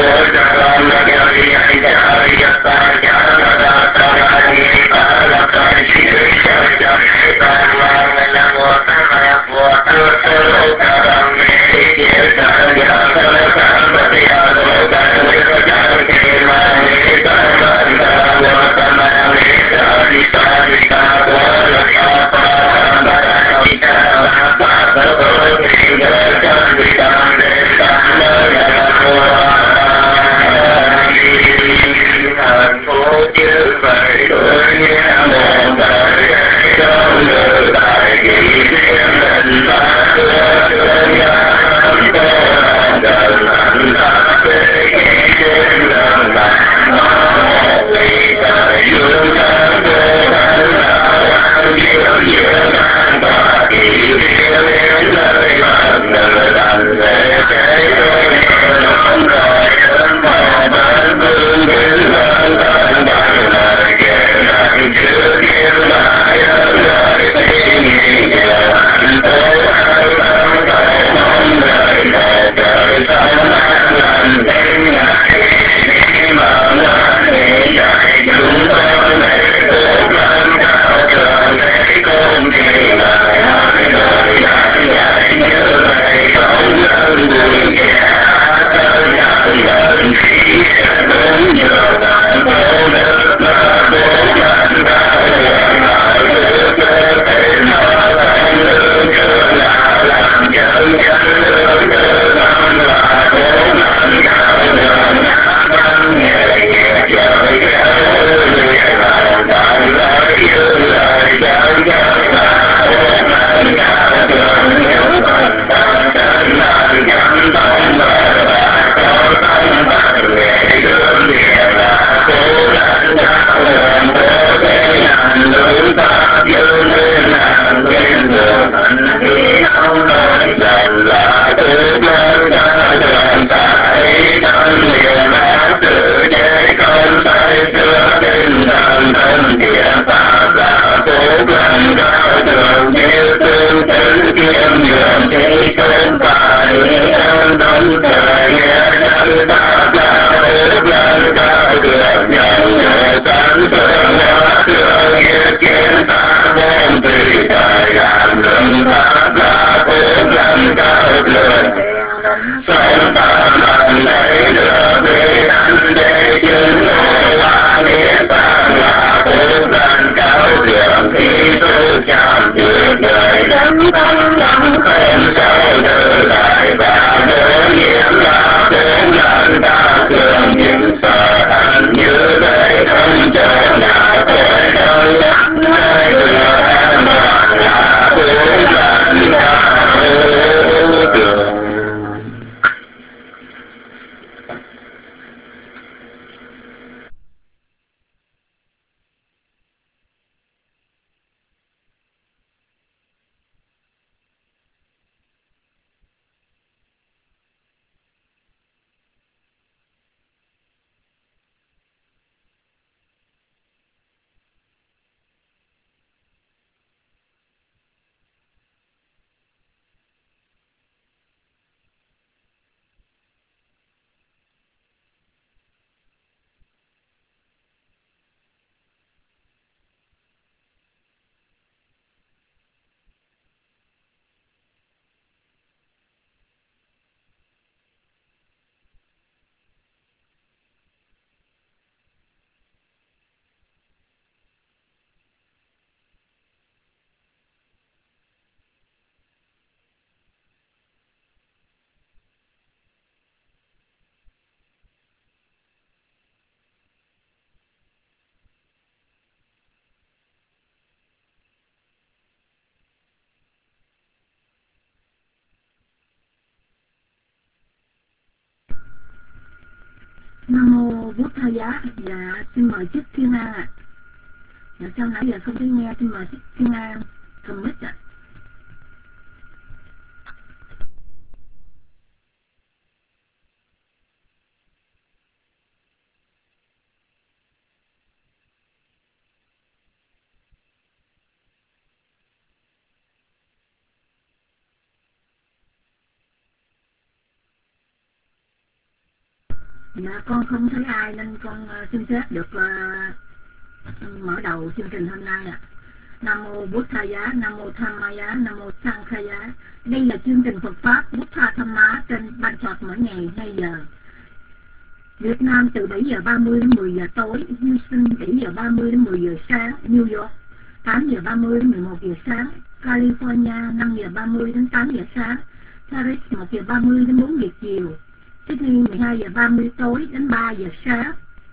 Nam mô Bút Tha Giá. Dạ xin mời Chiếc Thiên An ạ. Dạ sao nãy giờ không thấy nghe, xin mời Chiếc Thiên An cầm mic ạ. Dạ, con không thấy ai nên con xin phép được mở đầu chương trình hôm nay ạ. Nam mô Buddhaya, Nam mô Dhammaya, Nam mô Sankhaya. Đây là chương trình Phật pháp Buddha Thamma trên Ban Phật mỗi ngày 2 giờ. Việt Nam từ 7 giờ 30 đến 10 giờ tối, Houston 7 giờ 30 đến 10 giờ sáng, New York 8 giờ 30 đến 11 giờ sáng, California 5 giờ 30 đến 8 giờ sáng, Paris 1 giờ 30 đến 4 giờ chiều, Sydney 12 giờ 30 tối đến 3 giờ sáng.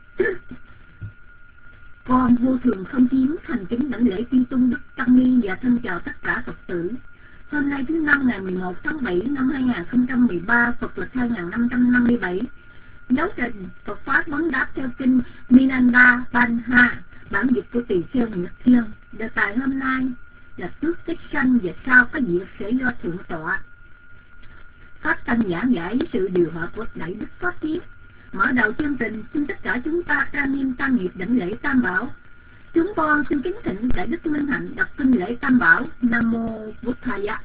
Con vô thường không chiến thành kính đảnh lễ chư tôn đức tăng ni và thân chào tất cả Phật tử. Hôm nay thứ năm ngày 11 tháng 7 năm 2013, Phật lịch 2557. Giáo trình Phật pháp vấn đáp theo kinh Milanda Panha, bản dịch của Tỳ Kheo Nguyệt Thiên. Đề tài hôm nay là trước tích sanh và sau có việc sẽ do thượng tọa phát thanh giảng giải với sự điều hòa của Đại Đức Pháp Tiến. Mở đầu chương trình, xin tất cả chúng ta trang nghiêm tam nghiệp đảnh lễ Tam Bảo. Chúng con xin kính thỉnh Đại Đức Minh Hạnh đọc kinh lễ Tam Bảo. Nam mô Buddhaya.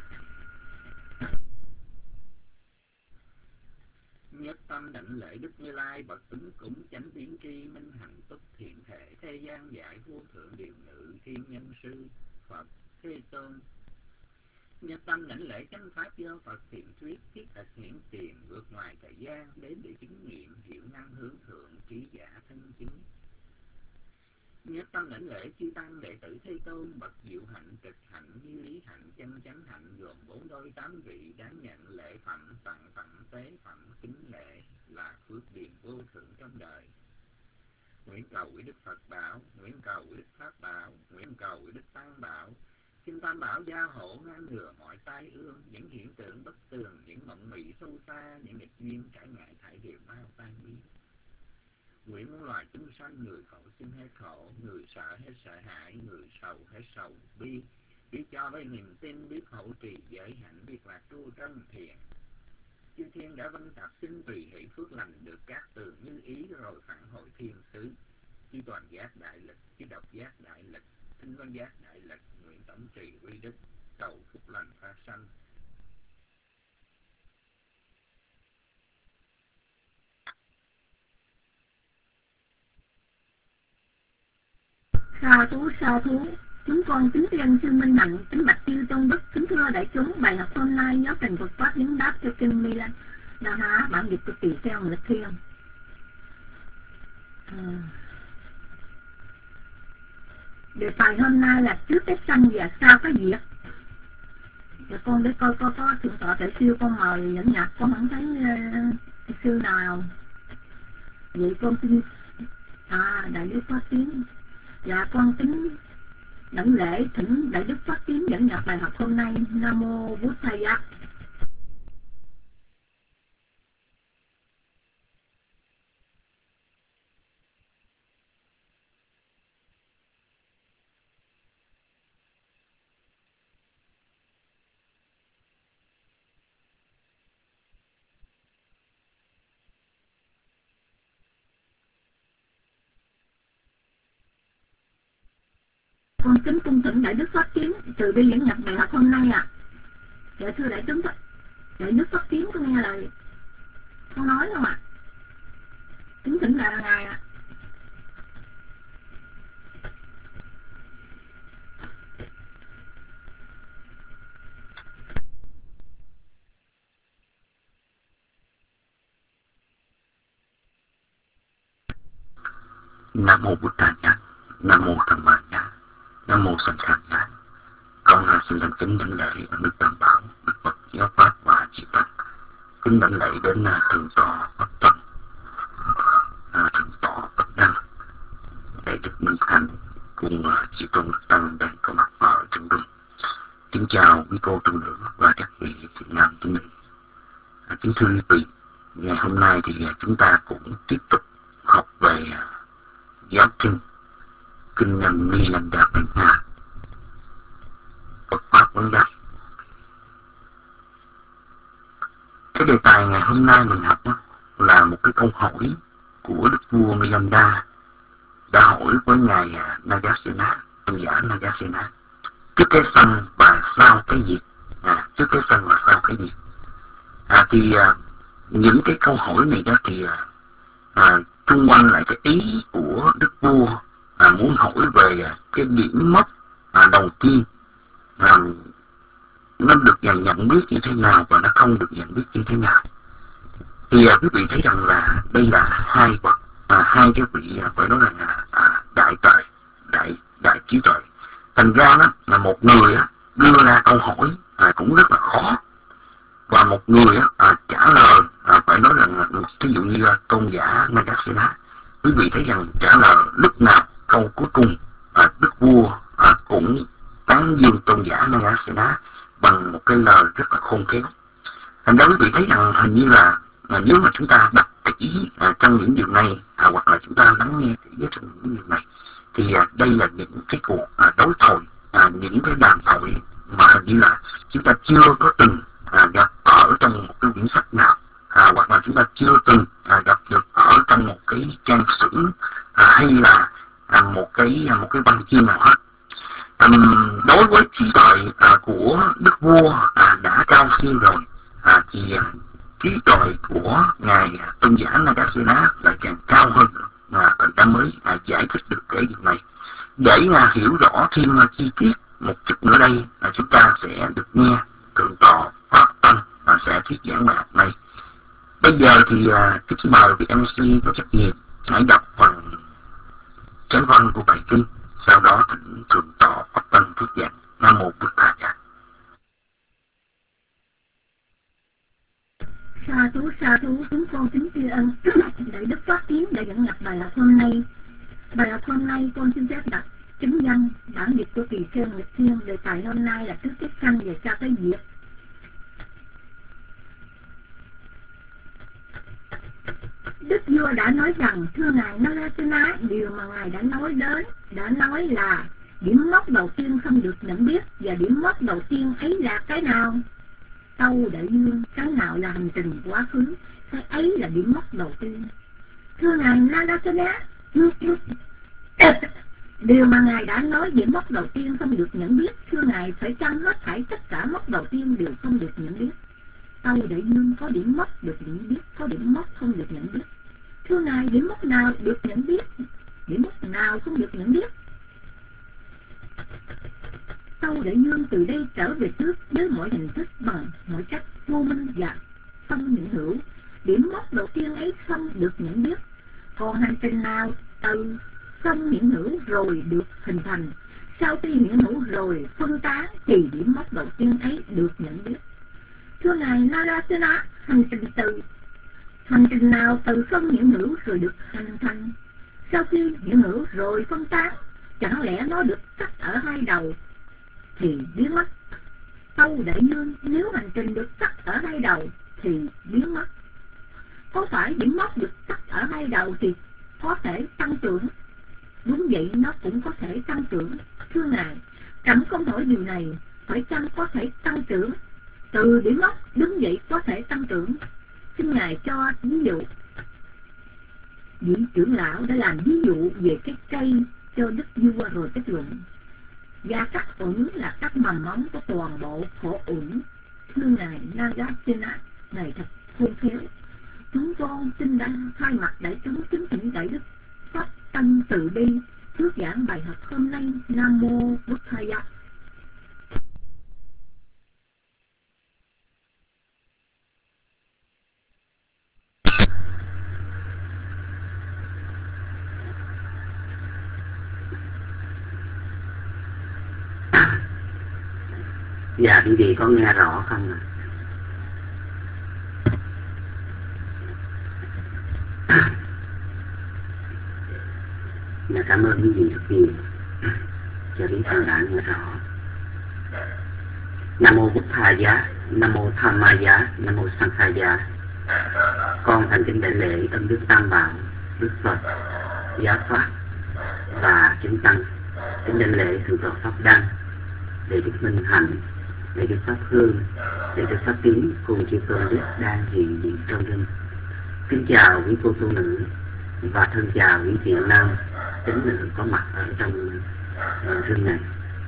Nhất tâm đảnh lễ Đức Như Lai bậc ứng cúng chánh biến tri minh hạnh túc thiện thể thế gian giải vô thượng điều ngự thiên nhân sư Phật Thế Tôn. Nhất tâm đảnh lễ chánh pháp do Phật thiện thuyết thiết thực hiển tiền vượt ngoài thời gian đến để chứng nghiệm hiệu năng hướng thượng trí giả thân chứng. Nhất tâm đảnh lễ chư tăng đệ tử Thế Tôn bậc diệu hạnh trực hạnh như lý hạnh chân chánh hạnh gồm 4 đôi 8 vị đáng nhận lễ phẩm tặng phẩm tế phẩm kính lễ là phước điền vô thượng trong đời. Nguyện cầu với Đức Phật bảo, nguyện cầu với Đức Pháp bảo, nguyện cầu với Đức Tăng bảo. Xin Tam Bảo gia hộ ngăn ngừa mọi tai ương, những hiện tượng bất tường, những mộng mị sâu xa, những nghịch duyên trở ngại thải đều mau tan biến. Nguyện muôn loài chúng sanh, người khổ xin hết khổ, người sợ hết sợ hãi, người sầu hết sầu bi, biết cho với niềm tin, biết hậu trì giới hạnh, biết lạc tru trân thiện. Chư thiên đã vân tập xin tùy hỷ phước lành được các tường như ý rồi phản hồi thiên xứ. Chư toàn giác đại lực, chư độc giác đại lực, tinh văn giác đại lực, nguyện tổng trì quy đức, cầu phúc lành phát sanh. Sa thú. Chúng con kính tri ân sư Minh Hạnh, kính bạch chư tôn đức, kính thưa đại chúng. Bài học hôm nay giáo trình Phật pháp vấn đáp theo kinh Milanda, bản dịch của Tỳ Kheo Nguyệt Thiên. Đề tài hôm nay là trước cái sanh và sau cái diệt. Và con để coi có thượng tọa Tuệ Siêu, con mời dẫn nhập, con không thấy sư nào. Vậy con xin Đại Đức Pháp Tiến. Dạ con kính đảnh lễ thỉnh Đại Đức Pháp Tiến dẫn nhập bài học hôm nay. Nam mô Buddhaya. Con kính cung thỉnh Đại Đức Pháp Tiến từ bi dẫn nhập bài học hôm nay ạ. Dạ thưa Đại Đức Pháp Tiến, có nghe lời con nói không ạ? Kính thỉnh là ngài ạ. Nam mô Buddhaya, Nam mô Dhammaya, Nam mô Sankhaya. Con xin thành kính đảnh lễ Đức Tam Bảo, Đức Phật giáo pháp và Chư Tăng. Kính đảnh lễ đến thượng tọa Phật Tăng, thượng tọa Phật Đăng, Đại Đức Minh Hạnh cùng chư tôn Đức Tăng đang có mặt ở trong đường. Kính chào quý cô tu nữ và các vị thiện nam tín nữ. Kính thưa quý vị, ngày hôm nay thì chúng ta cũng tiếp tục học về giáo kinh Milanda Panha, Phật pháp vấn đáp. Cái đề tài ngày hôm nay mình học là một cái câu hỏi của Đức vua Milanda đã hỏi với ngài Nagasena, tôn giả Nagasena, trước cái sanh và sau cái diệt. Trước cái sanh và sau cái diệt. Thì những cái câu hỏi này đó thì xung quanh lại cái ý của đức vua muốn hỏi về cái điểm mốc đầu tiên nó được nhận biết như thế nào và nó không được nhận biết như thế nào. Thì quý vị thấy rằng là đây là hai bậc, hai cái vị phải nói rằng đại tuệ, đại trí tuệ. Thành ra đó là một người đưa ra câu hỏi cũng rất là khó, và một người trả lời phải nói rằng ví dụ như tôn giả Nagasena, quý vị thấy rằng trả lời lúc nào câu cuối cùng đức vua cũng tán dương tôn giả Nagasena bằng một cái lời rất là khôn khéo. Thành ra quý vị thấy rằng hình như là nếu mà chúng ta đọc kỹ trong những điều này hoặc là chúng ta lắng nghe kỹ trong những điều này, thì đây là những cái cuộc đối thoại, những cái đàm thoại mà hình như là chúng ta chưa có từng gặp ở trong một cái quyển sách nào, hoặc là chúng ta chưa từng gặp được ở trong một cái trang sử hay là một cái văn chương nào hết. Đối với trí tuệ của đức vua đã cao siêu rồi, thì trí tuệ của ngài tôn giả Nagasena lại càng cao hơn nữa, mà thành ra mới giải thích được cái điều này. Để hiểu rõ thêm chi tiết một chút nữa đây, chúng ta sẽ được nghe thượng tọa Pháp Tân sẽ thuyết giảng bài học này. Bây giờ thì kính mời vị MC có trách nhiệm hãy đọc phần chánh văn của bài kinh, sau đó thỉnh thượng tọa Pháp Tân thuyết giảng. Nam mô Bụt Thầy. Sa thú, chúng con kính tri ân đại đức Pháp Tiến đã dẫn nhập bài học hôm nay. Bài học hôm nay con xin phép đọc chứng văn bản dịch của Kỳ Sơn Nguyệt Thiên. Đề tài hôm nay là trước kiếp sanh và cho tới diệt. Đức vua đã nói rằng, thưa ngài Nagasena, điều mà ngài đã nói là điểm mốc đầu tiên không được nhận biết, và điểm mốc đầu tiên ấy là cái nào? Tâu Đại Dương, cái nào là hành trình quá khứ, cái ấy là điểm mốc đầu tiên. Thưa ngài Nagasena, điều mà ngài đã nói điểm mốc đầu tiên không được nhận biết, thưa ngài phải chăng hết thảy tất cả mốc đầu tiên đều không được nhận biết? Tâu Đại Dương, có điểm mốc được nhận biết, có điểm mốc không được nhận biết. Thưa ngài, điểm mốc nào được nhận biết, điểm mốc nào không được nhận biết? Tâu Đại Dương từ đây trở về trước với mọi hình thức bằng mọi cách vô minh và không nhận hữu. Điểm mốc đầu tiên ấy không được nhận biết. Còn hành trình nào từ không hiện hữu rồi được hình thành, sau khi hiện hữu rồi phân tán, thì điểm mốc đầu tiên ấy được nhận biết. Thưa ngài Nagasena, hành trình nào từ không hiện hữu rồi được hình thành, sau khi hiện hữu rồi phân tán, chẳng lẽ nó được cắt ở hai đầu thì biến mất? Tâu Đại Dương, nếu hành trình được cắt ở hai đầu thì biến mất. Có phải điểm mốc được cắt ở hai đầu thì có thể tăng trưởng? Đúng vậy, nó cũng có thể tăng trưởng. Thưa ngài, trẫm không hỏi điều này, phải chăng có thể tăng trưởng? Từ điểm mốc đứng dậy có thể tăng trưởng. Xin ngài cho ví dụ. Vị trưởng lão đã làm ví dụ về cái cây cho đức vua rồi kết luận. Và các uẩn là các mầm móng của toàn bộ khổ uẩn. Thưa ngài Nagasena, ngài thật khôn khéo. Chúng con xin thay mặt đại chúng kính thỉnh đại đức Pháp Tân từ bi thuyết giảng bài học hôm nay. Nam mô Bụt Thầy. Dạ quý vị có nghe rõ không ạ? Dạ cảm ơn quý vị rất nhiều cho đến phần đã nghe rõ. Nam mô Bụt Thầy giá, Nam mô Tham Ma giá, Nam mô Sang Khai giá. Con thành kính đại lễ ân đức Tam Bảo, Đức Phật, Giáo Pháp và chúng tăng. Kính đại lễ thượng tọa Pháp Đăng, để Đức Minh Hạnh, để Đức Pháp Hương, để Đức Pháp Tín cùng chư tôn đức đang hiện diện trong rừng. Kính chào quý cô tu nữ và thân chào quý thiện nam tín nữ có mặt ở trong rừng này.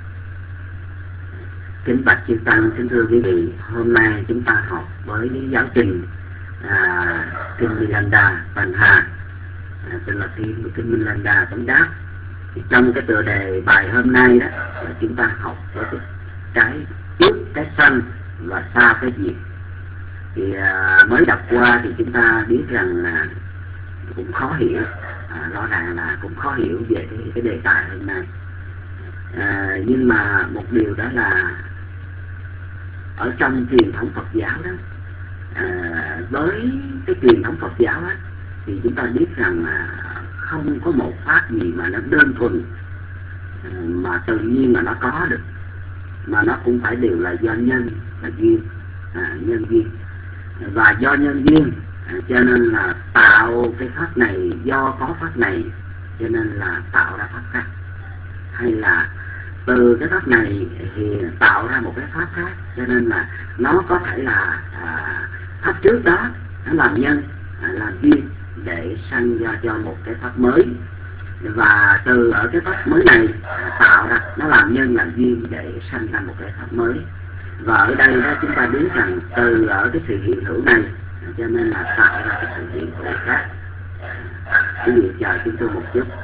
Kính bạch chư tăng, kính thưa quý vị, hôm nay chúng ta học với giáo trình kinh Nilanda Vanha tên là Thiên Kinh Minh Lan Đà Tống Đáp. Thì trong cái tựa đề bài hôm nay đó là chúng ta học với cái trước cái sanh và sau cái diệt. Thì mới đọc qua thì chúng ta biết rằng là cũng khó hiểu, rõ ràng là cũng khó hiểu về cái đề tài hôm nay. Nhưng mà một điều đó là ở trong truyền thống Phật giáo đó, với cái truyền thống Phật giáo đó, thì chúng ta biết rằng là không có một pháp gì mà nó đơn thuần mà tự nhiên mà nó có được, mà nó cũng phải đều là do nhân và duyên, nhân duyên. Và do nhân duyên cho nên là tạo cái pháp này, do có pháp này cho nên là tạo ra pháp khác, hay là từ cái pháp này thì tạo ra một cái pháp khác, cho nên là nó có thể là pháp trước đó nó làm nhân, làm duyên để sanh ra cho một cái pháp mới, và từ ở cái pháp mới này tạo ra, nó làm nhân làm duyên để sanh ra một cái pháp mới. Và ở đây đó chúng ta biết rằng từ ở cái sự hiện hữu này cho nên là tạo ra cái sự hiện hữu khác. Quý vị chờ chúng tôi một chút.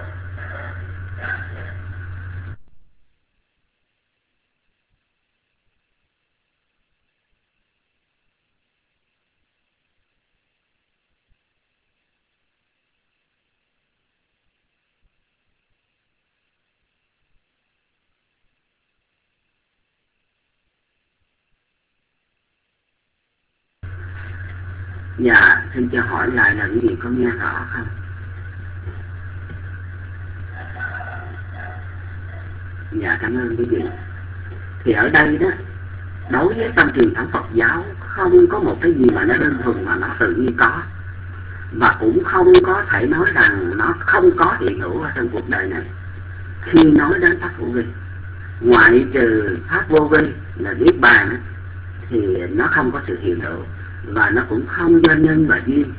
Dạ, xin cho hỏi lại là quý vị có nghe rõ không? Dạ, cảm ơn quý vị. Thì ở đây đó, đối với trong truyền thống Phật giáo không có một cái gì mà nó đơn thuần mà nó tự nhiên có, và cũng không có thể nói rằng nó không có hiện hữu ở trong cuộc đời này. Khi nói đến pháp vô vi, ngoại trừ pháp vô vi là niết bàn thì nó không có sự hiện hữu, và nó cũng không do nhân và duyên,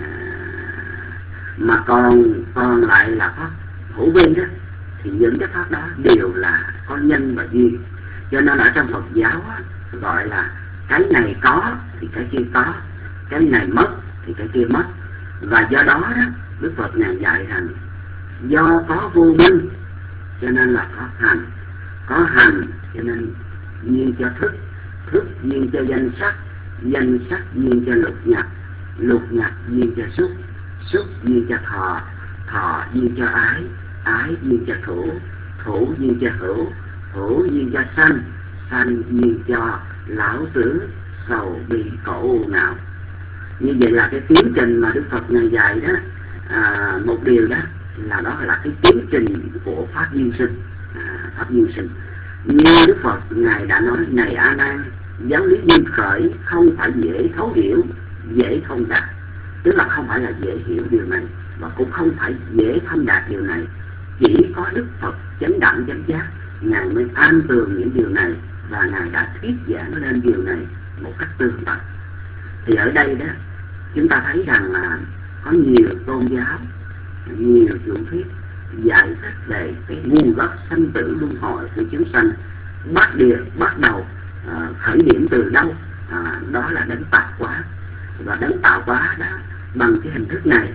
mà còn lại là pháp hữu vi đó, thì những cái pháp đó đều là có nhân và duyên. Cho nên ở trong Phật giáo á, gọi là cái này có thì cái kia có, cái này mất thì cái kia mất. Và do đó đó Đức Phật Ngài dạy rằng do có vô minh cho nên là có hành cho nên duyên cho thức, thức duyên cho danh sắc, danh sắc duyên cho lục nhập duyên cho xúc, xúc duyên cho thọ duyên cho ái duyên cho thủ duyên cho hữu duyên cho sanh duyên cho lão tử sầu bi khổ nào. Như vậy là cái tiến trình mà Đức Phật Ngài dạy đó, một điều đó là cái tiến trình của pháp duyên sinh, pháp duyên sinh. Như Đức Phật Ngài đã nói: này A Nan, giáo lý duyên khởi không phải dễ thấu hiểu, dễ thông đạt. Tức là không phải là dễ hiểu điều này, và cũng không phải dễ thông đạt điều này. Chỉ có Đức Phật chánh đẳng chánh giác, Ngài mới an tường những điều này, và Ngài đã thuyết giảng lên điều này một cách tường tận. Thì ở đây đó chúng ta thấy rằng là có nhiều tôn giáo, nhiều chủ thuyết giải thích về cái nguồn gốc sanh tử luân hồi của chúng sanh, bắt đầu khởi điểm từ đâu, đó là đấng tạo hóa. Và đấng tạo hóa đó bằng cái hình thức này,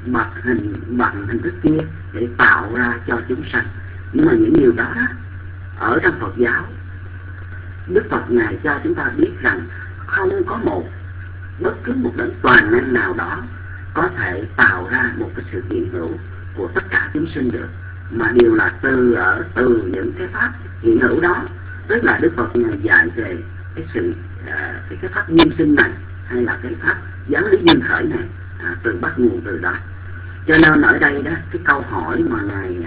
bằng hình thức kia để tạo ra cho chúng sanh. Nhưng mà những điều đó ở trong Phật giáo, Đức Phật Ngài cho chúng ta biết rằng không có bất cứ một đấng toàn năng nào đó có thể tạo ra một cái sự hiện hữu của tất cả chúng sinh được, mà đều là từ những cái pháp hiện hữu đó. Tức là Đức Phật Ngài dạy về cái sự cái pháp duyên sinh này, hay là cái pháp giáo lý duyên khởi này, từ bắt nguồn từ đó. Cho nên ở đây đó, cái câu hỏi mà ngài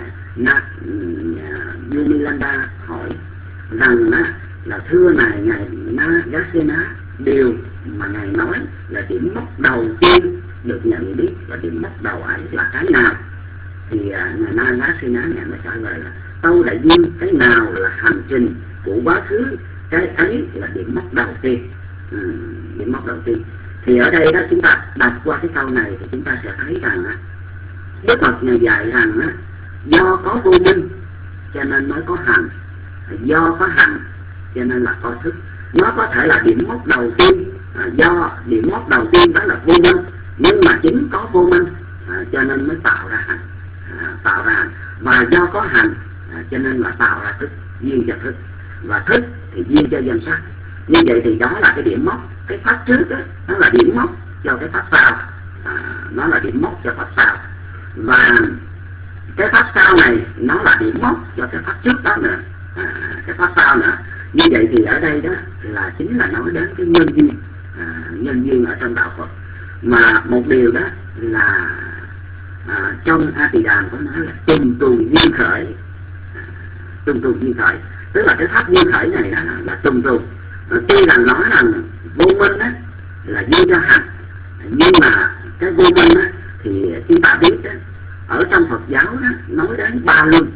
Yunilanda hỏi rằng là thưa ngài Nagasena, điều mà ngài nói là điểm mốc đầu tiên được nhận biết, và điểm mốc đầu ấy là cái nào? Thì ngài Nagasena ngài mới trả lời là Tâu Đại Dương, cái nào là hành trình của quá khứ, cái ấy là điểm mốc đầu tiên. Điểm mốc đầu tiên. Thì ở đây đó chúng ta đọc qua cái câu này thì chúng ta sẽ thấy rằng Đức Phật Ngài dạy rằng do có vô minh cho nên mới có hành, do có hành cho nên là có thức. Nó có thể là điểm mốc đầu tiên, do điểm mốc đầu tiên đó là vô minh, nhưng mà chính có vô minh cho nên mới tạo ra hành, và do có hành cho nên là tạo ra thức, duyên cho thức, và thức thì duyên cho danh sắc. Như vậy thì đó là cái điểm mốc. Cái pháp trước đó, nó là điểm mốc cho cái pháp sau, nó là điểm mốc cho pháp sau, và cái pháp sau này nó là điểm mốc cho cái pháp trước đó nữa, cái pháp sau nữa. Như vậy thì ở đây đó là chính là nói đến cái nhân duyên ở trong đạo Phật. Mà một điều đó là trong A Tỳ Đàm có nói là trùng tù duyên khởi, tức là cái pháp duyên khởi này đó là trùng tù. Tuy rằng nói rằng vô minh đó là duyên cho hành, nhưng mà cái vô minh đó thì chúng ta biết đó, ở trong Phật giáo đó nói đến ba luân,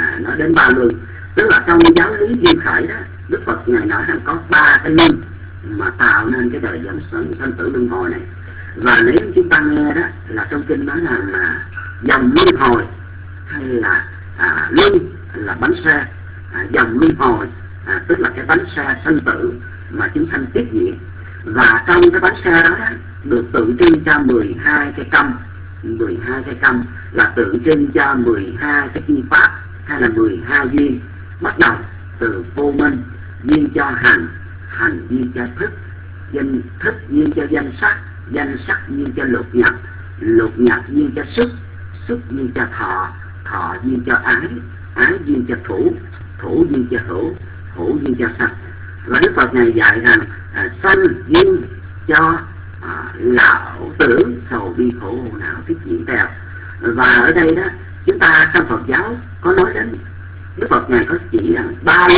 tức là trong giáo lý duyên khởi đó, Đức Phật ngài nói rằng có ba cái luân mà tạo nên cái đời sanh tử luân hồi này. Và nếu chúng ta nghe đó là trong kinh nói rằng là dòng luân hồi, hay là luân là bánh xe, dòng luân hồi tức là cái bánh xe sanh tử mà chúng sanh tiếp diễn. Và trong cái bánh xe đó được tượng trưng cho 12 cái câm, 12 cái câm là tượng trưng cho 12 cái chi pháp, hay là 12 duyên, bắt đầu từ vô minh, duyên cho hành, hành duyên cho thức, thức duyên cho danh sắc, danh sắc duyên cho lục nhập duyên cho xúc duyên cho thọ duyên cho ái duyên cho thủ duyên cho hữu duyên cho sanh. Và Đức Phật này dạy rằng sanh duyên cho lão tử sầu bi khổ hồ não tiếp diễn theo. Và ở đây đó chúng ta trong Phật giáo có nói đến Đức Phật này có chỉ rằng ba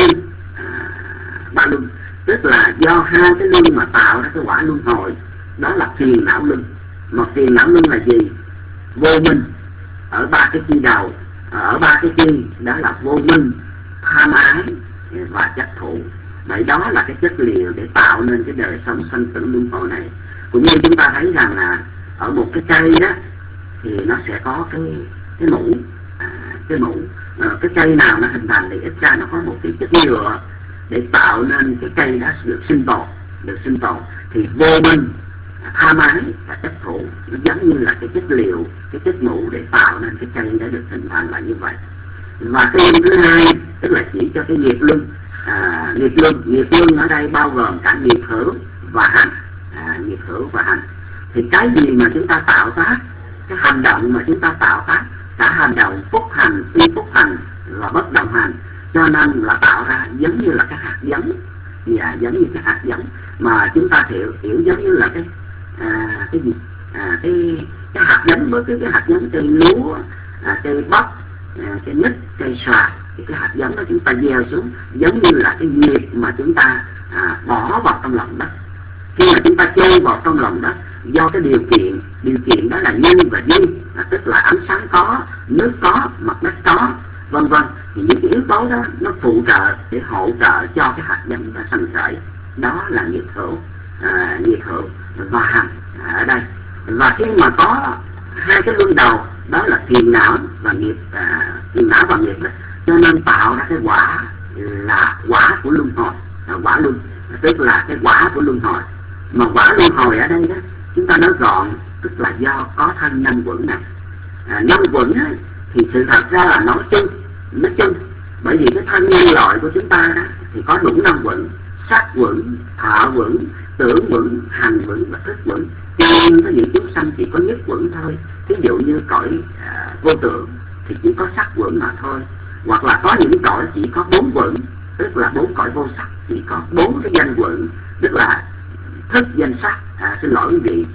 luân, tức là do hai cái luân mà tạo ra cái quả luân hồi, đó là phiền não luân. Mà phiền não luân là gì? Vô minh ở ba cái chi đầu, ở ba cái chi đó là vô minh, tham ái và chấp thủ. Vậy đó là cái chất liệu để tạo nên cái đời sống sanh tử luân hồi này. Cũng như chúng ta thấy rằng là ở một cái cây đó thì nó sẽ có cái mũ, cái cây nào nó hình thành thì ít ra nó có một cái chất nhựa để tạo nên cái cây đó được sinh tồn. Thì vô minh, tham ái và chấp thủ nó giống như là cái chất liệu, cái chất mũ để tạo nên cái cây đã được hình thành là như vậy. Và cái luân thứ hai tức là chỉ cho cái nghiệp luân. Nghiệp luân ở đây bao gồm cả nghiệp hữu và hành, thì cái gì mà chúng ta tạo tác, cái hành động mà chúng ta tạo tác, cả hành động phúc hành, phi phúc hành và bất động hành, cho nên là tạo ra giống như là cái hạt giống, giống như cái hạt giống mà chúng ta hiểu giống như là cái hạt giống với cái hạt giống cây lúa, cây bắp, cây mít, cây xoài. Thì cái hạt giống đó chúng ta gieo xuống giống như là cái nghiệp mà chúng ta bỏ vào trong lòng đất. Khi mà chúng ta chôn vào trong lòng đất, do cái điều kiện đó là nhân và duyên, tức là ánh sáng có, nước có, mặt đất có, vân vân, thì những cái yếu tố đó nó phụ trợ để hỗ trợ cho cái hạt giống nó sanh khởi. Đó là nghiệp hữu và hành ở đây. Và khi mà có hai cái luân đầu, đó là phiền não và nghiệp đó, cho nên tạo ra cái quả là quả của luân hồi, quả luân tức là cái quả của luân hồi. Mà quả luân hồi ở đây đó chúng ta nói gọn tức là do có thân năm quẩn này. Năm quẩn thì sự thật ra là nói chung, bởi vì cái thân nhân loại của chúng ta đó thì có đủ năm quẩn: sắc quẩn, thọ quẩn, tưởng quẩn, hành quẩn và thức quẩn. Nhưng có những chúng sanh chỉ có nhất quẩn thôi. Ví dụ như cõi vô tượng thì chỉ có sắc quẩn mà thôi, hoặc là có những cõi chỉ có 4 quẩn, tức là 4 cõi vô sắc chỉ có 4 cái danh quẩn, tức là thức, danh sắc, xin lỗi quý vị,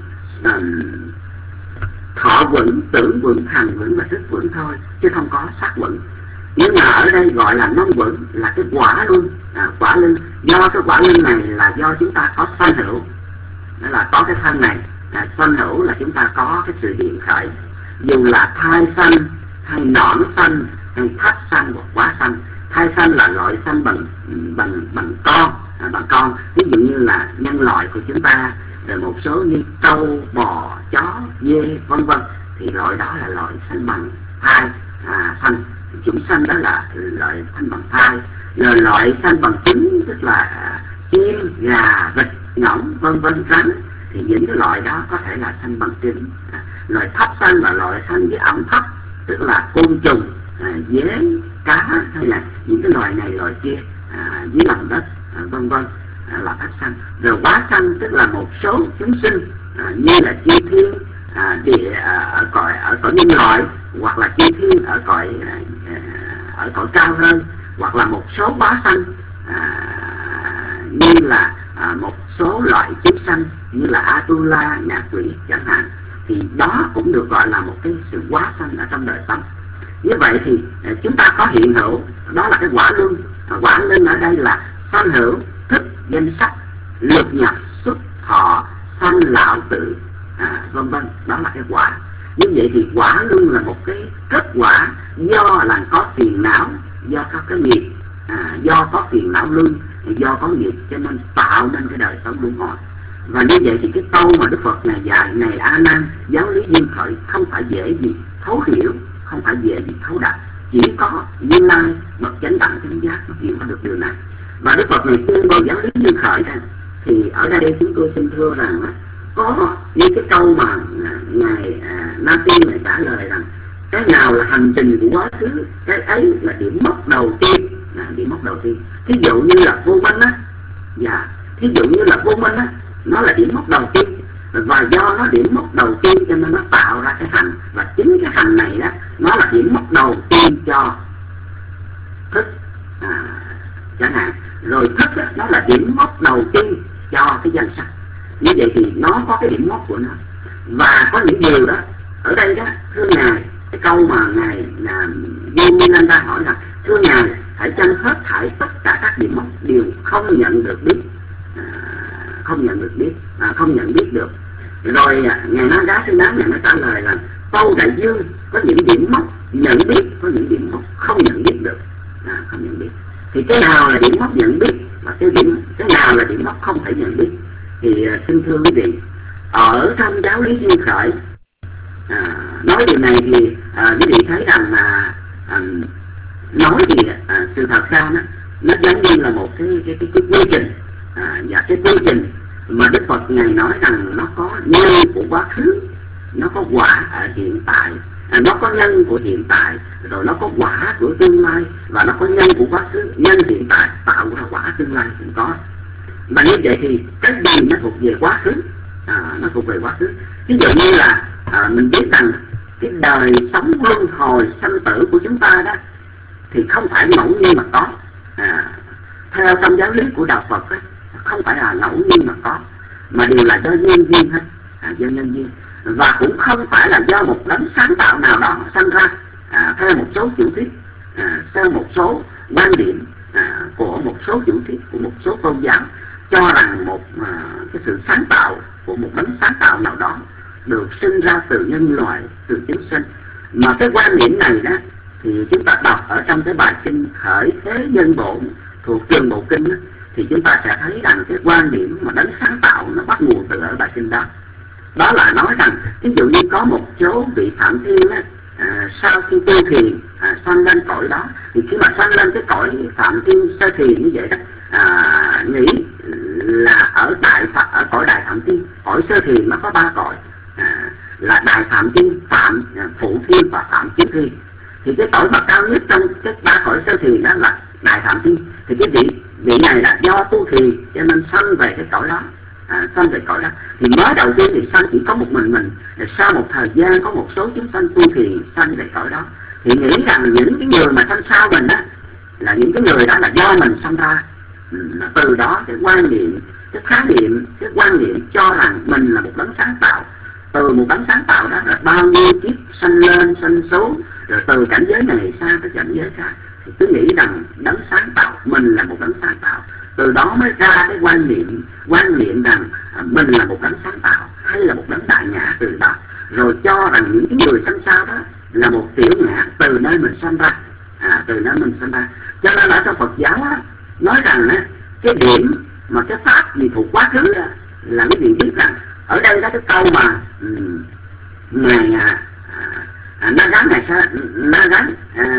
thọ quẩn, tưởng quẩn, hành quẩn và thức quẩn thôi, chứ không có sắc quẩn. Nhưng mà ở đây gọi là năm quẩn là cái quả luân, quả luân. Do cái quả luân này là do chúng ta có sanh hữu, đó là có cái thân này, sanh hữu là chúng ta có cái sự hiện khởi, dù là thai sanh hay nõn sanh hay thấp sanh hoặc quá sanh. Thai sanh là loại sanh bằng con, ví dụ như là nhân loại của chúng ta, rồi một số như trâu, bò, chó, dê, vân vân, thì loại đó là loại sanh bằng thai, sanh. Chúng sanh đó là loại sanh bằng thai. Rồi loại sanh bằng trứng tức là chim, gà, vịt, ngỗng, vân vân, rắn, thì những cái loại đó có thể là sanh bằng trứng. loài thấp xanh và loài xanh với ẩm thấp, tức là côn trùng, dế, cá hay là những cái loài này loài kia dưới lòng đất, vân vân, là thấp xanh. Rồi quá xanh tức là một số chúng sinh như là chư thiên ở cõi nhân loại, hoặc là chư thiên ở cõi cao hơn, hoặc là một số quá xanh như là một số loại chúng sanh như là Atula, ngạ quỷ chẳng hạn, thì đó cũng được gọi là một cái sự quá sanh ở trong đời sống. Như vậy thì chúng ta có hiện hữu, đó là cái quả luân. Quả luân ở đây là sanh hữu, thức, danh sắc, lục nhập, xuất, thọ, sanh, lão, tử, vân vân, đó là cái quả. Như vậy thì quả luân là một cái kết quả do là có phiền não, do có cái nghiệp, do có phiền não luân, do có nghiệp cho nên tạo nên cái đời sống luân hồi. Và như vậy thì cái câu mà Đức Phật này dạy này A Nan, giáo lý duyên khởi không phải dễ gì thấu hiểu, không phải dễ gì thấu đạt, chỉ có Như Lai bậc chánh đẳng chánh giác mới hiểu được điều này. Và Đức Phật này tuyên ngôn giáo lý duyên khởi rằng, thì ở đây chúng tôi xin thưa rằng có những cái câu mà ngài Nam Tiên này trả lời rằng cái nào là hành trình của quá khứ, cái ấy là điểm mốc đầu tiên, điểm mốc đầu tiên. Thí dụ như là vô minh á, thí dụ như là vô minh á, nó là điểm mốc đầu tiên, và do nó điểm mốc đầu tiên cho nên nó tạo ra cái hành, và chính cái hành này đó nó là điểm mốc đầu tiên cho thức, chẳng hạn. Rồi thức đó, nó là điểm mốc đầu tiên cho cái danh sắc. Như vậy thì nó có cái điểm mốc của nó. Và có những điều đó ở đây đó, thưa ngài, cái câu mà ngài Yominanda hỏi là thưa ngài, hãy chăng hết thảy tất cả các điểm mốc đều không nhận được biết, không nhận biết được. Rồi ngài nói đá xứng đáng, ngài mới trả lời là Tâu Đại Dương có những điểm mốc nhận biết, có những điểm mốc không nhận biết được, không nhận biết. Thì cái nào là điểm mốc nhận biết và cái nào là điểm mốc không thể nhận biết? Thì xin thưa quý vị, ở trong giáo lý duyên khởi nói điều này thì quý vị thấy rằng là nói thì sự thật ra nó giống như là một cái quy trình, và cái quy trình mà Đức Phật ngài nói rằng nó có nhân của quá khứ, nó có quả ở hiện tại, nó có nhân của hiện tại, rồi nó có quả của tương lai, và nó có nhân của quá khứ, nhân hiện tại tạo ra quả tương lai cũng có. Mà như vậy thì cái gì nó thuộc về quá khứ, nó thuộc về quá khứ. Ví dụ như là mình biết rằng cái đời sống luân hồi sanh tử của chúng ta đó thì không phải ngẫu nhiên mà có. Theo trong giáo lý của đạo Phật ấy, không phải là ngẫu nhiên mà có, mà đều là do nhân duyên hết, do nhân duyên. Và cũng không phải là do một đấng sáng tạo nào đó sanh ra, theo một số chủ thuyết, theo một số quan điểm của một số chủ thuyết, của một số tôn giáo cho rằng một cái sự sáng tạo của một đấng sáng tạo nào đó được sinh ra từ nhân loại, từ chúng sinh. Mà cái quan điểm này đó thì chúng ta đọc ở trong cái bài kinh Khởi Thế Nhân Bổn thuộc Trường Bộ Kinh đó, thì chúng ta sẽ thấy rằng cái quan điểm mà đấng sáng tạo nó bắt nguồn từ ở bài kinh đó. Đó là nói rằng ví dụ như có một số vị Phạm Thiên đó, sau khi tu thiền sanh lên cõi đó, thì khi mà sanh lên cái cõi Phạm Thiên sơ thiền như vậy đó, nghĩ là ở cõi Đại Phạm Thiên, cõi sơ thiền nó có 3 cõi, là Đại Phạm Thiên, Phạm Phụ Thiên và Phạm Chiếu Thiên. Thì cái cõi mà cao nhất trong cái 3 cõi sơ thiền đó là Đại Phạm Thiên. Thì cái vị này là do tu thiền cho nên sanh về cái cõi đó, sanh về cõi đó. Thì mới đầu tiên thì sanh chỉ có một mình, rồi sau một thời gian có một số chúng sanh tu thiền sanh về cõi đó, thì nghĩ rằng những cái người mà sanh sau mình đó là những cái người đó là do mình sanh ra. Từ đó cái quan niệm, cái khái niệm, cái quan niệm cho rằng mình là một đấng sáng tạo. Từ một đấng sáng tạo đó là bao nhiêu kiếp sanh lên sanh xuống, rồi từ cảnh giới này sang tới cảnh giới khác, thì cứ nghĩ rằng đấng sáng tạo, mình là một đấng sáng tạo. Từ đó mới ra cái quan niệm rằng mình là một đấng sáng tạo hay là một đấng đại ngã. Từ đó rồi cho rằng những cái người sanh sau đó là một tiểu ngã từ nơi mình sanh ra, từ nơi mình sanh ra. Cho nên ở trong Phật giáo á, nói rằng á, cái điểm mà cái pháp gì thuộc quá khứ đó, là quý vị biết rằng ở đây đó cái câu mà ngài Na Gán này sao Na Gán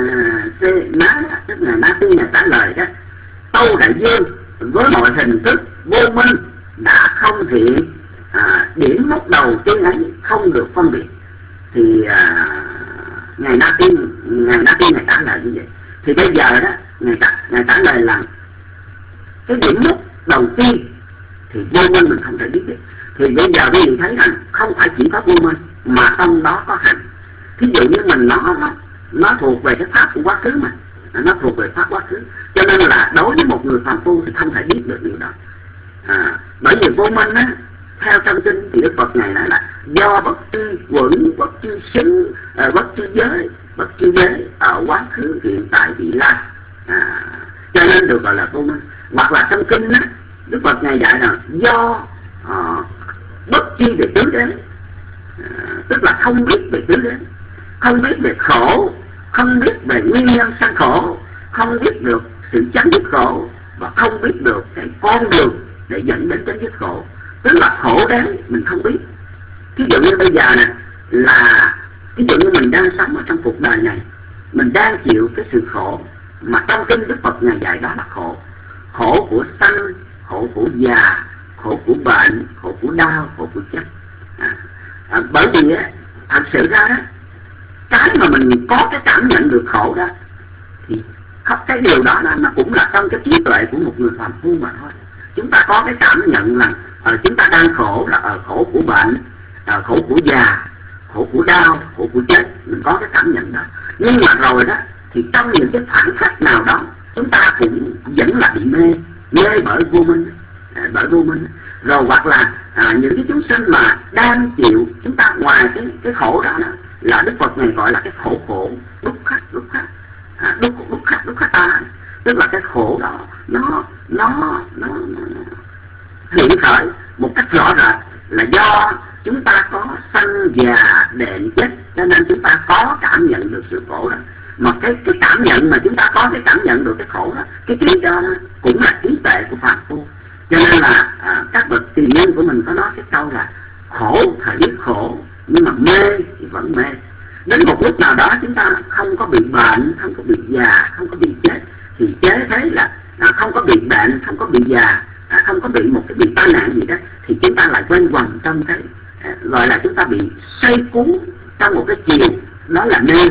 tức là Na Tiên này trả lời đó: Tâu Đại Dương với mọi hình thức vô minh đã không thiện, điểm mốc đầu tiên ấy không được phân biệt. Thì ngài Na Tiên ngài trả lời như vậy. Thì bây giờ đó ngài trả lời là cái điểm mốc đầu tiên thì vô minh mình không thể biết được. Thì bây giờ quý vị thấy rằng không phải chỉ có vô minh mà trong đó có hành. Thí dụ như mình nó thuộc về cái pháp của quá khứ mà, nó thuộc về pháp quá khứ, cho nên là đối với một người phàm phu thì không thể biết được điều đó. Bởi vì vô minh á, theo trong kinh thì Đức Phật ngài nói là do bất chư quẩn, bất chư xứ, bất chư giới ở quá khứ hiện tại vị lai, cho nên được gọi là vô minh. Hoặc là trong kinh á, Đức Phật ngài dạy là do bất chi về tứ đế, tức là không biết về tứ đế, không biết về khổ, không biết về nguyên nhân sanh khổ, không biết được sự chấm dứt khổ, và không biết được cái con đường để dẫn đến chấm dứt khổ. Tức là khổ đế mình không biết. Ví dụ như bây giờ nè, là ví dụ như mình đang sống ở trong cuộc đời này, mình đang chịu cái sự khổ mà trong kinh Đức Phật ngài dạy đó là khổ. Khổ của sanh, khổ của già, khổ của bệnh, khổ của đau, khổ của chết. Bởi vì á, thật sự ra đó, cái mà mình có cái cảm nhận được khổ đó thì cái điều đó nó cũng là trong cái trí tuệ của một người phàm phu mà thôi. Chúng ta có cái cảm nhận là chúng ta đang khổ, là khổ của bệnh, khổ của già, khổ của đau, khổ của chết, mình có cái cảm nhận đó. Nhưng mà rồi đó thì trong những cái khoảnh khắc nào đó chúng ta cũng vẫn là bị mê bởi vô minh, rồi hoặc là những cái chúng sinh mà đang chịu, chúng ta ngoài cái khổ đó là Đức Phật này gọi là cái khổ đúc khắc ta, tức là cái khổ đó nó hiện khởi một cách rõ rệt là do chúng ta có sanh già đệm chết, cho nên chúng ta có cảm nhận được sự khổ đó. Mà cái cảm nhận mà chúng ta có cái cảm nhận được cái khổ đó, cái trí đó cũng là trí tuệ của phàm phu. Cho nên là các bậc tiền nhân của mình có nói cái câu là khổ thời biết khổ, nhưng mà mê thì vẫn mê. Đến một lúc nào đó chúng ta không có bị bệnh, không có bị già, không có bị chết, thì chế thế là không có bị bệnh, không có bị già, không có bị một cái bị tai nạn gì đó, thì chúng ta lại quanh quẩn trong cái gọi là chúng ta bị xoay cuốn trong một cái chiều, đó là mê.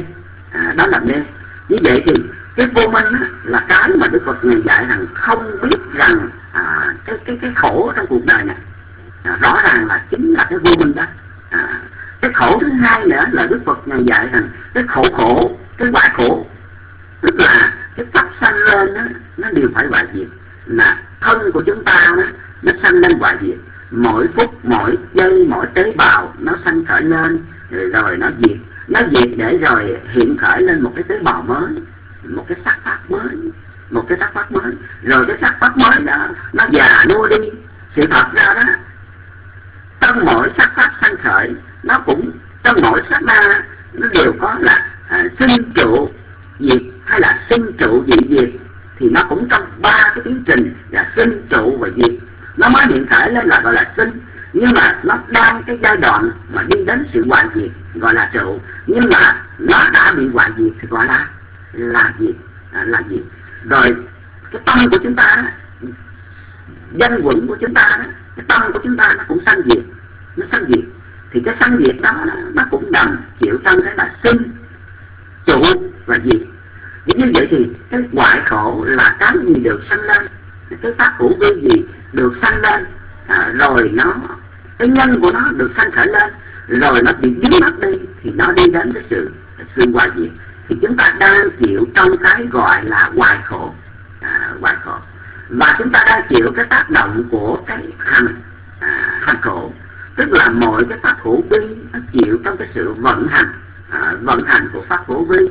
Như vậy thì cái vô minh là cái mà Đức Phật ngài dạy rằng không biết rằng cái khổ trong cuộc đời này rõ ràng là chính là cái vô minh đó. Cái khổ thứ hai nữa là Đức Phật ngài dạy rằng cái khổ, cái hoại khổ, tức là cái pháp sanh lên đó, nó đều phải hoại diệt. Là thân của chúng ta đó, nó sanh lên hoại diệt, mỗi phút, mỗi giây, mỗi tế bào nó sanh khởi lên, rồi nó diệt để rồi hiện khởi lên một cái tế bào mới, một cái sắc pháp mới, rồi cái sắc pháp mới đó nó già nua đi. Sự thật ra đó, trong mỗi sắc pháp sanh khởi, nó cũng trong mỗi sát na nó đều có là sinh trụ diệt hay là sinh trụ dị diệt, thì nó cũng trong ba cái tiến trình là sinh trụ và diệt nó mới hiện khởi lên là gọi là sinh. Nhưng mà nó đang cái giai đoạn mà đi đến sự hoại diệt gọi là trụ, nhưng mà nó đã bị hoại diệt thì gọi là diệt. Rồi cái tâm của chúng ta, danh quẩn của chúng ta, cái tâm của chúng ta nó cũng sanh diệt, thì cái sanh diệt đó nó cũng đồng chịu trong cái là sinh trụ và diệt. Như vậy thì cái hoại khổ là cái gì được sanh lên, cái pháp hữu vi gì được sanh lên, rồi nó cái nhân của nó được sanh khởi lên, rồi nó bị biến mất đi, thì nó đi đến cái sự hoại diệt. Thì chúng ta đang chịu trong cái gọi là hoại khổ, và chúng ta đang chịu cái tác động của cái hành khổ, tức là mọi cái pháp hữu vi nó chịu trong cái sự vận hành của pháp hữu vi,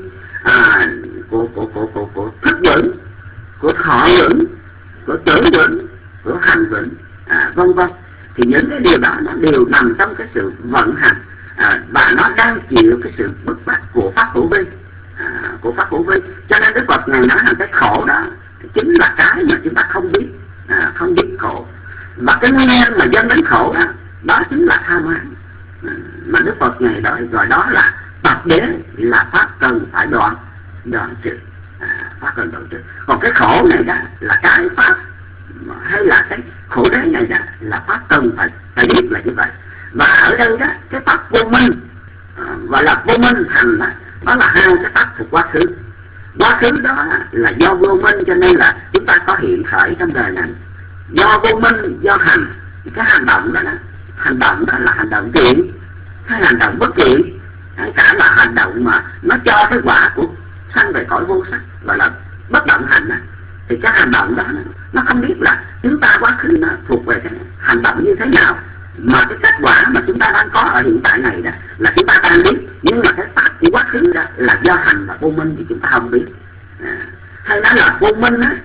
của thức vững, của thọ vững, của tưởng vững, của hành vững, vân vân. Thì những cái điều đó nó đều nằm trong cái sự vận hành, và nó đang chịu cái sự bức bách của pháp hữu vi, Cho nên Đức Phật này nói rằng cái khổ đó chính là cái mà chúng ta không biết khổ, và cái nguyên nhân mà dẫn đến khổ đó chính là tham ái, mà Đức Phật này gọi đó là tập đế, là pháp cần phải đoạn trừ, pháp cần đoạn trừ. Còn cái khổ này đó là cái pháp, hay là cái khổ đế này đó là pháp cần phải biết là như vậy. Và ở đây đó, cái pháp vô minh gọi là vô minh hành đó, đó là hai cái pháp thuộc quá khứ. Quá khứ đó là do vô minh cho nên là chúng ta có hiện khởi trong đời này. Do vô minh, do hành, cái hành động đó là hành động thiện hay hành động bất thiện, hay cả là hành động mà nó cho cái quả của sanh về cõi vô sắc, gọi là bất động hành đó. Thì cái hành động đó nó không biết là chúng ta quá khứ nó thuộc về cái hành động như thế nào, mà cái kết quả mà chúng ta đang có ở hiện tại này đó là chúng ta đang biết, nhưng mà cái pháp của quá khứ đó là do hành và vô minh thì chúng ta không biết. Hay nói là vô minh á,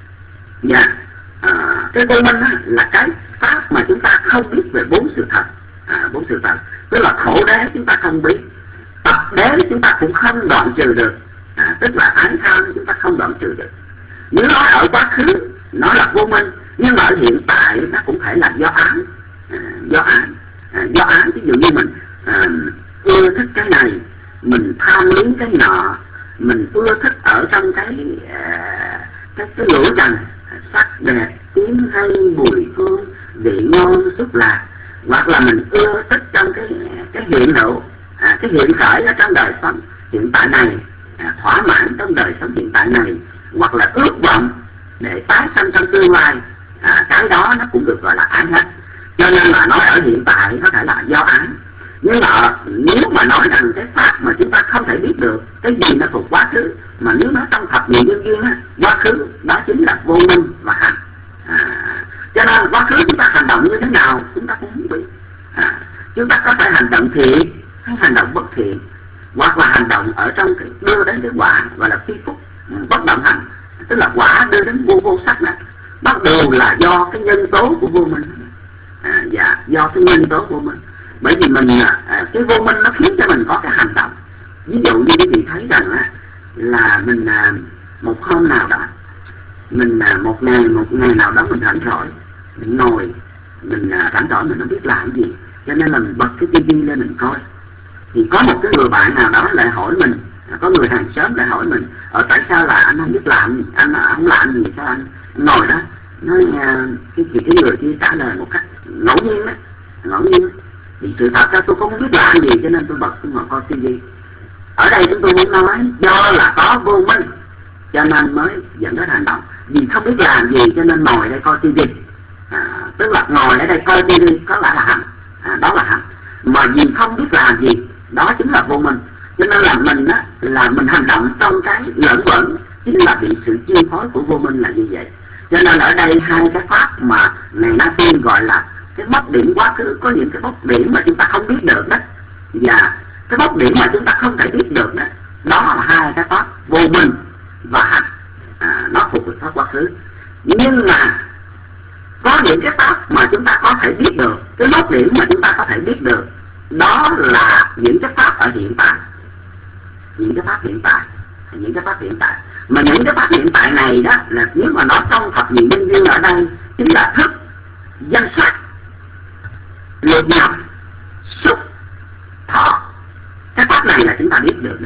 cái vô minh á là cái pháp mà chúng ta không biết về bốn sự thật. Bốn sự thật tức là khổ đế chúng ta không biết, tập đế chúng ta cũng không đoạn trừ được, tức là ái tham chúng ta không đoạn trừ được. Nếu nói ở quá khứ nó là vô minh, nhưng mà ở hiện tại nó cũng phải là do ái. Do ái ví dụ như mình ưa thích cái này, mình tham luyến cái nọ, mình ưa thích ở trong cái lũ trần, sắc đẹp, tiếng hay, mùi hương, vị ngon, xúc lạc, hoặc là mình ưa thích trong cái hiện hữu, cái hiện khởi ở trong đời sống hiện tại này, thỏa mãn trong đời sống hiện tại này, hoặc là ước vọng để tái sanh trong tương lai, cái đó nó cũng được gọi là ái hết. Cho nên là nói ở hiện tại có thể là do ái. Nhưng mà nếu mà nói rằng cái pháp mà chúng ta không thể biết được cái gì nó thuộc quá khứ, mà nếu nói trong thập nhị nhân duyên á, quá khứ đó chính là vô minh và hành. Cho nên quá khứ chúng ta hành động như thế nào chúng ta cũng không biết. Chúng ta có thể hành động thiện hay hành động bất thiện, hoặc là hành động ở trong cái đưa đến cái quả gọi là phi phúc, bất động hành, tức là quả đưa đến vô sắc này, bắt đầu là do cái nhân tố của vô minh. Do cái nhân tố vô minh. Bởi vì mình cái vô minh nó khiến cho mình có cái hành động. Ví dụ như quý vị thấy rằng là mình một hôm nào đó, mình một ngày nào đó mình rảnh rỗi, mình ngồi, mình rảnh rỗi mình không biết làm gì, cho nên là mình bật cái tivi lên mình coi. Thì có một cái người bạn nào đó lại hỏi mình, có người hàng xóm lại hỏi mình, tại sao là anh không biết làm, anh không làm gì, sao anh ngồi đó? Nói cái người kia trả lời một cách ngẫu nhiên đó, ngẫu nhiên. Thì sự thật ra tôi không biết làm gì cho nên tôi bật tôi ngồi coi tivi. Ở đây chúng tôi muốn nói do là có vô minh cho nên mới dẫn đến hành động. Vì không biết làm gì cho nên ngồi đây coi tivi, tức là ngồi ở đây coi tivi có lẽ là hành, đó là hành. Mà vì không biết làm gì đó chính là vô minh. Cho nên là mình á, là mình hành động trong cái lẫn quẩn, chính là bị sự chi phối của vô minh là như vậy. Cho nên ở đây hai cái pháp mà này Na Tiên gọi là cái mốc điểm quá khứ, có những cái mốc điểm mà chúng ta không biết được đó, và cái mốc điểm mà chúng ta không thể biết được đó, đó là hai cái pháp vô minh và hành, nó thuộc về pháp quá khứ. Nhưng mà có những cái pháp mà chúng ta có thể biết được, cái mốc điểm mà chúng ta có thể biết được, đó là những cái pháp ở hiện tại, những cái pháp hiện tại. Mà những cái pháp hiện tại này đó là nếu mà nói trong thập nhị nhân duyên ở đây chính là thức, danh sắc, lục nhập, xúc, thọ. Cái pháp này là chúng ta biết được.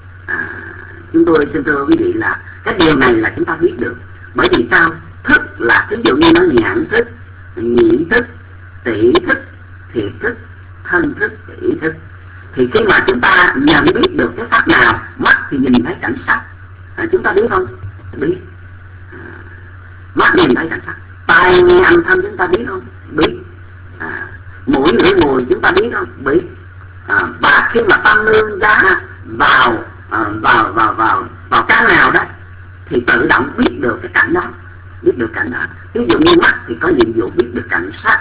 Chúng tôi xin thưa quý vị là cái điều này là chúng ta biết được. Bởi vì sao? Thức là ví dụ như nó nhãn thức, nhĩ thức, tỷ thức, thiệt thức, thân thức, ý thức. Thì khi mà chúng ta nhận biết được cái pháp nào, mắt thì nhìn thấy cảnh sắc, chúng ta biết không? Biết. Mắt nhìn thấy cảnh sắc. Tai nghe âm thanh chúng ta biết không? Biết. Mũi ngửi mùi chúng ta biết không? Biết. Và khi mà tâm nương giá vào cái nào đó thì tự động biết được cái cảnh đó, biết được cảnh đó. Ví dụ như mắt thì có nhiệm vụ biết được cảnh sắc,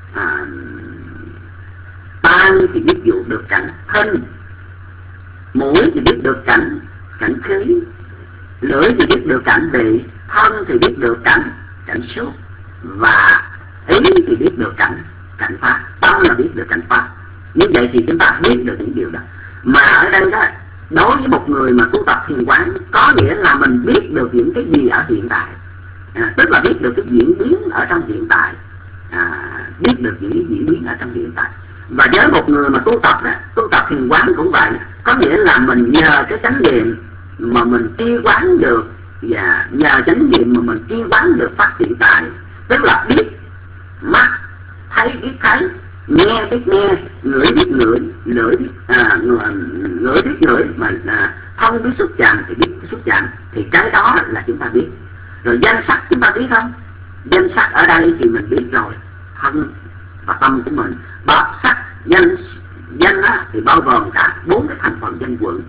tai thì biết dụ được cảnh thân, mũi thì biết được cảnh khí, lưỡi thì biết được cảnh vị, thân thì biết được cảnh xúc, và ý thì biết được cảnh pháp, tâm là biết được cảnh pháp. Như vậy thì chúng ta biết được những điều đó. Mà ở đây đó, đối với một người mà tu tập thiền quán, có nghĩa là mình biết được những cái gì ở hiện tại, tức là biết được cái diễn biến ở trong hiện tại, biết được những cái diễn biến ở trong hiện tại. Và với một người mà tu tập thiền quán cũng vậy, có nghĩa là mình nhờ cái chánh niệm mà mình tri quán được, và nhờ chánh niệm mà mình tri quán được pháp hiện tại, tức là biết mắt thấy biết thấy, nghe biết nghe, ngửi biết ngửi, ngửi biết ngửi, mà thân biết xúc chạm thì biết xúc chạm, thì cái đó là chúng ta biết. Rồi danh sắc chúng ta biết không? Danh sắc ở đây thì mình biết rồi, thân và tâm của mình. Đó, sắc danh á, thì bao gồm cả 4 cái thành phần danh quẩn.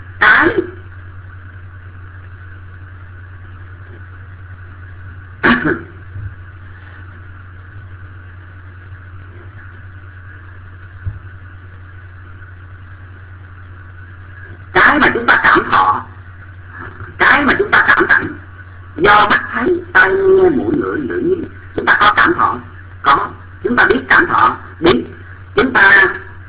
Cái mà chúng ta cảm thọ, cái mà chúng ta cảm cảnh, do mắt thấy, tai nghe, mũi ngửi, lưỡi nếm, chúng ta có cảm thọ, có. Chúng ta biết cảm thọ, biết. Chúng ta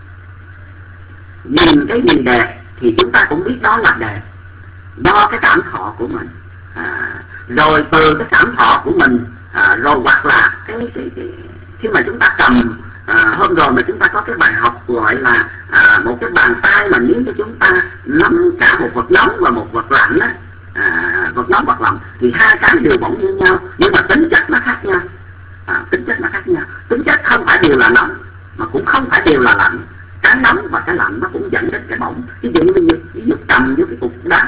nhìn cái gì đẹp thì chúng ta cũng biết đó là đẹp, do cái cảm thọ của mình. Rồi từ cái cảm thọ của mình, rồi hoặc là khi mà chúng ta cầm, hôm rồi mà chúng ta có cái bài học gọi là một cái bàn tay mà nếu cho chúng ta nắm cả một vật nóng và một vật lạnh á, vật nóng vật lạnh thì hai cái đều bỏng như nhau, nhưng mà tính chất nó khác nhau. Tính chất nó khác nhau. Tính chất không phải đều là nóng mà cũng không phải đều là lạnh. Cái nóng và cái lạnh nó cũng dẫn đến cái bỏng. Ví dụ cầm với cái cục đá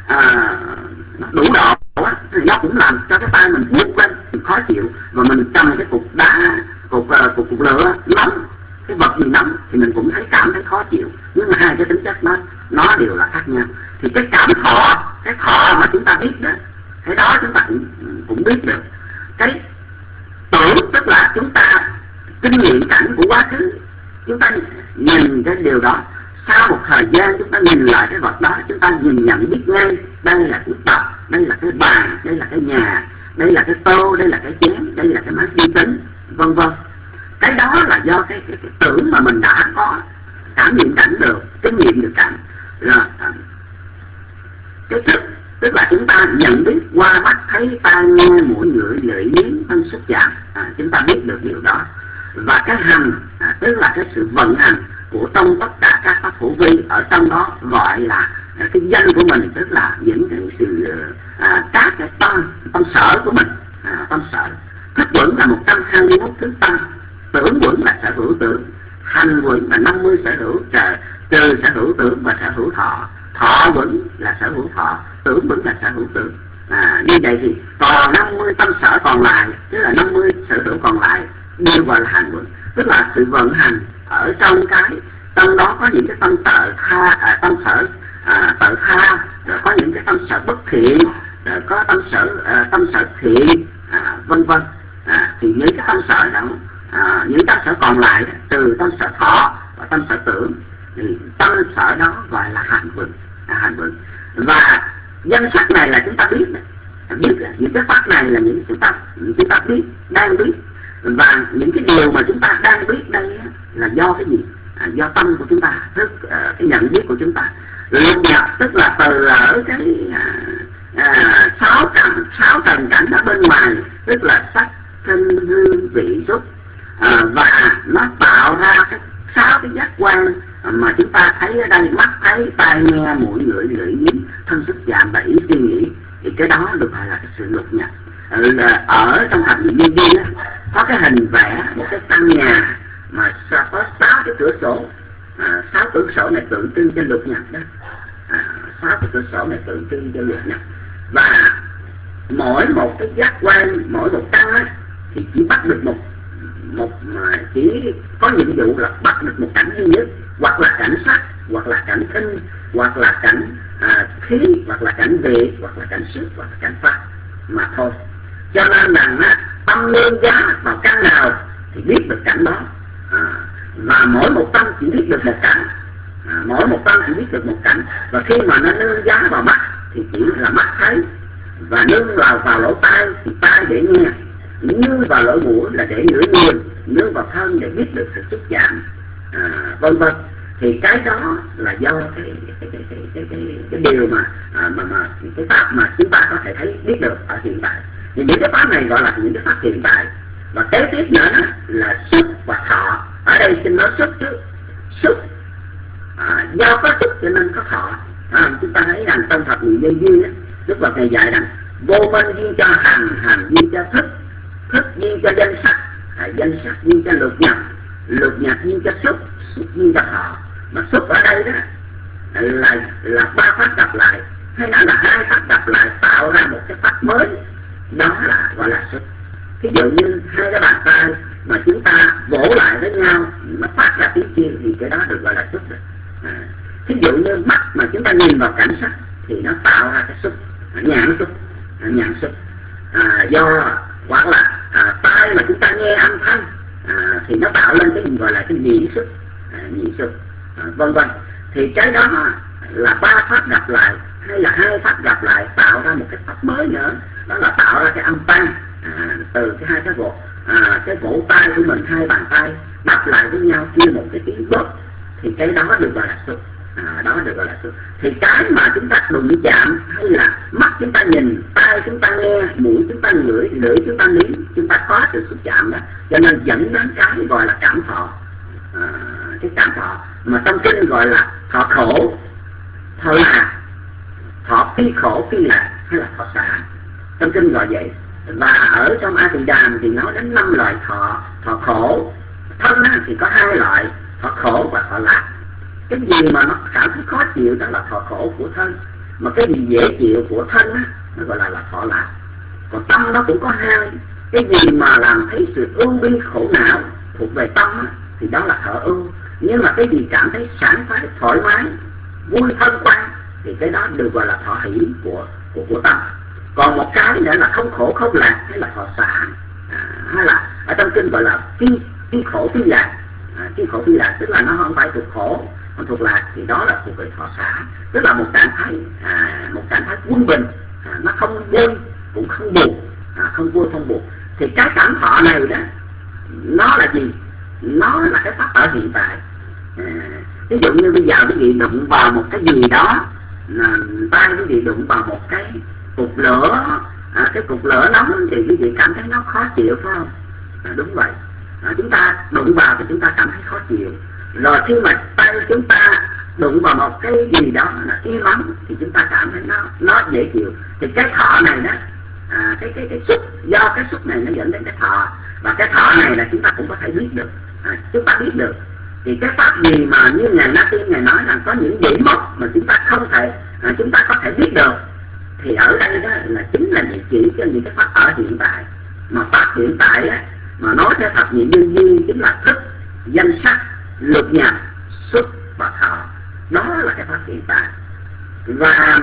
nó đủ độ á, nó cũng làm cho cái tay mình buốt lên khó chịu. Và mình cầm cái cục đá, cục lửa nóng, cái vật gì nóng thì mình cũng cảm thấy khó chịu. Nhưng mà hai cái tính chất nó đều là khác nhau. Thì cái cảm thọ, cái thọ mà chúng ta biết đó, cái đó chúng ta cũng biết được. Cái tưởng tức là chúng ta kinh nghiệm cảnh của quá khứ, chúng ta nhìn cái điều đó, sau một thời gian chúng ta nhìn lại cái vật đó, chúng ta nhìn nhận biết ngay đây là cái tập, đây là cái bàn, đây là cái nhà, đây là cái tô, đây là cái chén, đây là cái máy vi tính, vân vân. Cái đó là do cái tưởng mà mình đã có cảm nghiệm cảnh được, kinh nghiệm được cảnh. Rồi cái thức tức là chúng ta nhận biết qua mắt thấy, tai nghe, mũi ngửi, lưỡi nếm, thân xúc chạm, chúng ta biết được điều đó. Và cái hành tức là cái sự vận hành của trong tất cả các pháp hữu vi, ở trong đó gọi là cái danh của mình, tức là những cái sự các cái tâm sở của mình, tâm sở. Thức quẩn là 121 thứ tâm, tưởng quẩn là sở hữu tưởng, hành quẩn là 50 sở hữu, trừ sở hữu tưởng và sở hữu thọ. Thọ quẩn là sở hữu thọ, tưởng quẩn là sở hữu tưởng. Như vậy thì còn 50 tâm sở còn lại, tức là 50 sở hữu còn lại đều gọi là hành quẩn, tức là sự vận hành ở trong trong đó có những cái tâm sở tự tha, rồi có những cái tâm sở bất thiện, rồi có tâm sở thiện, vân vân. Thì những cái tâm sở đó, những tâm sở còn lại từ tâm sở thọ và tâm sở tưởng, thì tâm sở đó gọi là hành vựng. Và danh sắc này là chúng ta biết những cái pháp này là những chúng ta biết, đang biết. Và những cái điều mà chúng ta đang biết đây là do cái gì? Do tâm của chúng ta, tức cái nhận biết của chúng ta. Lục nhập tức là từ ở cái 6 trần cảnh ở bên ngoài, tức là sắc, thanh, hương, vị, xúc, và nó tạo ra cái 6 cái giác quan mà chúng ta thấy ở đây: mắt thấy, tai nghe, mũi ngửi, lưỡi nếm, thân xúc chạm và ý suy nghĩ. Thì cái đó được gọi là cái sự lục nhập. Ở trong thập nhị nhân duyên có cái hình vẽ một cái căn nhà mà có 6 cái cửa sổ, 6 cửa sổ này tượng trưng cho lục nhập đó. 6 cái cửa sổ này tượng trưng cho lục nhập. Và mỗi một cái giác quan, mỗi một căn á, thì chỉ bắt được chỉ có nhiệm vụ là bắt được một cảnh duy nhất, hoặc là cảnh sắc, hoặc là cảnh thinh, hoặc là cảnh khí, hoặc là cảnh vị, hoặc là cảnh sức, hoặc là cảnh pháp mà thôi. Cho nên rằng tâm nương giá vào căn nào thì biết được cảnh đó. Và mỗi một tâm chỉ biết được một cảnh, mỗi một tâm chỉ biết được một cảnh. Và khi mà nó nương giá vào mắt thì chỉ là mắt thấy, và nương vào lỗ tai thì tai để nghe, nương vào lỗ mũi là để ngửi mùi, nương vào thân để biết được sự xúc chạm, vân vân. Thì cái đó là do cái điều mà cái pháp mà chúng ta có thể thấy biết được ở hiện tại. Thì những cái pháp này gọi là những cái pháp hiện tại. Và kế tiếp nữa là xúc và thọ. Ở đây xin nói xúc trước. Xúc, do có xúc cho nên có thọ. Chúng ta thấy rằng trong thập nhị nhân duyên Đức Phật Thầy dạy rằng vô minh duyên cho hành, hành duyên cho thức, thức duyên cho danh sắc, danh sắc duyên cho lục nhập, lục nhập duyên cho xúc duyên cho thọ. Mà xúc ở đây đó là ba pháp gặp lại, hay nói là hai pháp gặp lại tạo ra một cái pháp mới, đó là gọi là xúc. Ví dụ như hai cái bàn tay mà chúng ta vỗ lại với nhau mà phát ra tiếng kêu thì cái đó được gọi là xúc rồi. Ví dụ như mắt mà chúng ta nhìn vào cảnh sắc thì nó tạo ra cái xúc, nhãn xúc. Do hoặc là tai mà chúng ta nghe âm thanh thì nó tạo lên cái gì gọi là cái nhĩ xúc, vân vân. Thì cái đó là ba pháp gặp lại hay là hai pháp gặp lại tạo ra một cái pháp mới nữa, đó là tạo ra cái âm thanh từ cái hai cái vỗ tay của mình, hai bàn tay đập lại với nhau kêu một cái tiếng bóp, thì cái đó được gọi là xúc. Đó được gọi là xúc. Thì cái mà chúng ta đụng chạm hay là mắt chúng ta nhìn, tai chúng ta nghe, mũi chúng ta ngửi, lưỡi chúng ta nếm, chúng ta có sự xúc chạm đó, cho nên dẫn đến cái gọi là cảm thọ. Cái cảm thọ mà trong kinh gọi là thọ khổ, thọ lạc, thọ phi khổ phi lạc hay là thọ xả, trong kinh gọi vậy. Và ở trong A Tỳ Đàm thì nói đến 5 loại thọ. Thọ khổ thân thì có 2 loại, thọ khổ và thọ lạc. Cái gì mà nó cảm thấy khó chịu đó là thọ khổ của thân, mà cái gì dễ chịu của thân á, nó gọi là thọ lạc. Còn tâm nó cũng có 2, cái gì mà làm thấy sự ưu bi khổ não thuộc về tâm á, thì đó là thọ ưu. Nhưng mà cái gì cảm thấy sảng khoái thoải mái vui thân quan thì cái đó được gọi là thọ hỷ của tâm. Còn một cái nữa là không khổ không lạc hay là thọ xả, hay là ở trong kinh gọi là phi khổ phi lạc. Phi khổ phi lạc tức là nó không phải thuộc khổ, không thuộc lạc, thì đó là thuộc về thọ xả, tức là một trạng thái quân bình, nó không vui cũng không buồn, không vui không buồn. Thì cái cảm thọ này đó nó là gì? Nó là cái pháp ở hiện tại. Ví dụ như bây giờ quý vị đụng vào một cái gì đó, tay quý vị đụng vào một cái cục lửa, cái cục lửa nóng thì quý vị cảm thấy nó khó chịu phải không? Đúng vậy. Chúng ta đụng vào thì chúng ta cảm thấy khó chịu. Rồi khi mà tay chúng ta đụng vào một cái gì đó là im ắng thì chúng ta cảm thấy nó dễ chịu. Thì cái thọ này đó, cái xúc, do cái xúc này nó dẫn đến cái thọ, và cái thọ này là chúng ta cũng có thể biết được. Chúng ta biết được thì cái pháp gì mà như Ngài Na Tiên Ngài nói rằng có những điểm mốc mà chúng ta không thể, chúng ta có thể biết được, thì ở đây đó là chính là chỉ cho những cái pháp ở hiện tại. Mà pháp hiện tại á, mà nói theo thập nhị nhân duyên chính là thức, danh sắc, lục nhập, xúc và thọ. Đó là cái pháp hiện tại. Và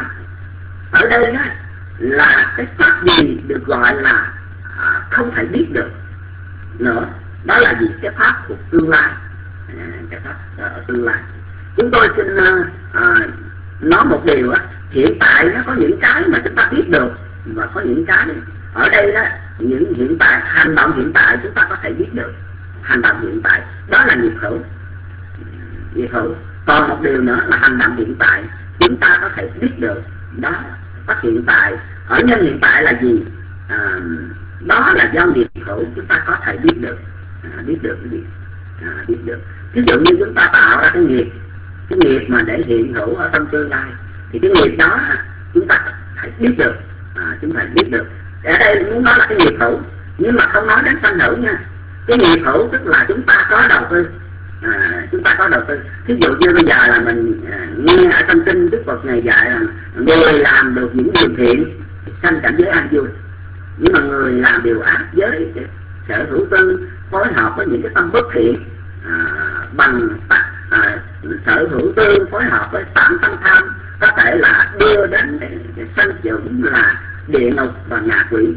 ở đây đó là cái pháp gì được gọi là không thể biết được nữa, đó là gì? Cái pháp của tương lai. Cái pháp ở tương lai. Chúng tôi xin nói một điều á, hiện tại nó có những cái mà chúng ta biết được, và có những cái ở đây đó, những hiện tại, hành động hiện tại chúng ta có thể biết được. Hành động hiện tại đó là nghiệp hữu. Còn một điều nữa là hành động hiện tại chúng ta có thể biết được, đó pháp hiện tại. Ở nhân hiện tại là gì? Đó là do nghiệp hữu chúng ta có thể biết được. Biết được. Ví dụ như chúng ta tạo ra cái nghiệp mà để hiện hữu ở trong tương lai, thì cái nghiệp đó chúng ta phải biết được. Chúng ta biết được. Ở đây muốn nói là cái nghiệp hữu, nhưng mà không nói đến sanh hữu nha. Cái nghiệp hữu tức là chúng ta có đầu tư. Ví dụ như bây giờ là mình nghe ở trong kinh Đức Phật Ngài dạy là người làm được những điều thiện sanh cảnh giới an vui, nhưng mà người làm điều ác với sở hữu tư phối hợp với những cái tâm bất thiện, bằng sở hữu tư phối hợp với 8 tâm tham, có thể là đưa đến cái sanh chủng là địa ngục và ngạ quỷ.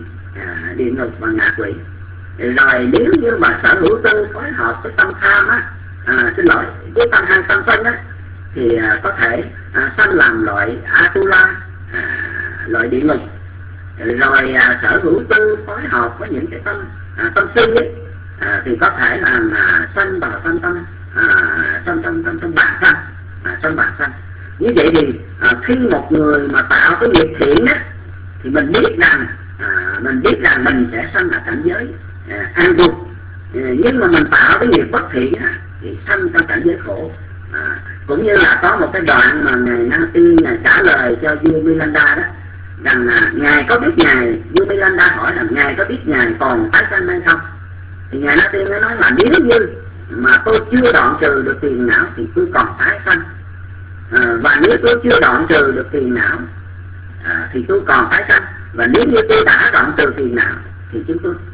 Rồi nếu như mà sở hữu tư phối hợp với tâm tham á, với tâm hai tâm sân á, thì có thể sanh làm loại Atula, loại địa ngục. Rồi sở hữu tư phối hợp với những cái tâm si ấy, thì có thể là sanh vào tâm bản sanh. Như vậy thì khi một người mà tạo cái nghiệp thiện á, thì mình biết rằng mình sẽ sanh ở cảnh giới an vui. Nhưng mà mình tạo cái nghiệp bất thiện á, thì sanh trong cảnh giới khổ. Cũng như là có một cái đoạn mà Ngài Na Tiên Ngài trả lời cho vua Milanda đó, rằng Ngài có biết vua Milanda hỏi rằng Ngài có biết Ngài còn tái sanh hay không? Thì Ngài Na Tiên nói là nếu như mà tôi chưa đoạn trừ được phiền não thì tôi còn tái sanh. Và nếu tôi chưa đoạn trừ được phiền não thì tôi còn tái sanh. Và nếu như tôi đã đoạn trừ phiền não thì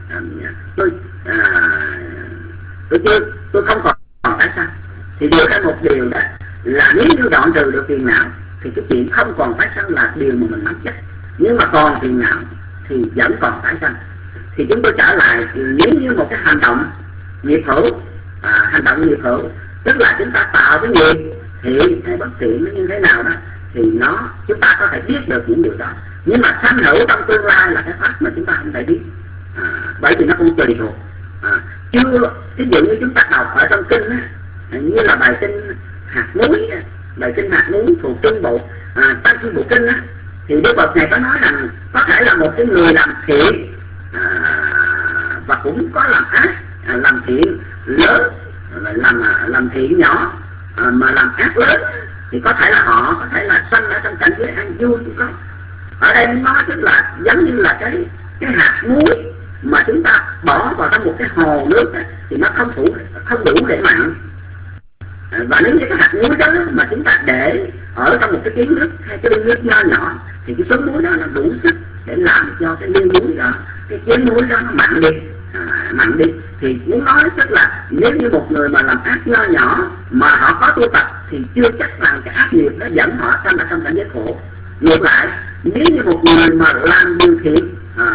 tôi không còn tái sanh. Thì điều hay một điều đó là nếu như đoạn trừ được phiền não thì cái chuyện không còn tái sanh là điều mà mình nắm chắc. Nhưng mà còn phiền não thì vẫn còn tái sanh. Thì chúng tôi trở lại, nếu như một cái hành động nghiệp hữu, hành động nghiệp hữu tức là chúng ta tạo cái nghiệp thiện hay bất thiện nó như thế nào đó, thì chúng ta có thể biết được những điều đó. Nhưng mà sanh hữu trong tương lai là cái pháp mà chúng ta không thể biết, bởi vì nó cũng tùy thuộc. Ví dụ như chúng ta đọc ở trong kinh á, như là bài kinh hạt núi, bài kinh hạt núi thuộc trung bộ, trong trung bộ kinh á, thì Đức Phật này có nói rằng có thể là một cái người làm thiện và cũng có làm ác, làm thiện lớn, làm thiện nhỏ mà làm ác lớn, thì có thể là họ có thể là sanh ở trong cảnh giới an vui cũng có. Ở đây nói tức là giống như là cái hạt muối mà chúng ta bỏ vào trong một cái hồ nước ấy, thì nó không đủ để mặn. Và nếu như cái hạt muối đó mà chúng ta để ở trong một cái chén nước hay cái ly nước nho nhỏ thì cái số muối đó nó đủ sức để làm cho cái ly muối đó, cái chén muối đó nó mặn đi. Thì muốn nói tức là nếu như một người mà làm ác nho nhỏ mà họ có tu tập thì chưa chắc rằng cái ác nghiệp đó dẫn họ sanh ở trong cảnh giới khổ. Ngược lại, nếu như một người mà làm điều thiện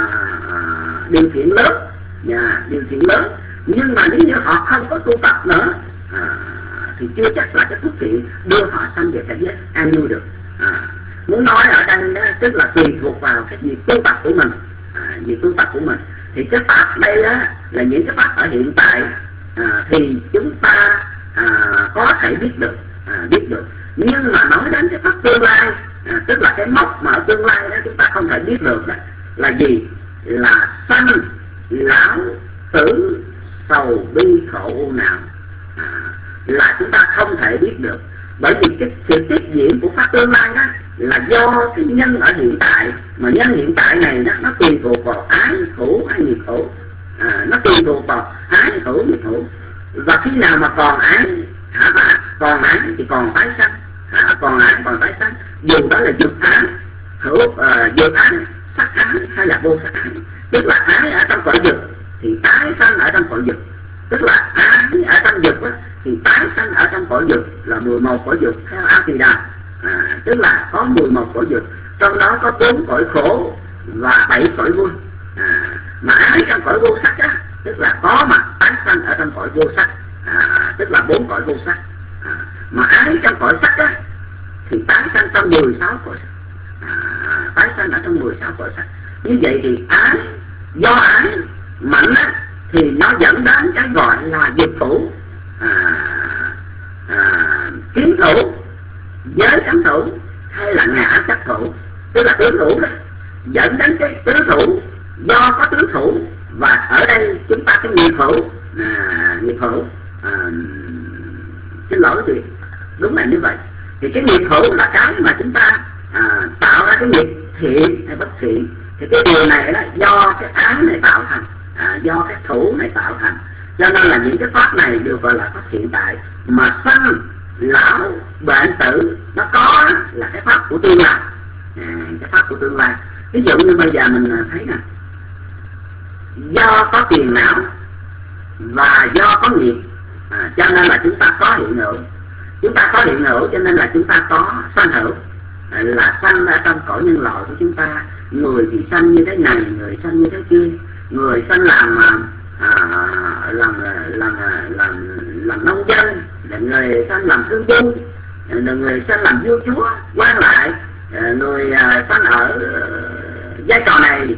lớn, điều thiện lớn, nhưng mà nếu như họ không có tu tập nữa thì chưa chắc là cái phước thiện đưa họ sanh về cảnh giới an vui được. Muốn nói ở đây đó, tức là tùy thuộc vào cái việc tu tập của mình, thì cái pháp đây đó, là những cái pháp ở hiện tại thì chúng ta có thể biết được. Nhưng mà nói đến cái pháp tương lai, tức là cái mốc mà ở tương lai đó chúng ta không thể biết được đó, là gì? Là sanh lão tử sầu bi khổ nào, là chúng ta không thể biết được. Bởi vì cái sự tiếp diễn của pháp tương lai đó là do cái nhân ở hiện tại, mà nhân hiện tại này đó, nó tùy thuộc vào ái khổ hay nghiệp khổ, nó tùy thuộc vào ái khổ nghiệp khổ. Và khi nào mà còn ái thì còn tái sanh, còn tái sanh, dù đó là dục ái, dục ái, sắc ái hay là vô sắc ái. Tức là ái ở trong cõi dục thì tái sanh ở trong cõi dục, tức là ái ở trong dục thì tái sanh ở trong cõi dục là 11 cõi dục theo A Tỳ Đà, tức là có 11 cõi dục, trong đó có 4 cõi khổ và 7 cõi vui. Mà ái trong cõi vô sắc á, tức là có mặt tái sanh ở trong cõi vô sắc, tức là 4 cõi vô sắc. Mà ái trong cõi sắc á thì tái sanh trong 16 cõi sắc, tái sanh ở trong 16 cõi sắc. Như vậy thì ái, do ái mạnh á thì nó dẫn đến cái gọi là dục thủ, kiến thủ, giới cấm thủ hay là ngã chấp thủ, tức là tứ thủ đó, dẫn đến cái tứ thủ. Do có tứ thủ và ở đây chúng ta cái nghiệp hữu, xin lỗi thì đúng là như vậy. Thì cái nghiệp hữu là cái mà chúng ta tạo ra cái nghiệp thiện hay bất thiện. Thì cái điều này đó do cái ái này tạo thành, do cái thủ này tạo thành. Cho nên là những cái pháp này đều gọi là pháp hiện tại. Mà sanh lão bệnh tử nó có là cái pháp của tương lai, cái pháp của tương lai. Ví dụ như bây giờ mình thấy nè, do có phiền não và do có nghiệp, cho nên là chúng ta có hiện hữu. Chúng ta có hiện hữu cho nên là chúng ta có sanh hữu, là sanh ở trong cõi nhân loại của chúng ta. Người thì sanh như thế này, người sanh như thế kia. Người sanh làm nông dân, người sanh làm thương binh, người sanh làm vua chúa quan lại, người sanh ở giai trò này,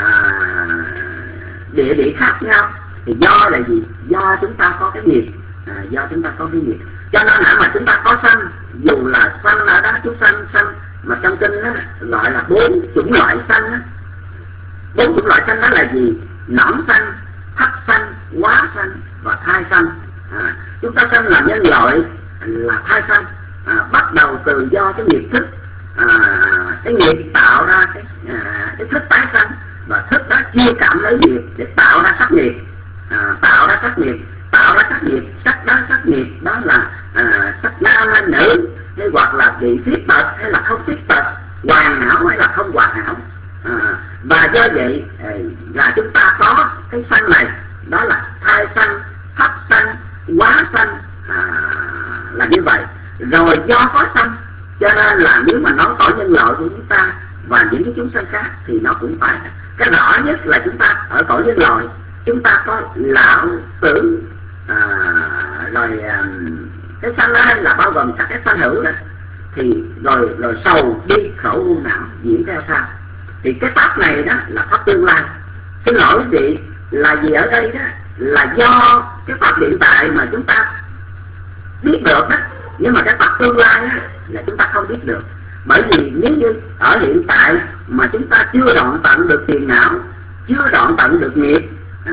địa vị khác nhau. Thì do là gì? Do chúng ta có cái nghiệp, cho nên mà chúng ta có sanh, dù là sanh ở đó chúng sanh mà trong kinh đó, gọi là 4 chủng loại sanh đó. 4 chủng loại sanh đó là gì? Nõn sanh, thất sanh, hóa sanh và thai sanh. Chúng ta sanh là nhân loại là thai sanh, bắt đầu từ do cái nghiệp thức, cái nghiệp tạo ra cái thức tái sanh, và thức đó chia cảm lấy nghiệp để tạo ra sắc nghiệp, tạo nó sắc nghiệp đó là sắc nam hay nữ, hay hoặc là bị khuyết tật hay là không khuyết tật, hoàn hảo hay là không hoàn hảo. Và do vậy là chúng ta có cái sanh này, đó là thai sanh, thấp sanh, quá sanh, là như vậy. Rồi do có sanh cho nên là nếu mà nói cõi nhân loại của chúng ta và những cái chúng sanh khác thì nó cũng phải. Cái rõ nhất là chúng ta ở cõi nhân loại chúng ta có lão tử, rồi cái sanh đó là bao gồm các cái sanh hữu đó, thì rồi sầu bi khổ u não diễn theo sau. Thì cái pháp này đó là pháp tương lai. Xin lỗi quý vị, là gì ở đây đó là do cái pháp hiện tại mà chúng ta biết được đó, nhưng mà cái pháp tương lai đó là chúng ta không biết được. Bởi vì nếu như ở hiện tại mà chúng ta chưa đoạn tận được phiền não, chưa đoạn tận được nghiệp,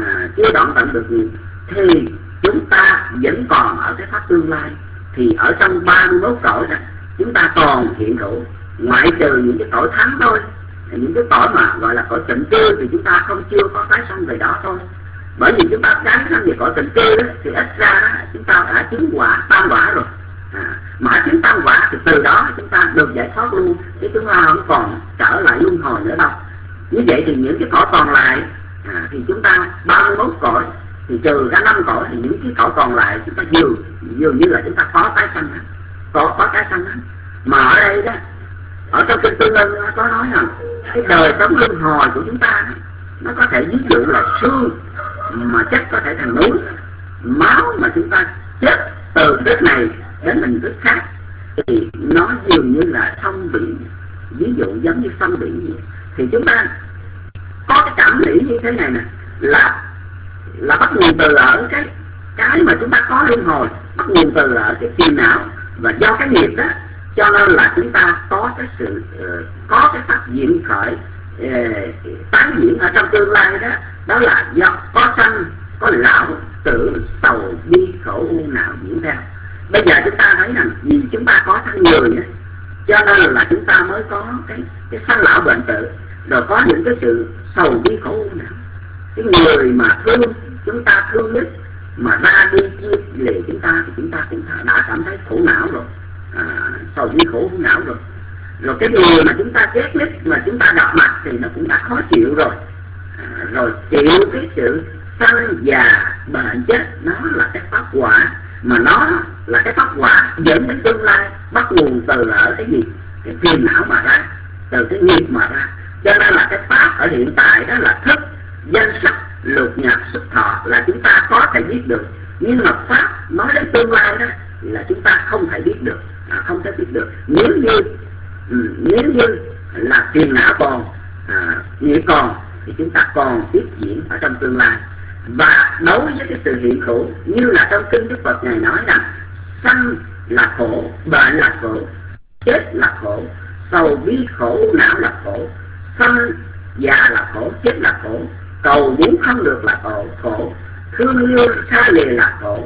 thì chúng ta vẫn còn ở cái pháp tương lai. Thì ở trong 31 cõi đó chúng ta còn hiện hữu, ngoại trừ những cái cõi thánh thôi. Những cái cõi mà gọi là cõi tịnh cư thì chúng ta chưa có tái sanh về đó thôi. Bởi vì chúng ta tái sanh về cõi tịnh cư đó, thì ít ra đó, chúng ta đã chứng quả tam quả rồi. Mà chứng tam quả thì từ đó chúng ta được giải thoát luôn, chứ chúng ta không còn trở lại luân hồi nữa đâu. Như vậy thì những cái cõi còn lại thì chúng ta 31 cõi thì trừ ra 5 cõi thì những cái cõi còn lại chúng ta dường như là chúng ta có tái sanh, có tái sanh. Mà ở đây đó, ở trong kinh Tương Ưng có nói rằng cái đời sống luân hồi của chúng ta nó có thể ví dụ là xương mà chất có thể thành núi, máu mà chúng ta chết từ đất này đến hình thức khác, thì nó dường như là sông biển, ví dụ giống như sông biển vậy. Thì chúng ta có cái cảm nghĩ như thế này nè, là bắt nguồn từ ở cái mà chúng ta có luân hồi, bắt nguồn từ ở cái phiền não, và do cái nghiệp đó cho nên là chúng ta có cái sự có cái pháp diễn khởi tái diễn ở trong tương lai đó. Đó là do có sanh, có lão tử, sầu bi khổ u não diễn theo. Bây giờ chúng ta thấy rằng vì chúng ta có thân người đó, cho nên là chúng ta mới có cái sanh lão bệnh tử, rồi có những cái sự sầu bi khổ u não. Cái người mà thương chúng ta thương nhất mà ra đi chia lìa chúng ta thì chúng ta cũng đã cảm thấy khổ não rồi, sầu bi khổ u não rồi. Rồi cái người mà chúng ta ghét nhất mà chúng ta gặp mặt thì nó cũng đã khó chịu rồi. Rồi chịu cái sự sanh già bệnh chết, nó là cái pháp quả, mà nó là cái pháp quả dẫn đến tương lai, bắt nguồn từ ở cái gì? Cái phiền não mà ra, từ cái nghiệp mà ra. Cho nên là cái pháp ở hiện tại đó là thức, danh sắc, lục nhập, xúc thọ là chúng ta có thể biết được. Nhưng mà pháp nói đến tương lai đó là chúng ta không thể biết được, không thể biết được. Nếu như là phiền não còn, nghiệp còn, thì chúng ta còn tiếp diễn ở trong tương lai. Và đối với cái sự hiện hữu, như là trong kinh Đức Phật Ngài nói rằng sanh là khổ, bệnh là khổ, chết là khổ, sầu bi khổ não là khổ, sanh già là khổ, chết là khổ, cầu muốn không được là khổ, thương yêu xa lìa là khổ,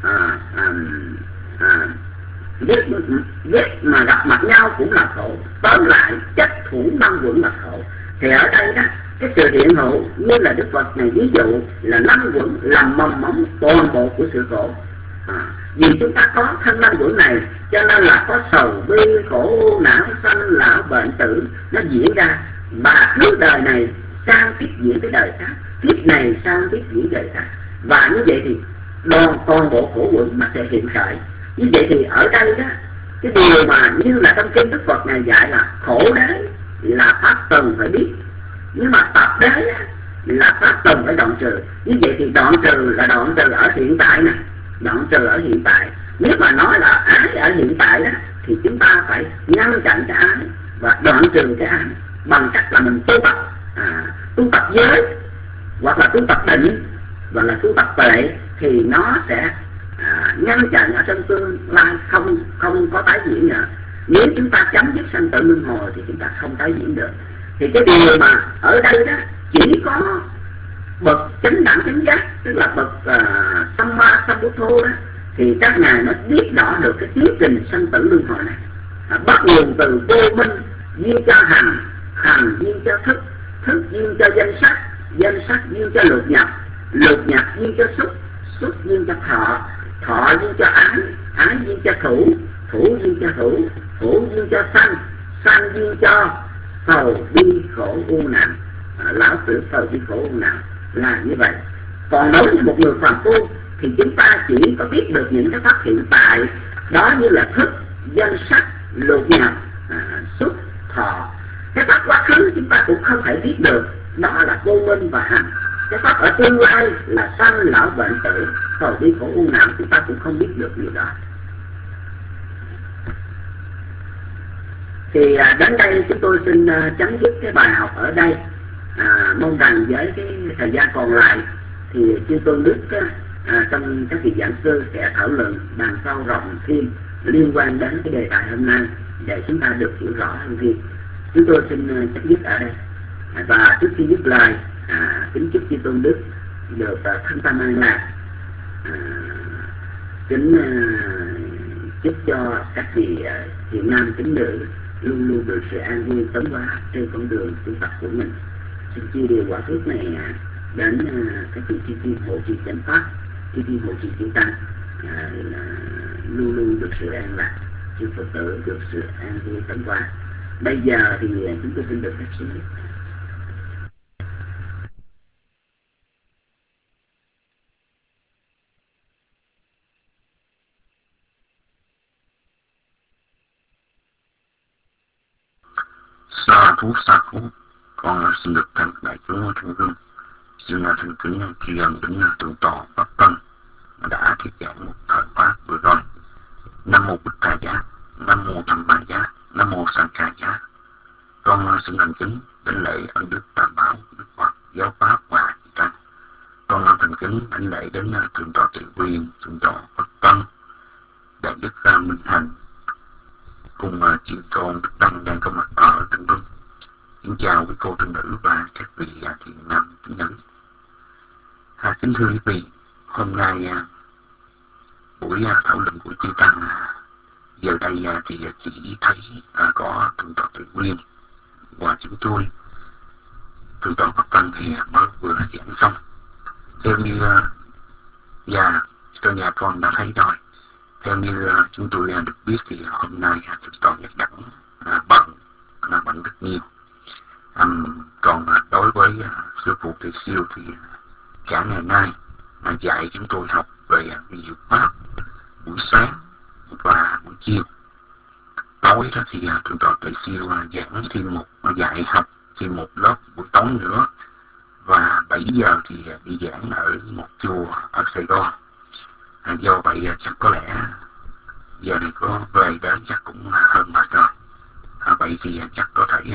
ghét mà gặp mặt nhau cũng là khổ, tóm lại chấp thủ năm quẩn là khổ. Thì ở đây đó, cái sự hiện hữu như là Đức Phật này ví dụ là năm quẩn làm mầm móng toàn bộ của sự khổ. Vì chúng ta có thân năm quẩn này cho nên là có sầu bi khổ não sanh lão bệnh tử nó diễn ra, và cứ đời này sang tiếp diễn cái đời khác, kiếp này sang tiếp diễn đời khác, và như vậy thì toàn bộ khổ quẩn nó sẽ hiện khởi. Như vậy thì ở đây đó, cái điều mà như là trong kinh Đức Phật này dạy là khổ đế là pháp cần phải biết, nhưng mà tập đế là pháp cần phải đoạn trừ. Như vậy thì đoạn trừ là đoạn trừ ở hiện tại nè, đoạn trừ ở hiện tại. Nếu mà nói là ái ở hiện tại đó thì chúng ta phải ngăn chặn cái ái và đoạn trừ cái ái bằng cách là mình tu tập giới, hoặc là tu tập định, hoặc là tu tập tuệ, thì nó sẽ ngăn chặn ở trong tương lai không có tái diễn nữa. Nếu chúng ta chấm dứt sanh tử luân hồi thì chúng ta không tái diễn được. Thì cái điều mà ở đây đó chỉ có bậc chánh đẳng chánh giác, tức là bậc Samma Sambuddho đó, thì các ngài nó biết rõ được cái tiến trình sanh tử luân hồi này, bắt nguồn từ vô minh duyên cho hành, hành duyên cho thức, thức duyên cho danh sắc duyên cho lục nhập duyên cho xúc xúc duyên cho thọ, thọ duyên cho ái, ái duyên cho thủ, thủ duyên cho hữu, hữu duyên cho sanh, sanh duyên cho sầu bi khổ u nạn. Lão tử sầu bi khổ u nạn là như vậy. Còn đối với một người phàm phu thì chúng ta chỉ có biết được những cái pháp hiện tại đó, như là thức, danh sắc, lục nhập, xúc, thọ. Cái pháp quá khứ chúng ta cũng không thể biết được, đó là vô minh và hành. Cái pháp ở tương lai là sanh lão bệnh tử, sầu bi khổ u nạn, chúng ta cũng không biết được điều đó. Thì đến đây chúng tôi xin chấm dứt cái bài học ở đây. Mong rằng với cái thời gian còn lại thì chư Tôn Đức trong các vị giảng sư sẽ thảo luận bàn sâu rộng thêm liên quan đến cái đề tài hôm nay để chúng ta được hiểu rõ hơn thêm. Chúng tôi xin chấm dứt ở đây, và trước khi dứt lời kính chúc chư Tôn Đức được thân tâm an lạc, kính chúc cho các vị thiện nam tín nữ luôn luôn được sự an vui tấn hóa trên con đường tu tập của mình. Xin chia điều quả phước này đến các vị chư thiên hộ trì chánh pháp, chư thiên hộ trì chư tăng luôn luôn được sự an lạc, chư Phật tử được sự an vui tấn hóa. Bây giờ thì chúng tôi xin được phép xin. Sa thú, con xin được thành đại chúng trong gương, xin thành kính tri ân đến thượng tọa Pháp Tân đã thuyết giảng một thời pháp vừa rồi. Nam mô Bích Tà Giá, Nam mô Tham Ma Giá, Nam mô Sang Kha Giá. Con xin thành kính đảnh lễ ân đức Tam Bảo, Đức Phật, Giáo Pháp và Chư Tăng. Con thành kính đảnh lễ đến thượng tọa Tỳ Quyên, thượng tọa Pháp Tân, đại đức Minh Hành cùng chư tôn Đức Tăng đang có mặt ở trong gương. Xin chào quý cô thân nữ và các vị thiện nam tín nữ. Kính thưa quý vị, hôm nay buổi thảo luận của chư Tăng giờ đây thì chỉ thấy có thượng tọa Tỳ Quyên và chúng tôi. Thượng tọa Pháp Tân thì mới vừa giảng xong. Theo như trong nhà con đã thấy rồi, theo như chúng tôi được biết thì hôm nay thượng tọa Nhật Đẳng bận rất nhiều. Còn đối với sư phụ Thầy Siêu thì cả ngày nay dạy chúng tôi học về diệu pháp buổi sáng và buổi chiều. Tối đó thì thượng tọa Thầy Siêu giảng thêm dạy học thêm một lớp buổi tối nữa, và 7 giờ thì đi giảng ở một chùa ở Sài Gòn. Do vậy chắc có lẽ giờ này có về đến chắc cũng hơn mệt rồi. Vậy thì chắc có thể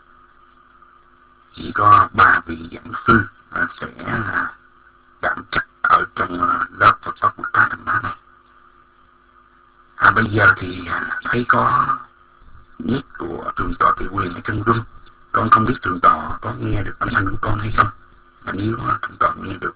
chỉ có 3 vị giảng sư sẽ đảm trách ở trong lớp Phật pháp Bồ Tát Đàm Bá này. Bây giờ thì thấy có nét của thượng tọa Tỳ Quyên ở trong room. Con không biết thượng tọa có nghe được âm thanh của con hay không. Nếu thượng tọa nghe được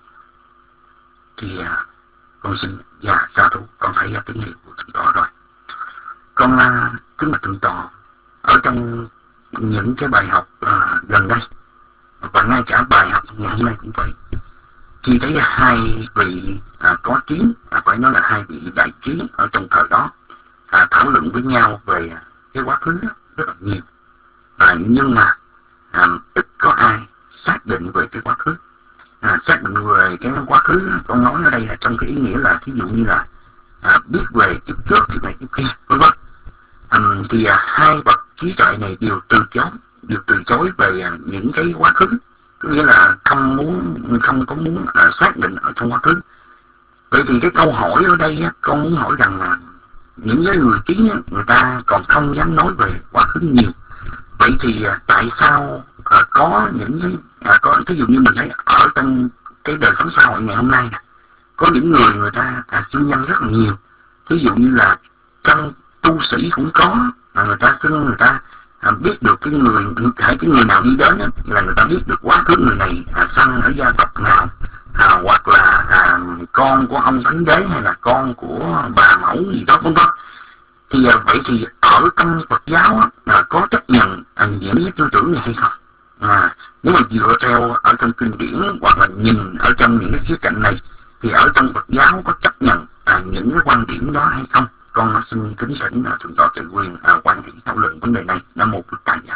thì con xin sa thú. Con thấy tín hiệu của thượng tọa rồi. Con kính bạch thượng tọa, ở trong những cái bài học gần đây và ngay cả bài học ngày hôm nay cũng vậy, khi thấy hai vị có trí, phải nói là hai vị đại trí ở trong thời đó thảo luận với nhau về cái quá khứ rất là nhiều, nhưng mà ít có ai xác định về cái quá khứ. Xác định về cái quá khứ, con nói ở đây là trong cái ý nghĩa là thí dụ như là biết về kiếp trước thì này kiếp kia, vân vân. Thì hai bậc trí tuệ này đều từ chối về những cái quá khứ, có nghĩa là không có muốn xác định ở trong quá khứ. Vậy thì cái câu hỏi ở đây con muốn hỏi rằng là những cái người trí người ta còn không dám nói về quá khứ nhiều. Vậy thì tại sao có những có ví dụ như mình thấy ở trong cái đời sống xã hội ngày hôm nay có những người ta xưng danh rất là nhiều. Ví dụ như là trong tu sĩ cũng có, người ta xưng, người ta biết được cái người nào đi đến là người ta biết được quá khứ người này sanh ở gia tộc nào, hoặc là con của ông thánh đế hay là con của bà mẫu gì đó, vân vân. Thì vậy thì ở trong Phật giáo có chấp nhận những cái tư tưởng này hay không? Nếu mà dựa theo ở trong kinh điển hoặc là nhìn ở trong những cái khía cạnh này Thì ở trong Phật giáo có chấp nhận những cái quan điểm đó hay không? Con xin kính thỉnh thượng tọa Từ Quyền quan điểm thảo luận vấn đề này. Nam mô Bổn Tát.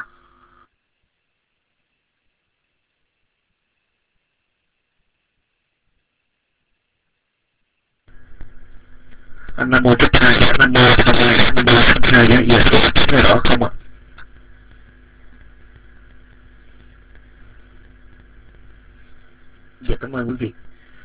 Nam mô Thích Ca, Nam mô Tham Ma, Nam mô Sanh Kha, giờ nghe rõ không ạ? Dạ cảm ơn quý vị.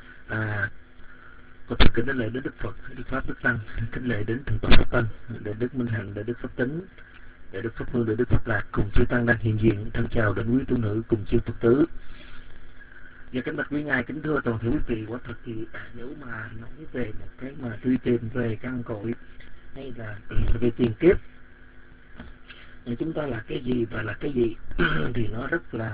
Có thể kính đến lễ đến Đức Phật, Đức Pháp, Đức Tăng, kính lễ đến Thượng tọa Pháp Tân, để Đức Minh Hạnh, để Đức Pháp Tính, để Đức Pháp Phương, để Đức Pháp Lạc cùng chư tăng đang hiện diện. Thân chào đến quý tu nữ cùng chư Phật tử. Và kính bạch quý ngài, kính thưa toàn thể quý vị, quả thật thì nếu mà nói về một cái mà truy tìm về căn cội hay là về tiền kiếp, chúng ta là cái gì và là cái gì thì nó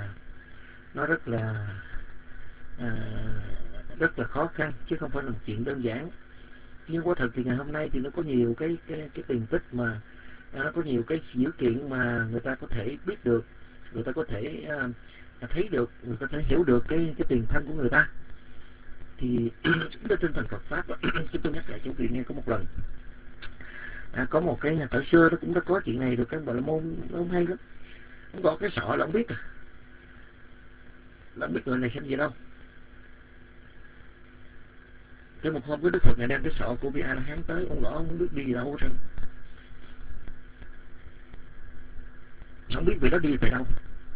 rất là khó khăn, chứ không phải là một chuyện đơn giản. Nhưng quả thật thì ngày hôm nay thì nó có nhiều cái tiền tích mà nó có nhiều cái dữ kiện mà người ta có thể biết được, người ta có thể thấy được, người ta có thể hiểu được cái tiền thân của người ta. Thì chúng ta tinh thần Phật pháp chúng tôi nhắc lại cho quý vị nghe có một lần, có một cái nhà thời xưa nó cũng đã có chuyện này được, cái bà la môn nó không hay lắm, không có cái sọ là không biết là không biết người này xem gì đâu. Cái một hôm cái Đức Phật này đem cái sọ của vị A La Hán tới, ông gõ không biết đi đâu hết, không biết vị đó đi về đâu.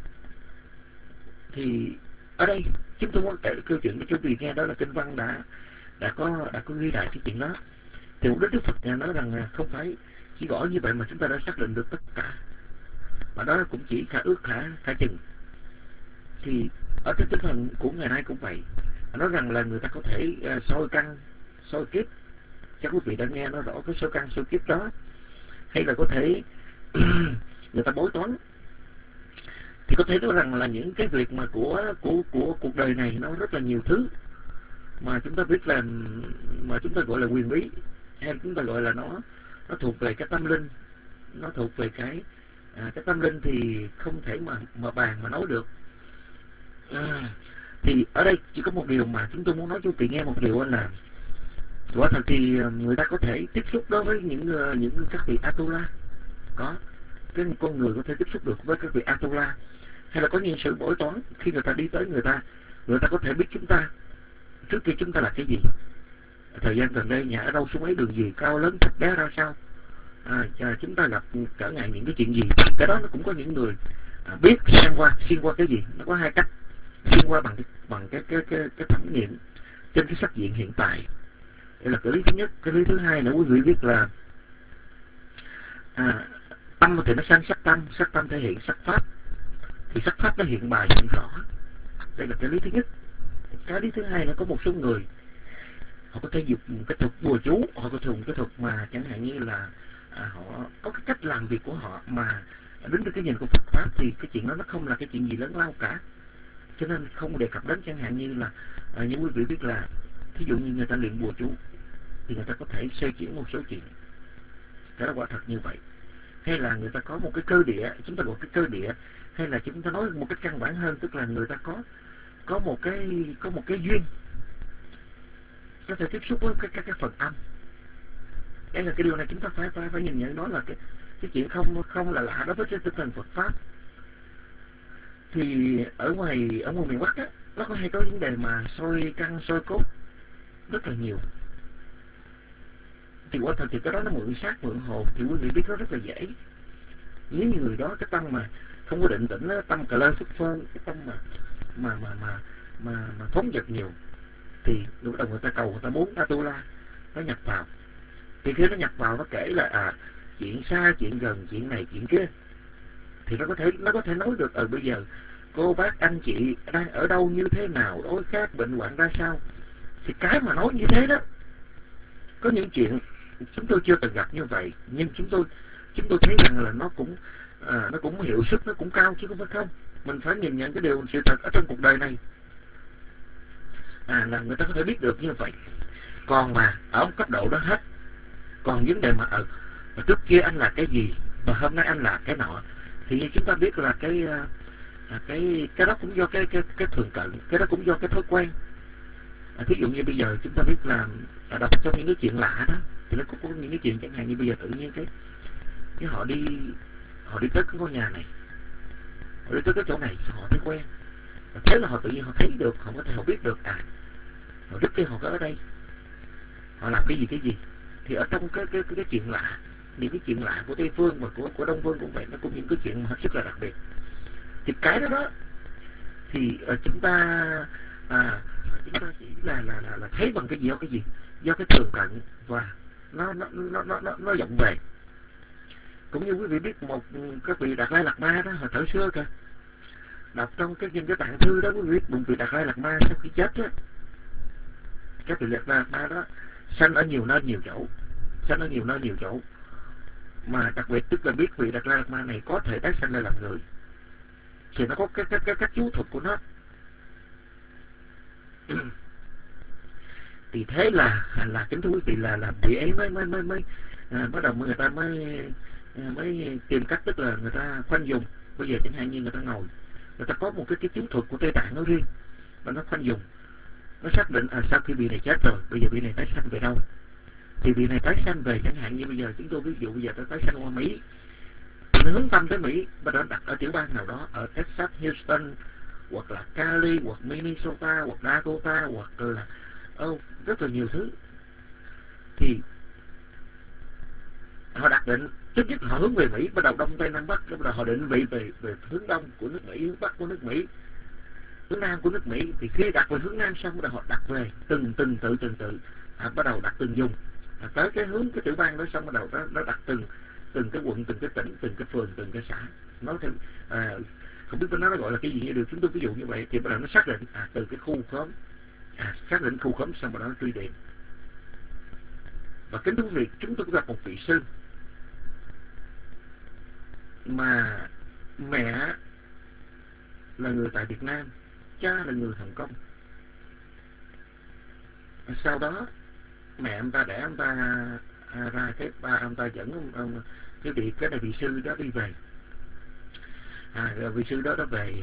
Thì ở đây chúng tôi muốn kể câu chuyện cho quý vị nghe, đó là kinh văn đã có ghi lại cái chuyện đó. Thì Đức Phật nhà nói rằng là không phải chỉ gõ như vậy mà chúng ta đã xác định được tất cả, mà đó cũng chỉ khả ước khả chừng. Thì ở trên tinh thần của ngày nay cũng vậy, nói rằng là người ta có thể soi căn soi kiếp, chắc quý vị đã nghe nó rõ cái soi căn soi kiếp đó, hay là có thể người ta bói toán. Thì có thể nói rằng là những cái việc mà của cuộc đời này nó rất là nhiều thứ mà chúng ta biết là, mà chúng ta gọi là quyền bí, hay chúng ta gọi là nó thuộc về cái tâm linh, nó thuộc về cái tâm linh thì không thể mà bàn mà nói được. Thì ở đây chỉ có một điều mà chúng tôi muốn nói cho quý vị nghe, một điều là quả thật thì người ta có thể tiếp xúc đối với những các vị Atula, có cái con người có thể tiếp xúc được với các vị Atula, hay là có những sự bói toán khi người ta đi tới, người ta có thể biết chúng ta trước kia chúng ta là cái gì, thời gian gần đây nhà ở đâu, xuống ấy đường gì, cao lớn thấp bé ra sao, chúng ta gặp trở ngại những cái chuyện gì. Cái đó nó cũng có những người biết xuyên qua cái gì. Nó có hai cách: xuyên qua bằng cái thẩm nghiệm trên cái sắc diện hiện tại. Đây là cái lý thứ nhất. Cái lý thứ hai nữa quý vị biết là tâm thì nó sanh sắc tâm thể hiện sắc pháp, thì sắc pháp nó hiện bài hiện rõ. Đây là cái lý thứ nhất. Cái lý thứ hai là có một số người họ có thể dùng cái thuật bùa chú, họ có thể dùng cái thuật mà chẳng hạn như là họ có cái cách làm việc của họ mà đứng từ cái nhìn của Phật pháp thì cái chuyện đó nó không là cái chuyện gì lớn lao cả, cho nên không đề cập đến. Chẳng hạn như là như quý vị biết là thí dụ như người ta luyện bùa chú thì người ta có thể xoay chuyển một số chuyện, cái đó quả thật như vậy. Hay là người ta có một cái cơ địa, chúng ta gọi cái cơ địa, hay là chúng ta nói một cách căn bản hơn, tức là người ta có một cái duyên có thể tiếp xúc với các phần âm. Đây là cái điều này chúng ta phải nhìn nhận, đó là cái chuyện không là lạ đối với cái tinh thần Phật pháp. Thì ở ngoài miền Bắc á, nó có hay có vấn đề mà soi căn soi cốt rất là nhiều. Thì quả thật thì cái đó nó mượn xác mượn hồn, thì quý vị biết nó rất là dễ. Nếu như người đó cái tâm mà không có định tĩnh, tâm cà lơ phất phơ, cái tâm mà phóng dật nhiều, thì lúc đầu người ta cầu, người ta muốn Atula nó nhập vào. Thì khi nó nhập vào, nó kể là chuyện xa chuyện gần, chuyện này chuyện kia, thì nó có thể nói được bây giờ cô bác anh chị đang ở đâu, như thế nào, đối khác bệnh hoạn ra sao. Thì cái mà nói như thế đó, có những chuyện chúng tôi chưa từng gặp như vậy, nhưng chúng tôi thấy rằng là nó cũng hiệu suất nó cũng cao, chứ không phải không. Mình phải nhìn nhận cái điều sự thật ở trong cuộc đời này, là người ta có thể biết được như vậy. Còn mà ở một cấp độ đó hết. Còn vấn đề mà trước kia anh là cái gì và hôm nay anh là cái nọ, thì như chúng ta biết là cái đó cũng do cái thường cận, cái đó cũng do cái thói quen. Thí dụ như bây giờ chúng ta biết là đọc trong những cái chuyện lạ đó, thì nó có những cái chuyện chẳng hạn như bây giờ tự nhiên cái họ đi tới cái ngôi nhà này, họ đi tới cái chỗ này, họ thấy quen, thế là họ tự nhiên họ thấy được, họ có thể họ biết được họ trước kia họ có ở đây, họ làm cái gì, thì ở trong cái chuyện lạ, những cái chuyện lạ của Tây Phương và của Đông Phương cũng vậy, nó cũng những cái chuyện mà hết sức là đặc biệt. Thì cái đó thì chúng ta chỉ là thấy bằng cái gì, do cái tường tận và nó vọng về. Cũng như quý vị biết một cái vị Đạt Lai Lạt Ma đó hồi thời xưa kìa, đọc trong những cái tạng thư đó, quý vị biết một vị Đạt Lai Lạt Ma sau khi chết á, các vị Đạt Lai Lạt Ma đó sanh ở nhiều nơi nhiều chỗ, mà đặc biệt tức là biết vị Đạt Lai Lạt Ma này có thể tái sanh lại làm người, thì nó có các chú thuật của nó. Thì thế là kính thưa quý vị là vị ấy mới bắt đầu người ta mới tìm cách, tức là người ta khoanh dùng. Bây giờ chẳng hạn như người ta ngồi, người ta có một cái chú thuật của Tây Tạng nó riêng, và nó khoanh dùng, nó xác định sau khi vị này chết rồi, bây giờ vị này tái sanh về đâu, thì vị này tái sanh về chẳng hạn như bây giờ chúng tôi ví dụ bây giờ tái sanh qua Mỹ, nó hướng tâm tới Mỹ, bắt đầu đặt ở tiểu bang nào đó, ở Texas, Houston, hoặc là Cali, hoặc Minnesota, hoặc Dakota, hoặc là rất là nhiều thứ. Thì họ đặt định, trước nhất họ hướng về Mỹ, bắt đầu Đông Tây Nam Bắc, bắt đầu họ định vị về hướng Đông của nước Mỹ, hướng Bắc của nước Mỹ, hướng Nam của nước Mỹ. Thì khi đặt về hướng Nam xong, bắt đầu họ đặt về từng tự, bắt đầu đặt từng vùng, tới cái hướng cái tiểu bang đó xong, bắt đầu nó đặt từng cái quận, từng cái tỉnh, từng cái phường, từng cái xã. Nói thêm không biết bên đó nó gọi là cái gì như được, chúng tôi ví dụ như vậy. Thì bắt đầu nó xác định từ cái khu khóm, xác định khu khóm xong, bắt đầu nó truy điện. Và kính thưa quý vị, chúng tôi có gặp một vị sư mà mẹ là người tại Việt Nam, cha là người Hồng Kông. Sau đó mẹ ông ta đẻ ông ta ra, cái ba ông ta dẫn cái vị sư đó đi về. Vị sư đó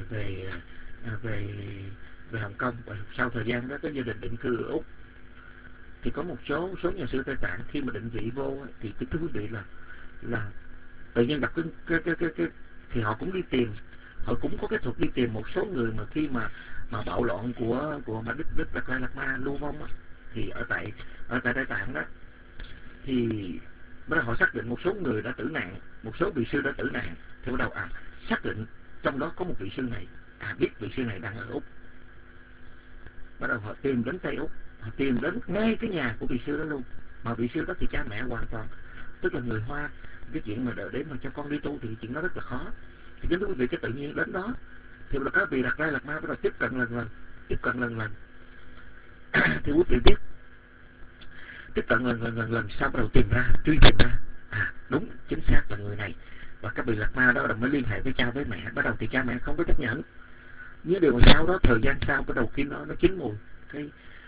về Hồng Kông. Và sau thời gian đó, cái gia đình định cư ở Úc. Thì có một số nhà sư Tây Tạng khi mà định vị vô thì thưa quý vị là tự nhiên gặp cái thì họ cũng đi tìm, họ cũng có cái thuật đi tìm một số người mà khi mà bạo loạn của mà Đức Đạt Lai Lạt Ma lưu vong á, thì ở tại Tây Tạng đó, thì bắt đầu họ xác định một số người đã tử nạn, một số vị sư đã tử nạn. Thì bắt đầu xác định trong đó có một vị sư này, biết vị sư này đang ở Úc. Bắt đầu họ tìm đến Tây Úc, họ tìm đến ngay cái nhà của vị sư đó luôn. Mà vị sư đó thì cha mẹ hoàn toàn, tức là người Hoa. Cái chuyện mà để mà cho con đi tu thì chuyện đó rất là khó. Thì kính thưa quý vị, cái tự nhiên đến đó thì bắt đầu các vị Đạt Lai Lạt Ma bắt đầu tiếp cận lần lần. Thì quý vị biết, tiếp cận lần sau bắt đầu truy tìm ra, đúng chính xác là người này. Và các vị Lạt Ma đó mới liên hệ với cha với mẹ. Bắt đầu thì cha mẹ không có chấp nhận, nhưng điều sau đó thời gian sau bắt đầu khi nó chín mùi cái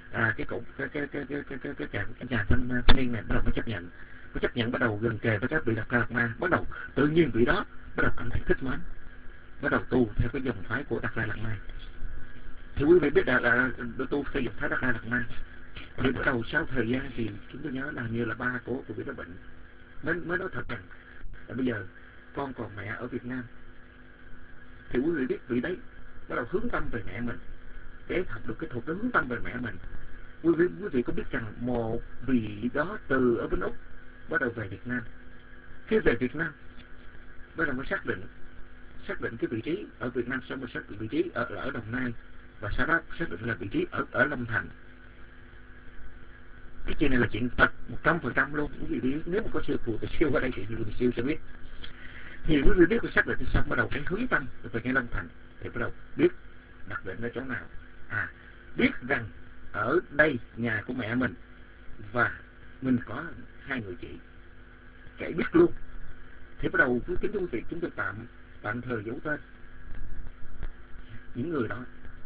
nhà thanh niên này bắt đầu mới chấp nhận bắt đầu gần kề với các vị Đạt Lai Lạt Ma. Bắt đầu tự nhiên vị đó bắt đầu cảm thấy thích mến, bắt đầu tu theo cái dòng phái của Đạt Lai Lạt Ma. Thì quý vị biết là tu theo dòng phái Đạt Lai Lạt Ma. Thì bắt đầu sau thời gian thì chúng tôi nhớ là như là ba của vị đó bệnh, mới nói thật rằng là bây giờ con còn mẹ ở Việt Nam. Thì quý vị biết vị đấy bắt đầu hướng tâm về mẹ mình, để học được cái thuật đó hướng tâm về mẹ mình. Quý vị có biết rằng một vị đó từ ở bên Úc bắt đầu về Việt Nam. Khi về Việt Nam bắt đầu mới xác định cái vị trí ở Việt Nam, xong mới xác định vị trí ở Đồng Nai, và sau đó xác định là vị trí ở Long Thành. Cái chuyện này là chuyện thật 100% luôn. Quý vị biết, nếu mà có sư phụ thì siêu ở đây thì siêu sẽ biết. Thì quý vị biết tôi xác định thì xong bắt đầu cái hướng tâm về cái Long Thành, thì bắt đầu biết đặt định ở chỗ nào. Biết rằng ở đây nhà của mẹ mình và mình có hai người chị, kể biết luôn. Thì bắt đầu với kính thưa quý vị, chúng tôi tạm thời giấu tên những người đó.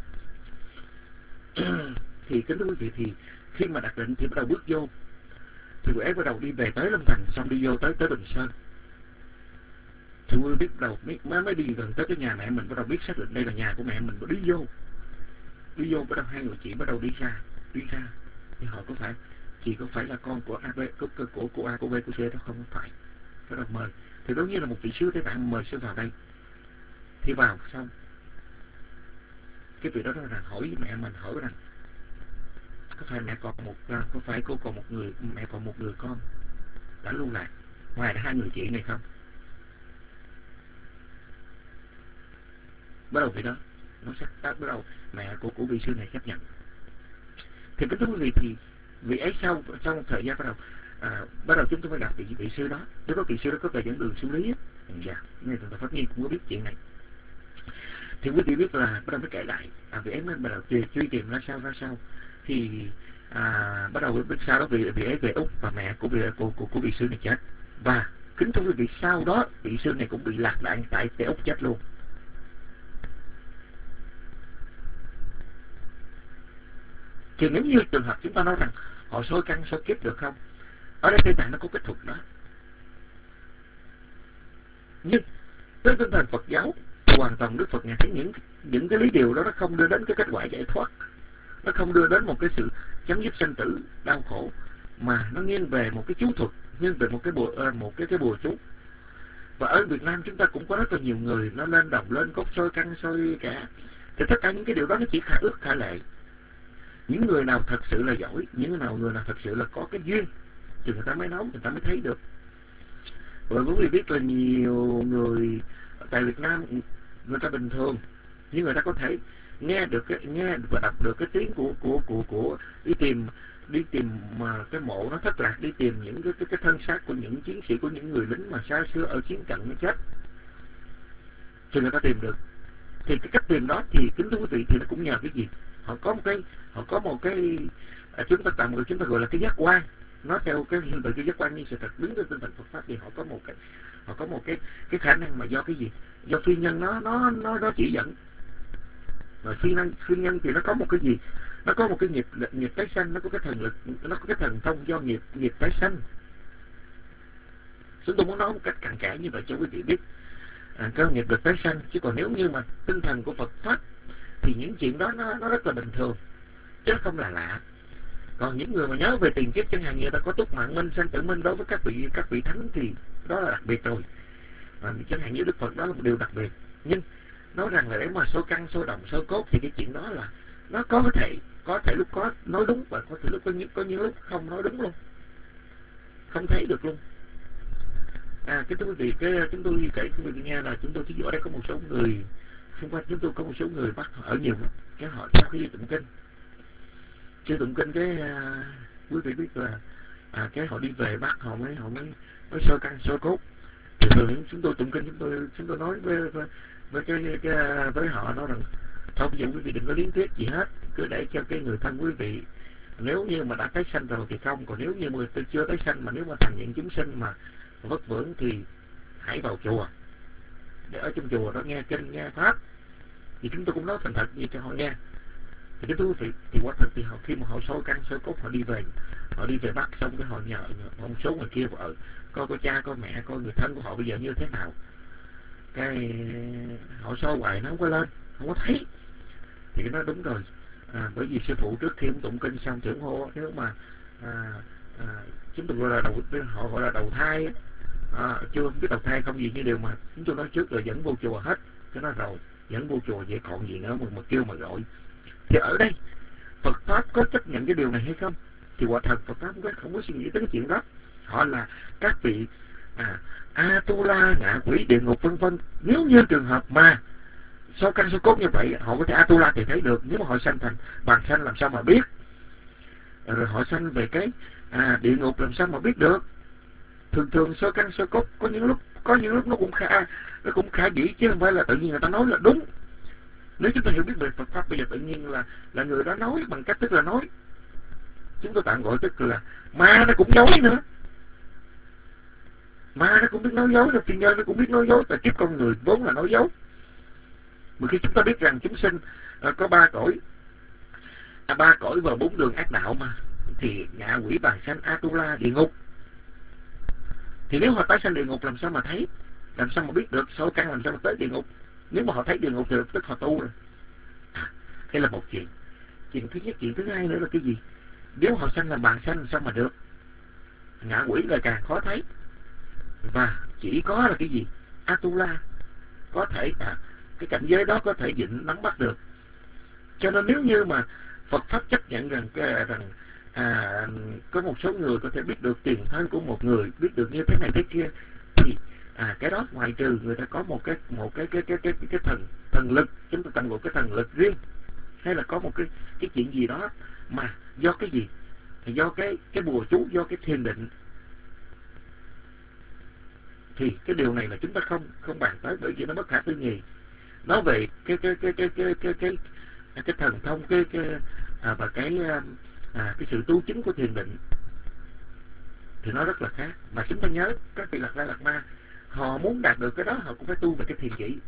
Thì kính thưa quý vị, thì khi mà đặt định thì bắt đầu bước vô, thì quý ấy bắt đầu đi về tới Long Thành, xong đi vô tới Bình Sơn. Thì quý biết đầu mới đi gần tới cái nhà mẹ mình, bắt đầu biết xác định đây là nhà của mẹ mình, đi vô bắt đầu hai người chị bắt đầu đi ra. đi ra thì họ có phải là con của AB, của A, của B, của C đó không? Phải. Cái đó mời thì đối nhiên là một vị sư Tây Tạng mời sư vào đây, thì vào xong cái vị đó nói rằng hỏi mẹ mình, hỏi rằng có phải cô còn một người mẹ, còn một người con đã lưu lạc ngoài hai người chị này không? Bắt đầu vị đó nó sẽ bắt đầu mẹ của vị sư này chấp nhận. Thì kính thưa quý vị, thì vị ấy sau trong thời gian bắt đầu chúng tôi mới gặp vị sư đó. Lúc đó vị sư đó có về dẫn đường xử lý á. Dạ, nên thầy Pháp Nhi cũng có biết chuyện này. Thì quý vị biết là bắt đầu mới kể lại, vị ấy mới bắt đầu truy tìm ra sao. Thì bắt đầu biết sau đó vị ấy về Úc và mẹ của vị sư này chết. Và kính thưa quý vị, sau đó vị sư này cũng bị lạc đạn tại Úc chết luôn. Thì nếu như trường hợp chúng ta nói rằng họ soi căn soi kiếp được không? Ở đây Tây Tạng nó có cái thuật đó. Nhưng với tinh thần Phật giáo hoàn toàn, Đức Phật Ngài thấy những cái lý điều đó nó không đưa đến cái kết quả giải thoát, nó không đưa đến một cái sự chấm dứt sanh tử đau khổ, mà nó nghiêng về một cái chú thuật, nghiêng về một cái bùa chú. Và ở Việt Nam chúng ta cũng có rất là nhiều người nó lên đồng lên cốt soi căn soi cả. Thì tất cả những cái điều đó nó chỉ khả ước khả lệ. Những người nào thật sự là giỏi, những người nào thật sự là có cái duyên thì người ta mới nấu, người ta mới thấy được. Và quý vị biết là nhiều người tại Việt Nam, người ta bình thường nhưng người ta có thể nghe và đọc được cái tiếng của đi tìm mà cái mộ nó thất lạc, đi tìm những cái thân xác của những chiến sĩ, của những người lính mà xa xưa ở chiến trận nó chết, thì người ta tìm được. Thì cái cách tìm đó thì kính thưa quý vị, thì nó cũng nhờ cái gì? Họ có một cái chúng ta gọi là cái giác quan. Nó theo cái hiện tượng cái giác quan như sự thật đứng trên tinh thần Phật pháp, thì họ có một cái khả năng mà do cái gì? Do phi nhân nó chỉ dẫn. Rồi phi nhân thì nó có một cái gì? Nó có một cái nghiệp tái sanh, nó có cái thần lực, nó có cái thần thông do nghiệp tái sanh. Chúng tôi muốn nói một cách cặn kẽ như vậy cho quý vị biết cái nghiệp được tái sanh. Chứ còn nếu như mà tinh thần của Phật pháp thì những chuyện đó nó rất là bình thường, chứ không là lạ. Còn những người mà nhớ về tiền kiếp, chẳng hạn như người ta có túc mạng minh, sanh tử minh, đối với các vị thánh thì đó là đặc biệt rồi. Chẳng hạn như Đức Phật đó là một điều đặc biệt. Nhưng nói rằng là để mà soi căn, soi đồng, soi cốt thì cái chuyện đó là nó có thể lúc có nói đúng, và có thể lúc có những lúc không nói đúng luôn, không thấy được luôn. Cái thưa quý vị, chúng tôi kể quý vị nghe là chúng tôi thí dụ ở đây có một số người xung quanh chúng tôi, có một số người Bắc ở nhiều lắm. Cái họ sau khi tụng kinh, quý vị biết là cái họ đi về Bắc, họ mới soi căn soi cốt. Thì thường chúng tôi tụng kinh, chúng tôi nói với họ nói rằng thôi bây giờ quý vị đừng có liếng tiếc gì hết, cứ để cho cái người thân quý vị, nếu như mà đã tái sanh rồi thì không, còn nếu như mà chưa tái sanh mà nếu mà thành những chúng sinh mà vất vưởng thì hãy vào chùa, để ở trong chùa đó nghe kinh nghe pháp. Thì chúng tôi cũng nói thành thật gì cho họ nghe. Thì cái thú vị thì quả thật thì khi mà họ soi căn soi cốt, họ đi về Bắc, xong cái họ nhờ một số người kia vợ coi cha coi mẹ coi người thân của họ bây giờ như thế nào. Cái họ soi hoài nó không có lên, không có thấy. Thì cái nói đúng rồi. Bởi vì sư phụ trước khi ông tụng kinh xong trưởng hô, nếu mà chúng tôi gọi là họ gọi là đầu thai chưa không biết đầu thai không gì, như điều mà chúng tôi nói trước là dẫn vô chùa hết. Cái nói rồi dẫn vô chùa vậy còn gì nữa mà kêu mà gọi. Thì ở đây Phật pháp có chấp nhận cái điều này hay không? Thì quả thật Phật pháp không có suy nghĩ tới cái chuyện đó. Họ là các vị Atula, ngạ quỷ, địa ngục vân vân. Nếu như trường hợp mà soi căn soi cốt như vậy, họ có thể Atula thì thấy được. Nếu mà họ sanh thành bằng sanh làm sao mà biết? Rồi họ sanh về cái địa ngục làm sao mà biết được? Thường soi căn soi cốt có những lúc nó cũng khả dĩ, chứ không phải là tự nhiên người ta nói là đúng. Nếu chúng ta hiểu biết về Phật pháp, bây giờ tự nhiên là người đó nói bằng cách tức là nói, chúng tôi tạm gọi tức là ma nó cũng dối nữa. Ma nó cũng biết nói dối, là phi nhân nó cũng biết nói dối, tại kiếp con người vốn là nói dối. Mà khi chúng ta biết rằng chúng sinh có ba cõi và 4 đường ác đạo mà, thì ngạ quỷ, bàn sanh, Atula, địa ngục. Thì nếu họ tái sanh địa ngục làm sao mà thấy, làm sao mà biết được, soi căn làm sao mà tới địa ngục? Nếu mà họ thấy địa ngục thì lập tức họ tu rồi. Đây là một chuyện. Chuyện thứ nhất. Chuyện thứ hai nữa là cái gì? Nếu họ sanh làm bạn sanh sao mà được? Ngạ quỷ là càng khó thấy. Và chỉ có là cái gì? Atula có thể cái cảnh giới đó có thể nắm bắt được. Cho nên nếu như mà Phật pháp chấp nhận rằng có một số người có thể biết được tiền thân của một người, biết được như thế này thế kia, thì cái đó ngoài trừ người ta có một cái thần lực, chúng ta tạm gọi cái thần lực riêng, hay là có một cái chuyện gì đó mà do cái gì? Do cái bùa chú, do cái thiền định, thì cái điều này là chúng ta không bàn tới, bởi vì nó bất khả tư nghị. Nói về cái thần thông, và cái sự tu chứng của thiền định thì nó rất là khác. Mà chúng ta nhớ các vị Đạt Lai Lạt Ma, họ muốn đạt được cái đó họ cũng phải tu về cái thiền chỉ.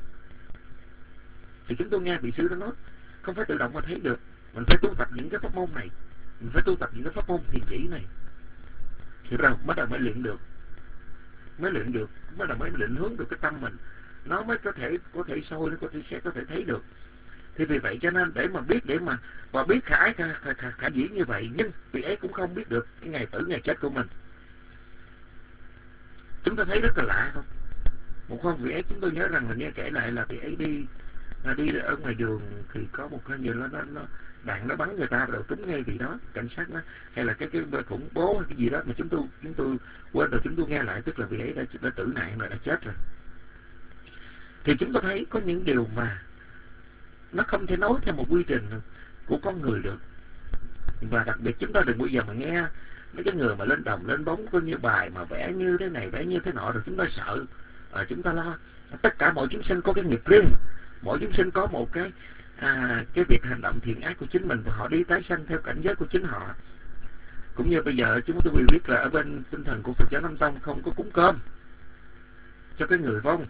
Thì chúng tôi nghe vị sư đó nói, không phải tự động mà thấy được, mình phải tu tập những cái pháp môn này, mình phải tu tập những cái pháp môn thiền chỉ này, thì bắt đầu mới luyện được, bắt đầu mới định hướng được cái tâm mình, nó mới có thể sôi, nó có thể thấy được. Thì vì vậy cho nên để mà biết, và biết khả dĩ như vậy, nhưng vị ấy cũng không biết được cái ngày tử ngày chết của mình. Chúng ta thấy rất là lạ không? Một hôm vị ấy, chúng tôi nhớ rằng là nghe kể lại là vị ấy đi ở ngoài đường thì có một cái như nó đạn nó bắn người ta, đầu trúng ngay vị đó, cảnh sát nó, hay là cái khủng bố hay cái gì đó mà chúng tôi quên rồi, chúng tôi nghe lại, tức là vị ấy đã tử nạn rồi, đã chết rồi. Thì chúng ta thấy có những điều mà nó không thể nói theo một quy trình của con người được. Và đặc biệt chúng ta đừng bao giờ mà nghe mấy cái người mà lên đồng lên bóng có như bài mà vẽ như thế này vẽ như thế nọ rồi chúng ta sợ, chúng ta lo. Tất cả mọi chúng sinh có cái nghiệp riêng, mỗi chúng sinh có một cái việc hành động thiện ác của chính mình, và họ đi tái sanh theo cảnh giới của chính họ. Cũng như bây giờ chúng tôi biết là ở bên tinh thần của Phật giáo Nam Tông không có cúng cơm cho cái người vong,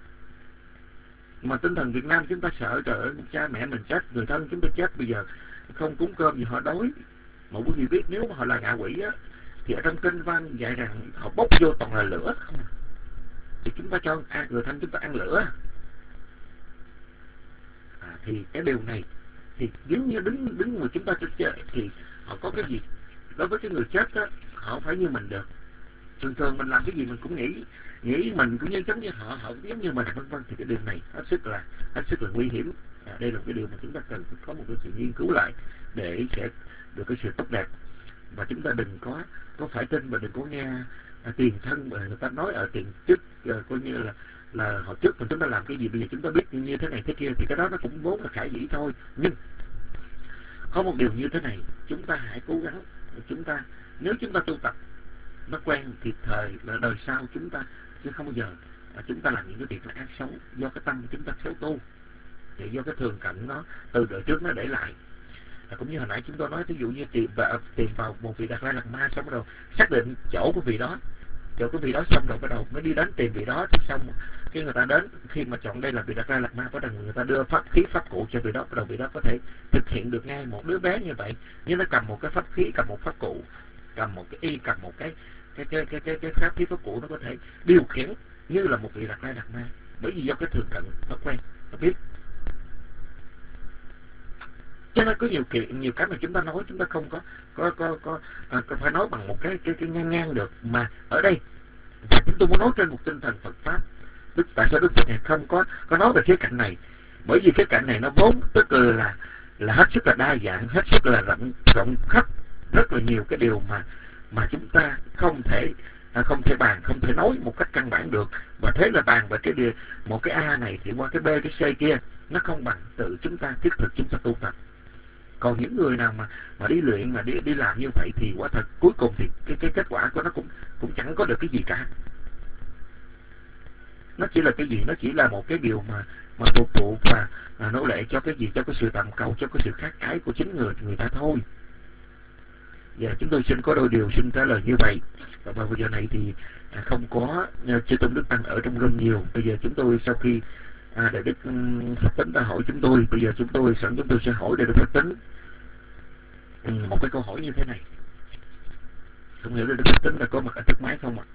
mà tinh thần Việt Nam chúng ta sợ trời ơi, cha mẹ mình chết, người thân chúng ta chết, bây giờ không cúng cơm vì họ đói. Mà quý vị biết nếu mà họ là ngạ quỷ á, thì ở trong kinh văn dạy rằng họ bốc vô toàn là lửa không, thì chúng ta cho người thân chúng ta ăn lửa. Thì cái điều này thì giống như đứng mà chúng ta chết thì họ có cái gì đối với cái người chết á, họ phải như mình được. Thường mình làm cái gì mình cũng nghĩ mình cũng như giống như họ cũng giống như mình, vân vân. Thì cái điều này hết sức là nguy hiểm. Đây là cái điều mà chúng ta cần có một cái sự nghiên cứu lại để sẽ được cái sự tốt đẹp. Và chúng ta đừng có phải tin và đừng có nghe tiền thân mà người ta nói ở tiền trước, coi như là họ trước mà chúng ta làm cái gì bây giờ chúng ta biết như thế này thế kia, thì cái đó nó cũng vốn là khả dĩ thôi. Nhưng có một điều như thế này, chúng ta hãy cố gắng, nếu chúng ta tu tập nó quen thì là đời sau chúng ta chứ không bao giờ chúng ta làm những cái việc là ác xấu do cái tâm chúng ta xấu tu, thì do cái thường cảnh nó từ đời trước nó để lại. Cũng như hồi nãy chúng tôi nói, ví dụ như tìm vào một vị Đạt Lai Lạt Ma, xong bắt đầu xác định chỗ của vị đó, xong rồi bắt đầu mới đi đến tìm vị đó. Thì xong khi người ta đến, khi mà chọn đây là vị Đạt Lai Lạt Ma, bắt đầu người ta đưa pháp khí pháp cụ cho vị đó, bắt đầu vị đó có thể thực hiện được ngay. Một đứa bé như vậy, nhưng nó cầm một cái pháp khí, cầm một pháp cụ, cầm một cái y, cầm một cái pháp khí pháp cụ, nó có thể điều khiển như là một vị Đạt Lai Lạt Ma, bởi vì do cái thường cận nó quen, nó biết. Cho nên có nhiều cái mà chúng ta nói, chúng ta không có phải nói bằng một cái ngang được. Mà ở đây chúng tôi muốn nói trên một tinh thần Phật pháp. Tại sao Đức Phật này không có nói về khía cạnh này? Bởi vì khía cạnh này nó vốn tức là hết sức là đa dạng, hết sức là rộng khắp, rất là nhiều cái điều mà chúng ta không thể bàn, không thể nói một cách căn bản được. Và thế là bàn về một cái A này thì qua cái B cái C kia nó không bằng tự chúng ta thiết thực chúng ta tu tập. Còn những người nào mà đi luyện mà đi làm như vậy thì quả thật cuối cùng thì cái kết quả của nó cũng chẳng có được cái gì cả. Nó chỉ là cái gì? Nó chỉ là một cái điều mà phục vụ và nô lệ cho cái gì? Cho cái sự tầm cầu, cho cái sự khát ái của chính người ta thôi. Và chúng tôi xin có đôi điều xin trả lời như vậy. Và vào giờ này thì không có chư tôn đức tăng ở trong room nhiều. Bây giờ chúng tôi sau khi Đại Đức Phật Tính đã hỏi chúng tôi, bây giờ chúng tôi sẽ hỏi Đại Đức Phật Tính một cái câu hỏi như thế này. Không hiểu Đại Đức Phật Tính là có mặt ở trước máy không ạ?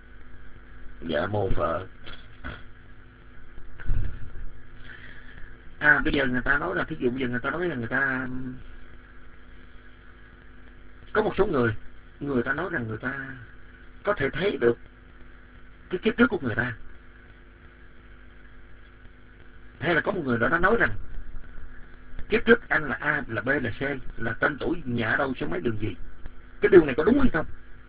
Dạ mô Phật. Bây giờ người ta nói là, thí dụ bây giờ người ta nói là người ta có một số người ta nói rằng người ta có thể thấy được cái kiếp trước của người ta, hay là có một người đó nói rằng kiếp trước anh là A, là B, là C, là tên tuổi, nhà ở đâu, số mấy, đường gì. Cái điều này có đúng hay không?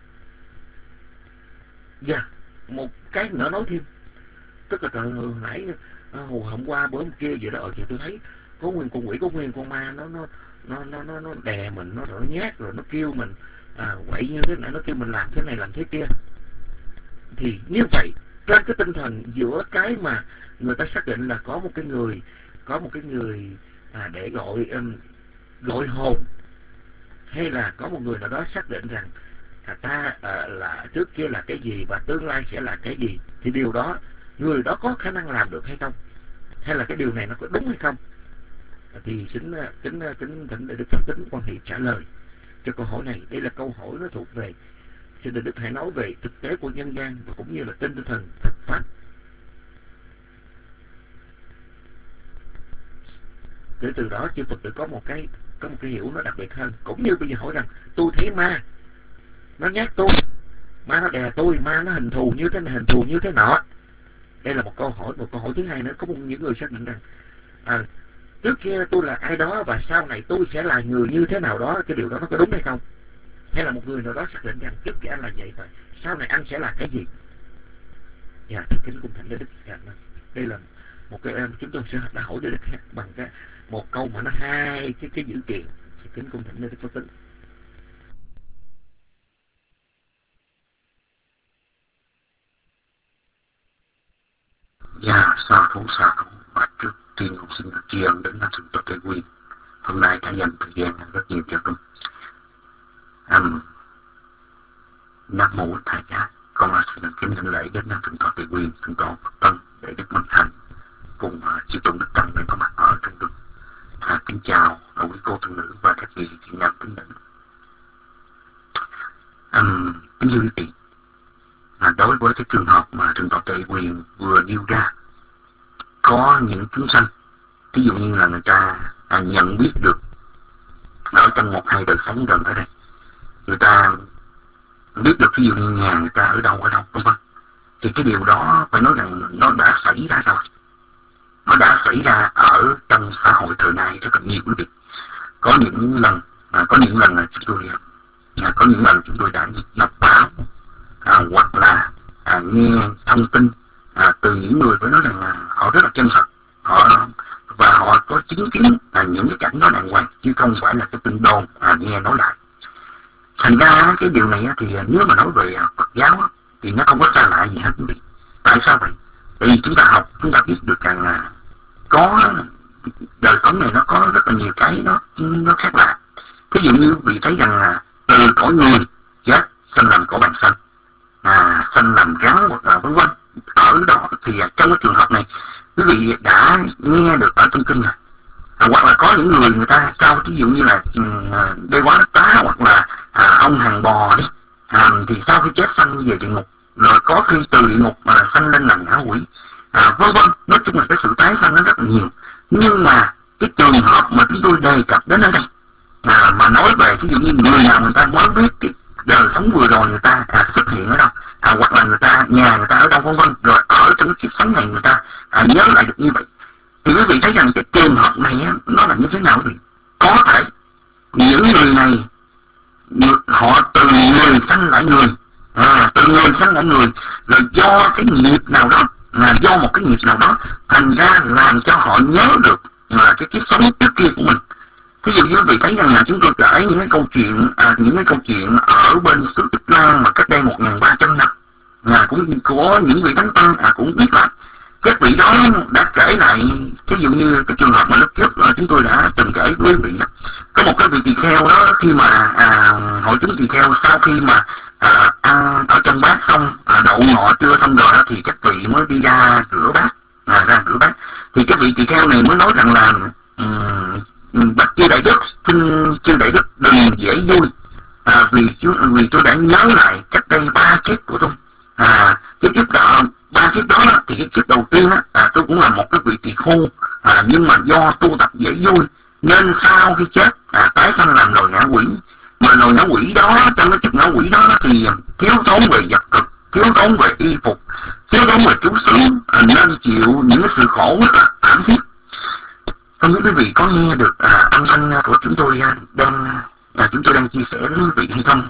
Dạ, một cái nữa nói thêm, tức là nãy hôm qua bữa kia vậy đó, thì tôi thấy có nguyên con quỷ, có nguyên con ma, nó đè mình, nó nhát, rồi nó kêu mình quậy như thế này, nó kêu mình làm thế này làm thế kia. Thì như vậy, trên cái tinh thần giữa cái mà người ta xác định là có một cái người để gọi hồn, hay là có một người nào đó xác định rằng ta là trước kia là cái gì và tương lai sẽ là cái gì, thì điều đó người đó có khả năng làm được hay không, hay là cái điều này nó có đúng hay không? Thì kính thỉnh Đại Đức Pháp Tính quan hệ trả lời cho câu hỏi này. Đây là câu hỏi nó thuộc về, xin Đại Đức hãy nói về thực tế của nhân gian và cũng như là trên tinh thần Phật pháp. Để từ đó chư Phật tự có một cái hiểu nó đặc biệt hơn. Cũng như bây giờ hỏi rằng tôi thấy ma nó nhát tôi, ma nó đè tôi, ma nó hình thù như thế này, hình thù như thế nọ. Đây là một câu hỏi thứ hai nữa. Có những người xác định rằng trước kia tôi là ai đó và sau này tôi sẽ là người như thế nào đó. Cái điều đó nó có đúng hay không? Hay là một người nào đó xác định rằng trước kia anh là vậy và sau này anh sẽ là cái gì? Dạ, kính cùng thỉnh Đại Đức. Đây là một cái chúng tôi sẽ đã hỏi Đại Đức bằng một câu mà nó hai cái dữ kiện. Kính cùng thỉnh Đại Đức Pháp Tính. Dạ, sa thủ. Và trước tiên cũng xin tri ân đến Thượng tọa Tây Nguyên hôm nay đã dành thời gian rất nhiều cho tôi. Nam mô Thầy Giá. Con xin kính thỉnh lễ đến Thượng tọa Tây Nguyên, Thượng tọa Phật Tân, để Đức Minh Thành cùng chư tôn đức tăng đang có mặt ở trong đức. Kính chào quý cô tu nữ và các vị thiện nam tín nữ. Kính thưa quý vị, đối với cái trường hợp mà Thượng tọa Tây Nguyên vừa nêu ra, có những chúng sanh, ví dụ như là người ta nhận biết được ở trong một hai đời sống gần ở đây, người ta biết được ví dụ như nhà người ta ở đâu vân vân, thì cái điều đó phải nói rằng nó đã xảy ra rồi, nó đã xảy ra ở trong xã hội thời nay rất là nhiều quý vị. Có những lần là chúng tôi đã đọc báo hoặc là nghe thông tin từ những người phải nói rằng họ rất là chân thật, họ có chứng kiến những cái cảnh đó đàng hoàng, chứ không phải là cái tin đồn nghe nói lại. Thành ra cái điều này thì nếu mà nói về Phật giáo thì nó không có xa lạ gì hết quý vị. Tại sao vậy? Tại vì chúng ta học, chúng ta biết được rằng có đời sống này nó có rất là nhiều cái nó khác lạ. Ví dụ như vị thấy rằng là từ cõi người chết sanh làm cõi bàn sanh, sanh làm rắn hoặc là vân vân. Ở đó thì trong cái trường hợp này quý vị đã nghe được ở trong kinh hoặc là có những người ta sau ví dụ như là đê quá đất tá hoặc là ông hàng bò đi, thì sau khi chết sanh về địa ngục, rồi có khi từ địa ngục mà sanh lên làm ngã quỷ, vân vân. Nói chung là cái sự tái sanh nó rất là nhiều. Nhưng mà cái trường hợp mà chúng tôi đề cập đến ở đây mà nói về ví dụ như người nào người ta mới biết cái đời sống vừa rồi người ta xuất hiện ở đâu, hoặc là nhà người ta ở đâu vân vân, rồi ở trong cái kiếp sống này người ta nhớ lại được như vậy, thì quý vị thấy rằng cái trường hợp này nó là như thế nào? Thì có thể những người này họ từ người sanh lại người, rồi do cái nghiệp nào đó, do một cái nghiệp nào đó thành ra làm cho họ nhớ được cái kiếp sống trước kia của mình. Ví dụ như quý vị thấy rằng là chúng tôi kể những cái câu chuyện ở bên xứ Tích Lan mà cách đây 1.300 năm, cũng có những vị thánh tăng cũng biết lại. Các vị đó đã kể lại, ví dụ như cái trường hợp mà lúc trước chúng tôi đã từng kể với quý vị, có một cái vị tỳ kheo đó, khi mà hội chúng tỳ kheo sau khi mà ăn ở trong bát xong, đậu ngọ trưa xong rồi đó, thì các vị mới đi ra rửa bát, thì cái vị tỳ kheo này mới nói rằng là bạch chư đại đức, xin chư đại đức đừng dễ vui, vì tôi đã nhớ lại cách đây 3 kiếp của tôi. Cái kiếp đó, 3 kiếp đó thì cái kiếp đầu tiên tôi cũng là một cái vị tỳ khưu Nhưng mà do tu tập dễ vui nên sau khi chết tái sanh làm loài ngã quỷ. Mà loài ngã quỷ đó, trong cái chức ngã quỷ đó thì thiếu thốn về vật thực, thiếu thốn về y phục, thiếu thốn về chú xứ, nên chịu những cái sự khổ rất là thảm thiết. Không biết quý vị có nghe được âm thanh của chúng tôi đang chia sẻ với quý vị hay không?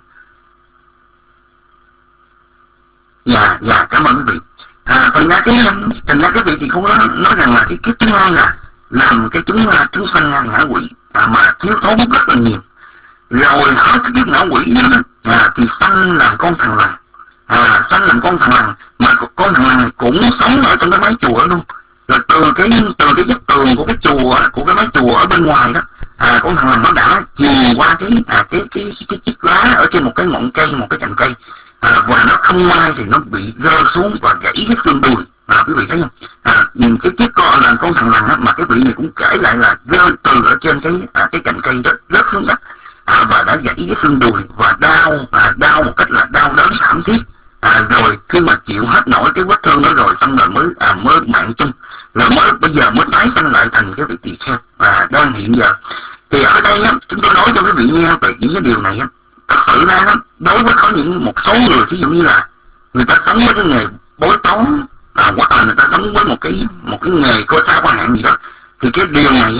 Dạ, cảm ơn quý vị. Thành ra cái vị thì không nói rằng là cái kiếp thứ hai là làm cái chúng sanh ngã quỷ mà thiếu thốn rất là nhiều. Rồi hết cái kiếp ngã quỷ đó, thì sanh làm con thằng lằn, sanh làm con thằng lằn, mà con thằng lằn này cũng sống ở trong cái mái chùa luôn. Rồi từ cái vách tường của cái chùa, của cái mái chùa ở bên ngoài đó, con thằng lằn nó đã chìm qua cái chiếc lá ở trên một cái ngọn cây, một cái cành cây, và nó không may thì nó bị rơi xuống và gãy cái xương đùi. Quý vị thấy không? Nhìn cái chiếc là con thằng lằn mà cái vị này cũng kể lại là rơi từ ở trên cái cành cây đó rớt xuống đất, và đã gãy cái xương đùi và đau một cách là đau đớn thảm thiết. Rồi khi mà chịu hết nổi cái vết thương đó rồi, xong rồi mới mạng chung, rồi bây giờ mới tái sanh lại thành cái vị tỳ kheo đang hiện giờ. Thì ở đây chúng tôi nói cho quý vị nghe về những cái điều này thật sự ra đối với có một số người, ví dụ như là người ta sống với cái nghề bói toán, hoặc là người ta sống với một cái nghề có xã quan hạn gì đó, thì cái điều này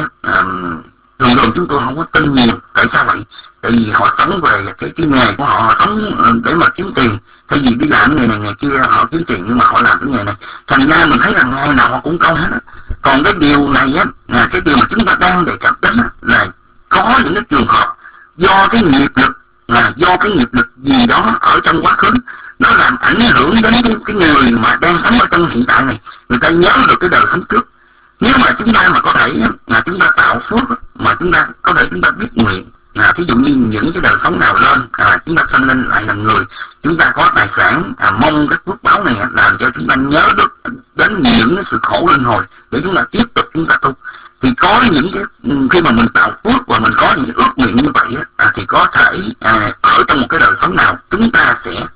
thường chúng tôi không có tin nhiều. Tại sao vậy? Tại vì họ sống về cái nghề của họ sống để mà kiếm tiền, thay vì đi làm nghề này nghề kia họ kiếm tiền, nhưng mà họ làm cái nghề này, thành ra mình thấy rằng ngày nào họ cũng công hết. Còn cái điều này cái điều mà chúng ta đang đề cập đến là có những cái trường hợp do cái nghiệp lực gì đó ở trong quá khứ nó làm ảnh hưởng đến cái người mà đang sống ở trong hiện tại này, người ta nhớ được cái đời sống trước. Nếu mà chúng ta mà có thể chúng ta tạo phước, mà chúng ta biết nguyện, thí dụ như những cái đời sống nào lên, chúng ta sanh lên lại làm người, chúng ta có tài sản, mong cái phước báo này làm cho chúng ta nhớ được đến những cái sự khổ luân hồi để chúng ta tiếp tục chúng ta tu. Thì có những cái khi mà mình tạo phước và mình có những cái ước nguyện như vậy thì có thể ở trong một cái đời sống nào chúng ta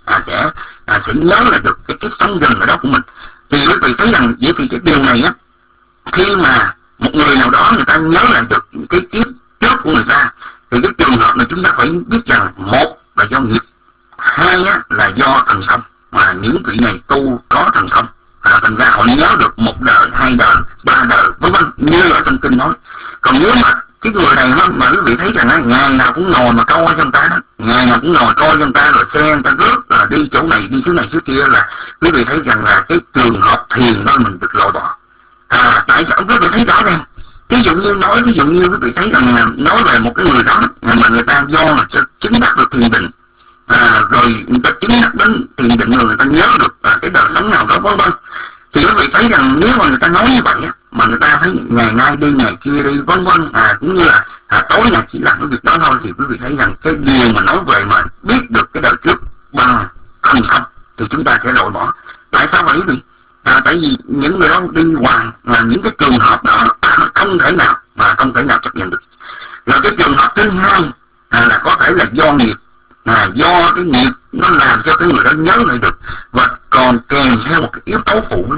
sẽ nhớ lại được cái kiếp sống gần ở đó của mình. Thì quý vị thấy rằng vậy thì cái điều này khi mà một người nào đó người ta nhớ lại được cái kiếp trước của người ta, thì cái trường hợp này chúng ta phải biết rằng một là do nghiệp, hai là do thần thông, mà những vị này tu có thần thông, thành ra họ nhớ được một đời, hai đời, ba đời, vân vân như ở trong kinh nói. Còn nếu mà cái người này mà quý vị thấy rằng ngày nào cũng ngồi mà coi cho người ta đó, ngày nào cũng ngồi coi cho người ta, rồi xe người ta rước, là đi chỗ này đi chỗ này chỗ kia, là quý vị thấy rằng là cái trường hợp thiền đó mình được loại bỏ. Tại sao quý vị thấy rõ ràng? Ví dụ như quý vị thấy rằng nói về một cái người đó mà người ta do là chứng đắc được thiền định, rồi người ta chứng đắc đến thiền định, rồi người ta nhớ được cái đời sống nào đó vân vân, thì quý vị thấy rằng nếu mà người ta nói như vậy mà người ta thấy ngày nay đi ngày kia đi vân vân, cũng như là tối ngày chỉ làm cái việc đó thôi, thì quý vị thấy rằng cái điều mà nói về mà biết được cái đời trước bằng thần thông thì chúng ta sẽ loại bỏ. Tại sao vậy quý vị? Tại vì những người đó đi hoàng là những cái trường hợp đó không thể nào chấp nhận được. Rồi cái trường hợp thứ hai là có thể là do nghiệp, do cái nghiệp nó làm cho cái người đó nhớ lại được, và còn kèm theo một cái yếu tố phụ,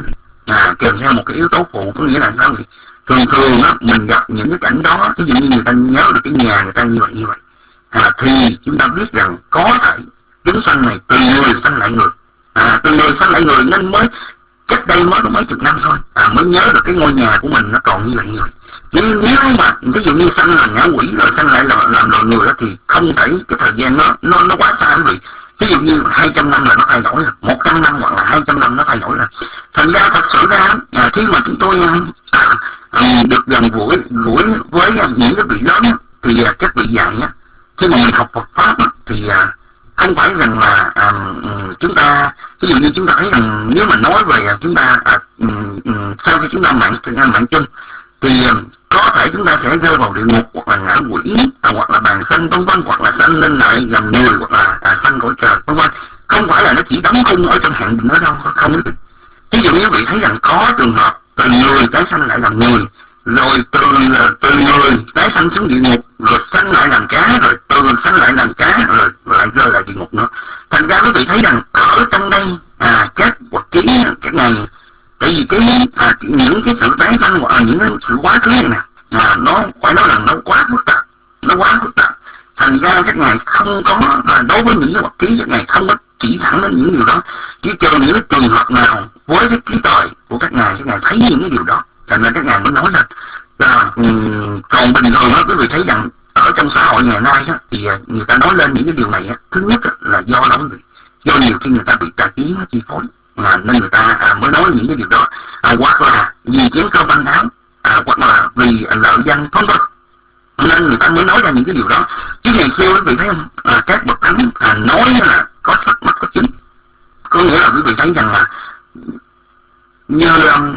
có nghĩa là sao vậy? Thường mình gặp những cái cảnh đó, ví dụ như người ta nhớ được cái nhà người ta như vậy, thì chúng ta biết rằng có thể chúng sanh này từ người sanh lại người, nên mới cách đây mới có mấy chục năm thôi mới nhớ được cái ngôi nhà của mình nó còn như vậy. Chứ nếu mà ví dụ như sanh là ngã quỷ rồi sanh lại làm loài người đó thì không thể, cái thời gian nó quá xa quý vị. Ví dụ như 200 năm là nó thay đổi rồi, 100 năm hoặc là 200 năm nó thay đổi rồi. Thành ra thật sự ra khi mà chúng tôi được gần gũi với những cái vị lớn thì các vị dạy khi mà mình học Phật pháp thì không phải rằng là chúng ta, ví dụ như chúng ta thấy rằng nếu mà nói về chúng ta sau khi chúng ta mạng chung thì có thể chúng ta sẽ rơi vào địa ngục, hoặc là ngã quỷ, hoặc là bàn sanh vân vân, hoặc là sanh lên lại làm người, hoặc là sanh cõi trời vân vân. Không phải là nó chỉ đóng khung ở trong hạn định đó đâu, không. Ví dụ như quý vị thấy rằng có trường hợp từ người tái sanh lại làm người, rồi từ người tái sanh xuống địa ngục, rồi sanh lại làm cá, rồi từ sanh lại làm cá, rồi lại rơi lại địa ngục nữa. Thành ra quý vị thấy rằng ở trong đây các vật ký các ngày Tại vì những cái sự tái sanh hoặc là những cái sự quá khứ này nè, nó phải nói là nó quá phức tạp, thành ra các ngài không có, đối với những cái bậc trí các ngài không có chỉ thẳng đến những điều đó, chỉ chờ những cái trường hợp nào với cái trí tuệ của các ngài thấy những cái điều đó, thành ra các ngài mới nói lên. Còn bình thường đó quý vị thấy rằng ở trong xã hội ngày nay đó, thì người ta nói lên những cái điều này, thứ nhất là do đâu do nhiều khi người ta bị tà kiến nó chi phối, nên người ta mới nói những cái điều đó, hoặc là vì chén cơm ăn áo, hoặc là vì lợi danh vân vân, nên người ta mới nói ra những cái điều đó. Chứ ngày xưa quý vị thấy không, các bậc thánh nói là có sắc mắt có chứng, có nghĩa là quý vị thấy rằng là như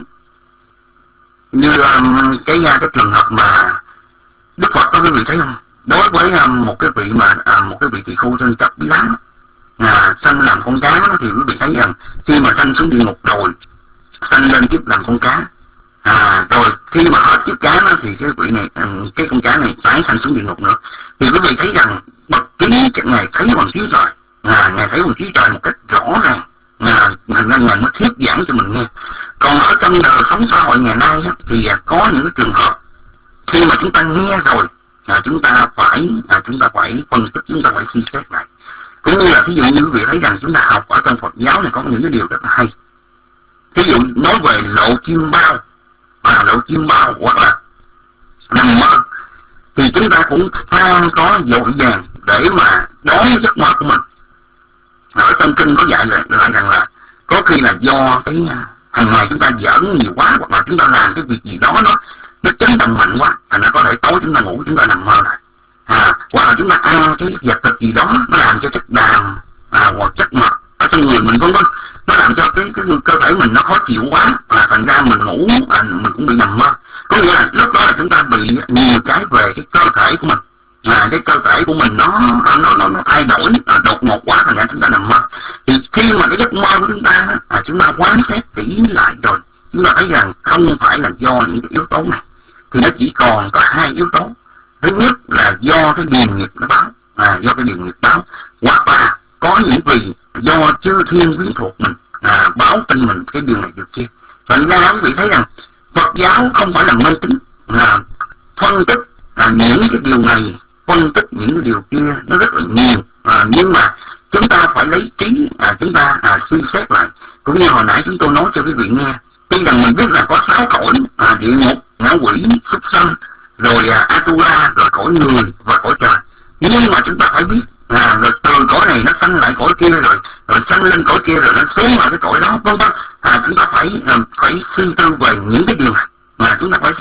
cái trường hợp mà Đức Phật đó, quý vị thấy không, đối với một cái vị tỳ khưu trên Cập Bí Lám sanh làm con cá đó, thì quý vị thấy rằng khi mà sanh xuống địa ngục rồi sanh lên kiếp làm con cá, rồi khi mà hết kiếp cá đó, thì cái vị này cái con cá này tái sanh xuống địa ngục nữa. Thì quý vị thấy rằng bậc trí các ngài thấy bằng trí tuệ, ngài thấy bằng trí tuệ một cách rõ ràng, ngài mới thuyết giảng cho mình nghe. Còn ở trong đời sống xã hội ngày nay đó, thì có những cái trường hợp khi mà chúng ta nghe rồi chúng ta phải phân tích, chúng ta phải suy xét lại. Cũng như là ví dụ như quý vị thấy rằng chúng ta học ở trong Phật giáo này có những cái điều rất là hay. Ví dụ nói về lộ chim bao hoặc là nằm mơ, thì chúng ta cũng có dội vàng để mà đón giấc mơ của mình. Ở trong kinh có dạy lại rằng là có khi là do cái hàng ngày chúng ta giỡn nhiều quá, hoặc là chúng ta làm cái việc gì đó nó chấn động mạnh quá, thành ra có thể tối chúng ta ngủ, chúng ta nằm mơ lại, hoặc là chúng ta ăn cái vật thực gì đó nó làm cho chất đàm hoặc chất mật ở trong người mình vân vân, nó làm cho cái cơ thể mình nó khó chịu quá, thành ra mình ngủ mình cũng bị nằm mơ. Có nghĩa là lúc đó là chúng ta bị nhiều cái về cái cơ thể của mình, cái cơ thể của mình nó thay đổi đột ngột quá, thành ra chúng ta nằm mơ. Thì khi mà cái giấc mơ của chúng ta quán xét kỹ lại rồi, chúng ta thấy rằng không phải là do những cái yếu tố này, thì nó chỉ còn có hai yếu tố. Thứ nhất là do cái điềm nghiệp nó báo, hoặc là có những vì do chư thiên quyến thuộc mình báo tin mình cái điều này điều kia. Thành ra quý vị thấy rằng Phật giáo không phải là mê tín, phân tích những cái điều này, phân tích những cái điều kia nó rất là nhiều, nhưng mà chúng ta phải lấy trí, chúng ta suy xét lại. Cũng như hồi nãy chúng tôi nói cho quý vị nghe, tuy rằng mình biết là có 6 cõi, địa ngục, ngạ quỷ, súc sanh, rồi Atula, rồi cõi người và cõi trời, nhưng mà chúng ta phải biết rồi từ cõi này nó sanh lại cõi kia, rồi sanh lên cõi kia, rồi nó xuống vào cái cõi đó, vân vân. Chúng ta phải suy tư về những cái điều này,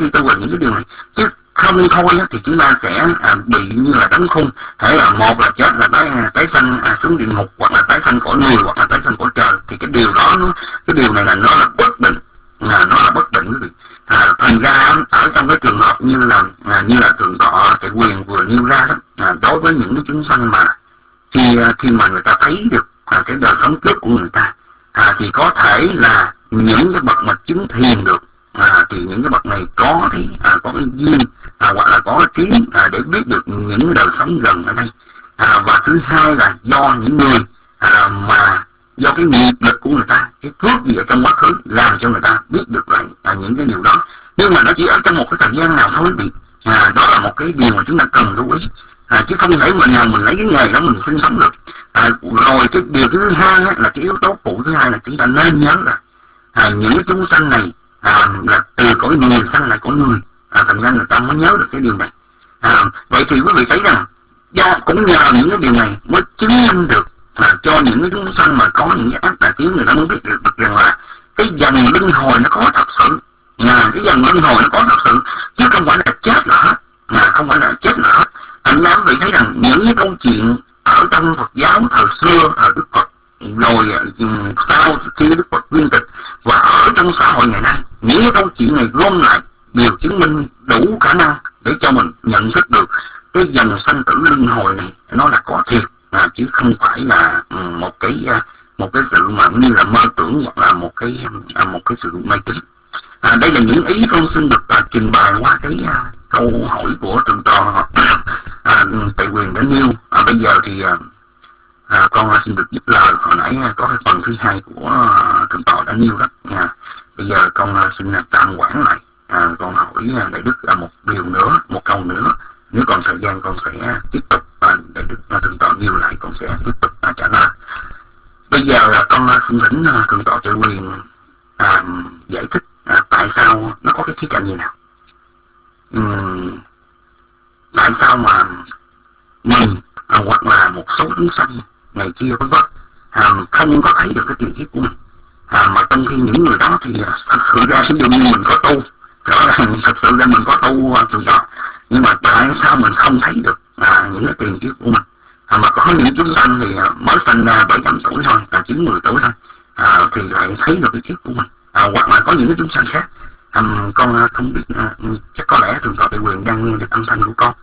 chứ không thôi thì chúng ta sẽ bị như là đóng khung, thể là một là chết là tái sanh xuống địa ngục, hoặc là tái sanh cõi người, hoặc là tái sanh cõi trời. Thì cái điều đó cái điều này là nó là bất định, quý vị. Thành ra ở trong cái trường hợp như là Thượng tọa Tệ Quyền vừa nêu ra đó, đối với những cái chúng sanh mà khi mà người ta thấy được cái đời sống trước của người ta, thì có thể là những cái bậc mà chứng thiền được, thì những cái bậc này có cái duyên, hoặc là có cái trí để biết được những đời sống gần ở đây. Và thứ hai là do những người mà do cái nghiệp lực của người ta, cái phước gì ở trong quá khứ làm cho người ta biết được lại những cái điều đó. Nhưng mà nó chỉ ở trong một cái thời gian nào thôi quý vị. Đó là một cái điều mà chúng ta cần lưu ý, chứ không thể mình lấy cái nghề đó mình sinh sống được. Rồi cái điều thứ hai là cái yếu tố phụ thứ hai là chúng ta nên nhớ là những cái chúng sanh này là từ cõi người sanh lại cõi người, thành ra người ta mới nhớ được cái điều này. Vậy thì quý vị thấy rằng cũng nhờ những cái điều này mới chứng minh được cho những cái chúng sanh mà có những cái ác tà kiến, người ta mới biết được rằng là cái dòng luân hồi nó có thật sự, cái dòng luân hồi nó có thật sự, chứ không phải là chết là hết, Thành ra quý vị thấy rằng những cái câu chuyện ở trong Phật giáo thời xưa, thời Đức Phật, rồi sau khi Đức Phật viên tịch, và ở trong xã hội ngày nay, những cái câu chuyện này gom lại đều chứng minh đủ khả năng để cho mình nhận thức được cái dòng sanh tử luân hồi này nó là có thiệt, chứ không phải là một cái sự mà như là mơ tưởng, hoặc là một cái sự mê tín. Đây là những ý con xin được trình bày qua cái câu hỏi của Thượng tọa Tệ Quyền đã nêu. Bây giờ thì con xin được giúp lời hồi nãy có cái phần thứ hai của Thượng tọa đã nêu đó. Bây giờ con xin tạm quản lại. Con hỏi Đại Đức một điều nữa, một câu nữa. Nếu còn thời gian con sẽ tiếp tục, Đại Đức Thượng tọa nhiều lại con sẽ tiếp tục trả lời. Bây giờ con xin thỉnh Thượng tọa Tuệ Quyền giải thích tại sao nó có cái khía cạnh gì nào. Tại sao mà mình hoặc là một số chúng sanh ngày kia vân vân không có thấy được cái tiền kiếp của mình, mà trong khi những người đó thì thật sự ra ví dụ như mình có tu, rõ ràng thật sự ra mình có tu từ đó, nhưng mà tại sao mình không thấy được những cái tiền kiếp của mình, mà có những chúng sanh thì mới sinh ra 7-8 tuổi thôi, 9-10 tuổi thôi thì lại thấy được cái kiếp của mình, hoặc là có những cái chúng sanh khác. Con không biết, chắc có lẽ Thượng tọa Tuệ Quyền đang nghe được âm thanh của con.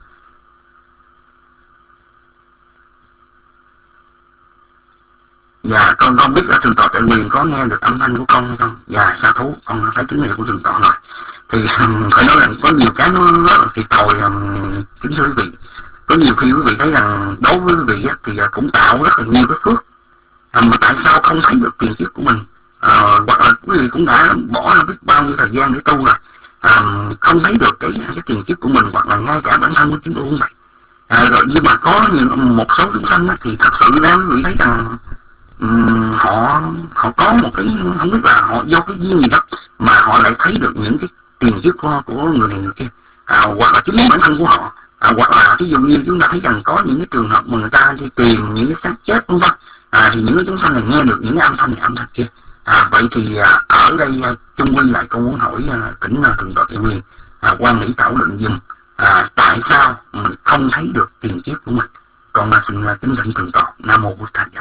Dạ, con không biết là Thượng tọa Tuệ Quyền có nghe được âm thanh của con hay không. Dạ, sa thú, con thấy tín hiệu của Thượng tọa rồi. Thì phải nói là có nhiều cái nó rất là thiệt thòi, kính thưa quý vị. Có nhiều khi quý vị thấy rằng đối với quý vị thì cũng tạo rất là nhiều cái phước, mà tại sao không thấy được tiền kiếp của mình, hoặc là quý vị cũng đã bỏ ra biết bao nhiêu thời gian để tu rồi, không thấy được cái tiền kiếp của mình, hoặc là ngay cả bản thân của chúng tôi cũng vậy. Rồi nhưng mà có một số chúng sanh thì thật sự ra quý vị thấy rằng họ có một cái, không biết là họ do cái duyên gì đó mà họ lại thấy được những cái tiền kiếp của người này người kia, hoặc là chính bản thân của họ, hoặc là ví dụ như chúng ta thấy rằng có những cái trường hợp mà người ta đi tìm những cái xác chết vân vân, thì những cái chúng sanh này nghe được những cái âm thanh này âm thanh kia. Vậy thì ở đây chung quy lại con muốn hỏi thỉnh Thượng tọa Tuệ Quyền quan nghĩ thảo luận dùm tại sao mình không thấy được tiền kiếp của mình. Con xin kính thỉnh Thượng tọa. Nam mô Bụt Thầy.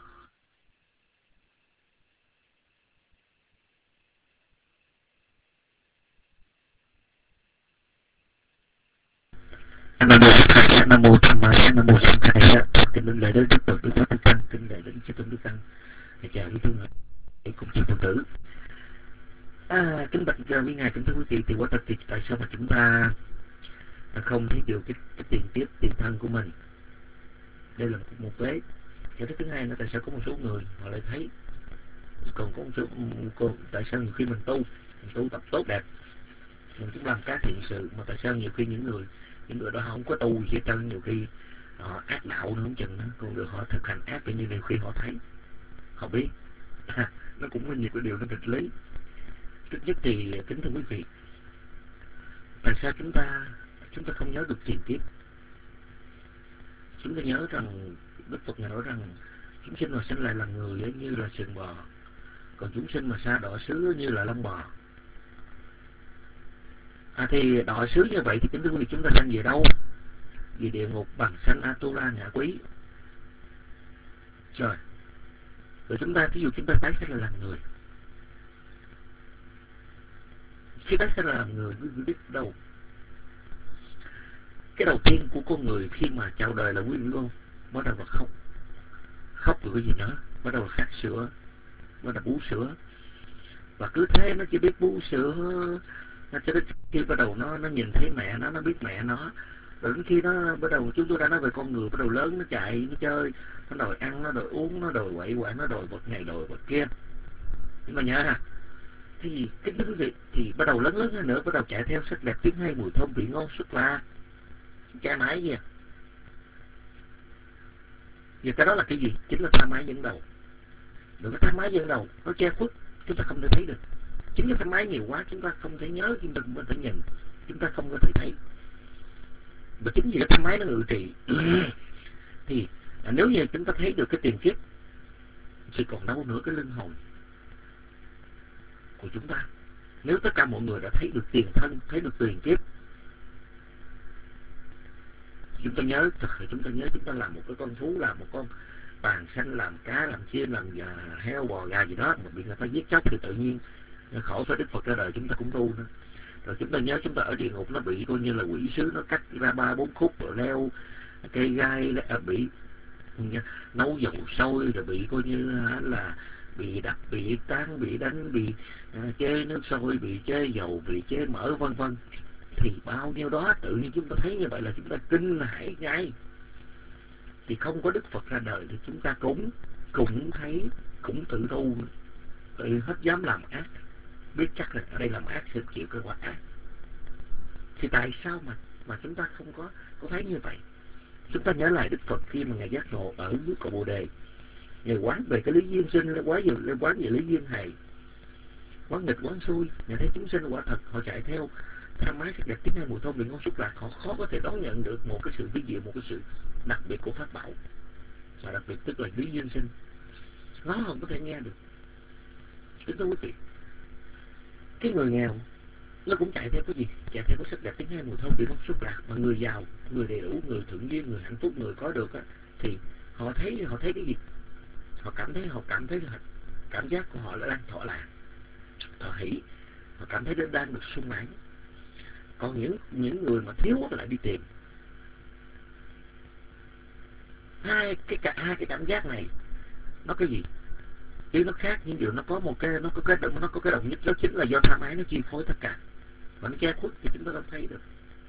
Nam mô Bụt Thầy, Nam mô Tham Maya, Nam mô Sang Thầy. Kính đến lễ đến Đức Phật, Đức Pháp Đức Tăng, kính lễ đến chư tôn đức tăng. Chào quý thương hữu cùng chư Phật tử. Kính bạch quý ngài, kính thưa quý vị, thì quả thật thì tại sao mà chúng ta không thấy được cái tiền kiếp, tiền thân của mình? Đây là một vế. Cái thứ hai là tại sao có một số người họ lại thấy, còn có một số tại sao nhiều khi mình tu tập tốt đẹp, mình cũng làm các thiện sự, mà tại sao nhiều khi những người đó không có tu gì hết trơn, nhiều khi họ ác đạo nữa không chừng nữa, còn được họ thực hành ác tự nhiên nhiều khi họ thấy, họ biết. Nó cũng có nhiều cái điều nó nghịch lý. Trước nhất thì kính thưa quý vị, tại sao chúng ta không nhớ được tiền kiếp? Chúng ta nhớ rằng Đức Phật nói rằng chúng sinh mà sinh lại làm người như là sừng bò, còn chúng sinh mà sa đọa xứ như là lông bò. Thì đọa xứ như vậy thì kính thưa quý vị, chúng ta sanh về đâu? Về địa ngục, bằng sanh Atula, ngạ quỷ. Rồi chúng ta, ví dụ chúng ta tái sanh là làm người. Khi tái sanh là làm người, quý vị biết đâu? Cái đầu tiên của con người khi mà chào đời là quý vị biết không? Bắt đầu là khóc. Khóc rồi cái gì nữa? Bắt đầu là khát sữa, bắt đầu bú sữa. Và cứ thế nó chỉ biết bú sữa, nó cho đến khi bắt đầu nó nhìn thấy mẹ nó biết mẹ nó. Rồi đến khi nó bắt đầu, chúng tôi đã nói về con người bắt đầu lớn, nó chạy, nó chơi, nó đòi ăn, nó đòi uống, nó đòi quậy quậy, nó đòi vật này đòi vật kia. Nhưng mà nhớ ha, thì kính thưa quý vị, thì bắt đầu lớn hơn nữa, bắt đầu chạy theo sắc đẹp tiếng hay, mùi thơm vị ngon, xuất la, chạy mãi gì à? Và cái đó là cái gì? Chính là tham ái dẫn đầu. Được cái tham ái dẫn đầu nó che khuất, chúng ta không thể thấy được. Chính cái tham ái nhiều quá chúng ta không thể nhớ, chúng ta không có thể nhìn, chúng ta không có thể thấy. Và chính vì cái tham ái nó ngự trị thì nếu như chúng ta thấy được cái tiền kiếp thì còn đâu nữa cái linh hồn của chúng ta. Nếu tất cả mọi người đã thấy được tiền thân, thấy được tiền kiếp, chúng ta nhớ, thật sự chúng ta nhớ chúng ta làm một cái con thú, làm một con tàn sanh, làm cá, làm chim, làm heo, bò, gà gì đó mà bị người ta giết chóc thì tự nhiên khổ phải Đức Phật ra đời chúng ta cũng tu nữa. Rồi chúng ta nhớ chúng ta ở địa ngục nó bị coi như là quỷ sứ, nó cắt ra 3-4 khúc rồi leo cây gai, bị nấu dầu sôi, rồi bị coi như là bị đập, bị tán, bị đánh, bị chê nước sôi, bị chê dầu, bị chê mỡ vân vân. Thì bao nhiêu đó tự nhiên chúng ta thấy như vậy là chúng ta kinh hãi ngay. Thì không có Đức Phật ra đời thì chúng ta cũng thấy, cũng tự tu, tự hết dám làm ác. biết chắc là ở đây làm ác sẽ chịu cái quả ác. Thì tại sao mà chúng ta không có thấy như vậy? Chúng ta nhớ lại Đức Phật khi mà Ngài giác ngộ ở dưới cội Bồ Đề, Ngài quán về cái lý duyên sinh, quán về lý duyên hài, quán nghịch quán xui. Ngài thấy chúng sinh quả thật họ chạy theo tham ái sắc đẹp tiếng hay mùi thơm vị ngon xúc lạc, họ khó có thể đón nhận được một cái sự vi diệu, một cái sự đặc biệt của pháp bảo. Và đặc biệt tức là lý duyên sinh, nó không có thể nghe được. Kính thưa quý vị, cái người nghèo nó cũng chạy theo cái gì? Chạy theo cái sắc đẹp tiếng hay mùi thơm vị ngon xúc lạc. Mà người giàu, người đầy đủ, người thượng duyên, người hạnh phúc, người có được á, thì họ thấy cái gì? Họ cảm thấy là cảm giác của họ là đang thỏa lạc, thọ hỷ, họ cảm thấy đang được sung mãn. Còn những người mà thiếu lại đi tìm. Hai cái cảm giác này nó cái gì? Chứ nó khác, nhưng điều nó có cái đồng nhất, đó chính là do tham ái nó chi phối tất cả, và nó che khuất thì chúng ta không thấy được.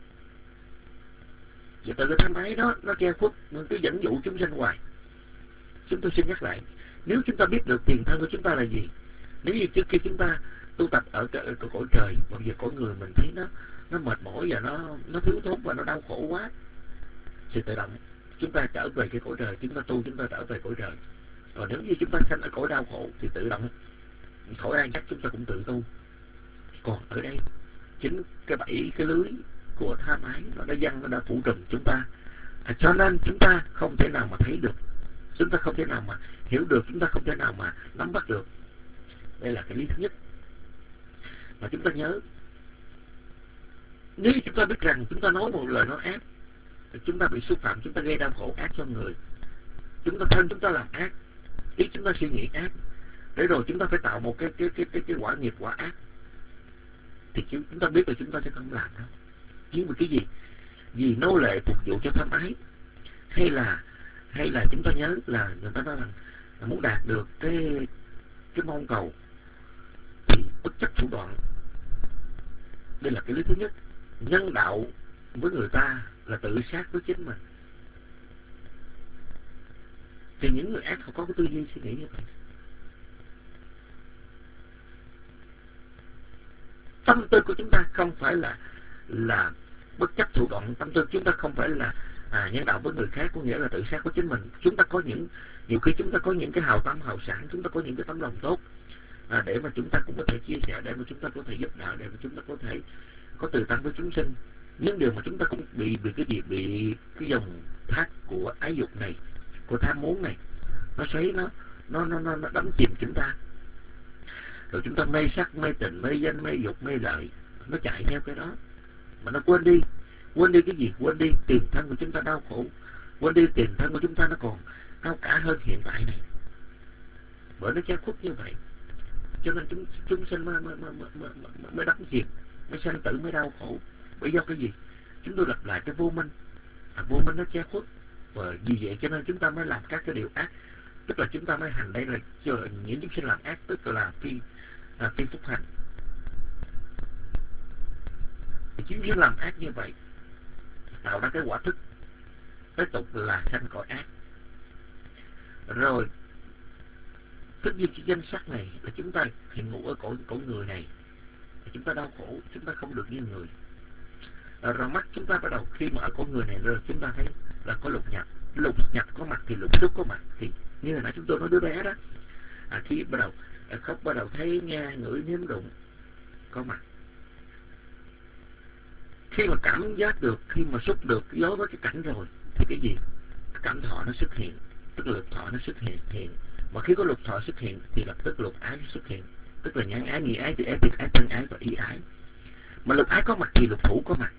Và từ cái tham ái đó nó che khuất, nó cứ dẫn dụ chúng sanh hoài. Chúng tôi xin nhắc lại, nếu chúng ta biết được tiền thân của chúng ta là gì, nếu như trước khi chúng ta tu tập ở cõi trời, bây giờ cõi người mình thấy nó mệt mỏi và nó thiếu thốn và nó đau khổ quá, thì tự động chúng ta trở về cái cõi trời, chúng ta trở về cõi trời. Còn nếu như chúng ta sanh ở cõi đau khổ thì tự động khỏi ai chắc chúng ta cũng tự tu. Còn ở đây chính cái lưới của tham ái nó đã phủ trùm chúng ta, cho nên chúng ta không thể nào mà thấy được, chúng ta không thể nào mà hiểu được, chúng ta không thể nào mà nắm bắt được. Đây là cái lý thứ nhất. Mà chúng ta nhớ, nếu chúng ta biết rằng chúng ta nói một lời nói ác, chúng ta bị xúc phạm, chúng ta gây đau khổ ác cho người, chúng ta làm ác, ý chúng ta suy nghĩ ác, để rồi chúng ta phải tạo một cái quả nghiệp, quả ác, thì chúng ta biết là chúng ta sẽ không làm đâu. Nhưng vì cái gì? Vì nô lệ phục vụ cho tham ái, hay là chúng ta nhớ là người ta nói là muốn đạt được cái mong cầu thì bất chấp thủ đoạn. Đây là cái lý thứ nhất. Nhân đạo với người ta là tự sát với chính mình. Thì những người ác họ có cái tư duy suy nghĩ như vậy. Tâm tư của chúng ta không phải là bất chấp thủ đoạn. Tâm tư chúng ta không phải là nhân đạo với người khác, có nghĩa là tự sát với chính mình. Chúng ta có nhiều khi chúng ta có những cái hào tâm hào sản, chúng ta có những cái tấm lòng tốt, để mà chúng ta cũng có thể chia sẻ, để mà chúng ta có thể giúp đỡ, để mà chúng ta có thể có từ tâm với chúng sinh. Nhưng điều mà chúng ta cũng bị cái gì? Bị cái dòng thác của ái dục này, của tham muốn này, nó xoáy, nó đắm chìm chúng ta. Rồi chúng ta mê sắc, mê tình, mê danh, mê dục, mê lợi, nó chạy theo cái đó mà nó quên đi cái gì? Quên đi tiền thân của chúng ta đau khổ, quên đi tiền thân của chúng ta nó còn cao cả hơn hiện tại này. Bởi nó che khuất như vậy, cho nên chúng sinh mới đắm chìm, mới sanh tử, mới đau khổ. Bởi do cái gì? Chúng tôi lặp lại cái vô minh, vô minh nó che khuất, và vì vậy cho nên chúng ta mới làm các cái điều ác. Tức là chúng ta mới hành, đây là những chúng sinh làm ác, tức là phi phúc hành. Thì chúng sinh làm ác như vậy tạo ra cái quả thức, tiếp tục là sanh cõi ác. Rồi thức duyên danh sắc này là chúng ta hiện ngủ ở cõi người này, chúng ta đau khổ, chúng ta không được như người. Rồi mắt chúng ta bắt đầu khi mà ở cõi người này rồi chúng ta thấy là có lục nhập có mặt thì lục xúc có mặt. Thì như hồi nãy chúng tôi nói đứa bé đó, khi bắt đầu khóc, bắt đầu thấy, nghe, ngửi, nếm, đụng có mặt. Khi mà cảm giác được, khi mà xúc được đối với cái cảnh rồi thì cái gì? Cái cảm thọ nó xuất hiện, tức là lục thọ nó xuất hiện. Mà khi có lục thọ xuất hiện thì lập tức lục ái xuất hiện, tức là nhãn ái, nghi ái, từ ái, biệt ái, thân ái và ý ái. Mà lục ái có mặt thì lục thủ có mặt,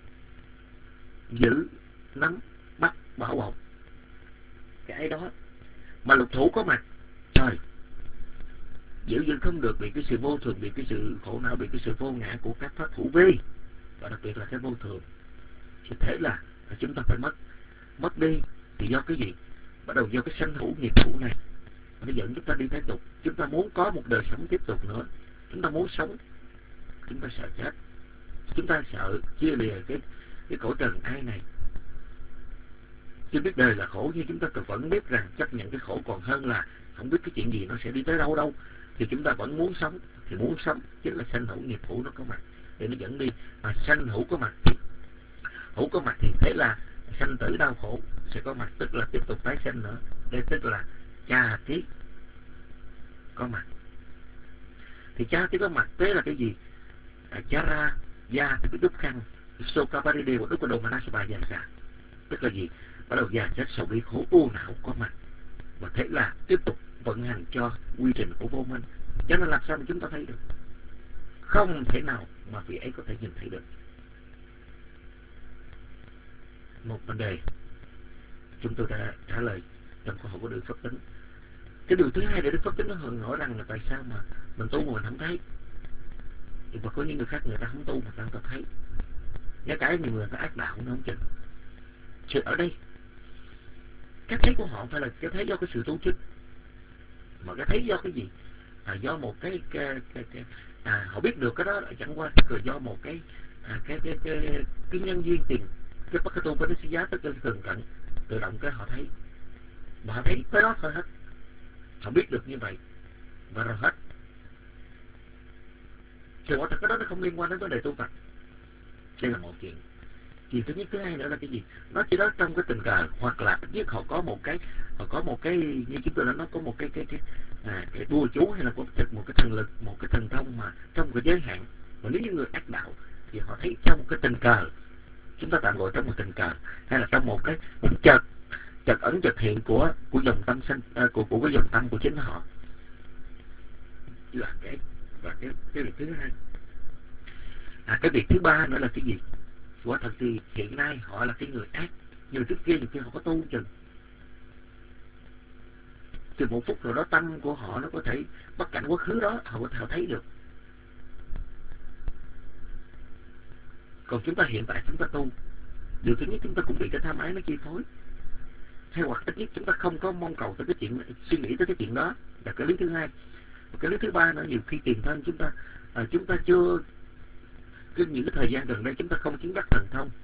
giữ, nắm, bắt, bảo bọc cái ái đó. Mà lục thủ có mặt, trời, giữ không được, bị cái sự vô thường, bị cái sự khổ não, bị cái sự vô ngã của các pháp hữu vi, và đặc biệt là cái vô thường. Thì thế là chúng ta phải mất đi. Thì do cái gì? Bắt đầu do cái sanh hữu nghiệp hữu này nó dẫn chúng ta đi tiếp tục. Chúng ta muốn có một đời sống tiếp tục nữa, chúng ta muốn sống, chúng ta sợ chết, chúng ta sợ chia lìa cái cõi trần ai này. Chứ biết đời là khổ, nhưng chúng ta vẫn biết rằng chấp nhận cái khổ còn hơn là không biết cái chuyện gì nó sẽ đi tới đâu. Thì chúng ta vẫn muốn sống, thì muốn sống chính là sanh hữu, nghiệp hữu nó có mặt để nó dẫn đi. Mà sanh hữu có mặt thì hữu có mặt thì thế là sanh tử đau khổ sẽ có mặt, tức là tiếp tục tái sanh nữa. Đây tức là cha tiết có mặt. Thì cha tiết có mặt thế là cái gì? Cha ra gia thì cái đúc khăn sokaparide của đúc của đồ manasaba già già, tức là gì? Bắt đầu già chết sầu bi khổ u não có mặt, và thế là tiếp tục vận hành cho quy trình của vô minh. Cho nên làm sao mà chúng ta thấy được? Không thể nào mà vị ấy có thể nhìn thấy được. Một vấn đề chúng tôi đã trả lời trong câu hỏi của Đức Phật Tính. Cái điều thứ hai để Đức Phật Tính nó hỏi rằng là tại sao mà mình tu mà mình không thấy, nhưng mà có những người khác người ta không tu mà người ta thấy. Ngay cả nhiều người ta ác đạo nó không chừng. Sự ở đây cái thấy của họ không phải là cái thấy do cái sự tu chức, mà cái thấy do cái gì? Do một cái họ biết được cái đó là chẳng qua tức là do một cái nhân duyên tìm cái bất tu với cái giá, tức là thường cận tự động cái họ thấy, mà họ thấy tới đó thôi hết, họ biết được như vậy và rồi hết. Thì quả thật cái đó nó không liên quan đến vấn đề tu tập. Đây là một chuyện. Chuyện thứ nhất. Thứ hai nữa là cái gì? Nó chỉ đó trong cái tình cờ, hoặc là ít nhất họ có một cái như chúng tôi đã nói, có một cái bùa chú hay là có một cái thần lực, một cái thần thông mà trong cái giới hạn. Và nếu như người ác đạo thì họ thấy trong một cái tình cờ, chúng ta tạm gọi trong một tình cờ, hay là trong một chợt ẩn chợt hiện của dòng tâm sinh của cái dòng tâm của chính họ. Là cái việc thứ hai. Cái việc thứ ba nữa là cái gì? Quả thật thì hiện nay họ là cái người ác, nhưng trước kia họ có tu chừng. Từ một phút rồi đó tâm của họ nó có thể bất cảnh quá khứ đó, họ có thể thấy được. Còn chúng ta hiện tại chúng ta tu, điều thứ nhất chúng ta cũng bị cái tham ái nó chi phối, hay hoặc ít nhất chúng ta không có mong cầu tới cái chuyện, suy nghĩ tới cái chuyện đó, là cái lý thứ hai. Và cái lý thứ ba nữa, nhiều khi tiền thân chúng ta chưa những cái thời gian gần đây chúng ta không chứng đắc thần thông,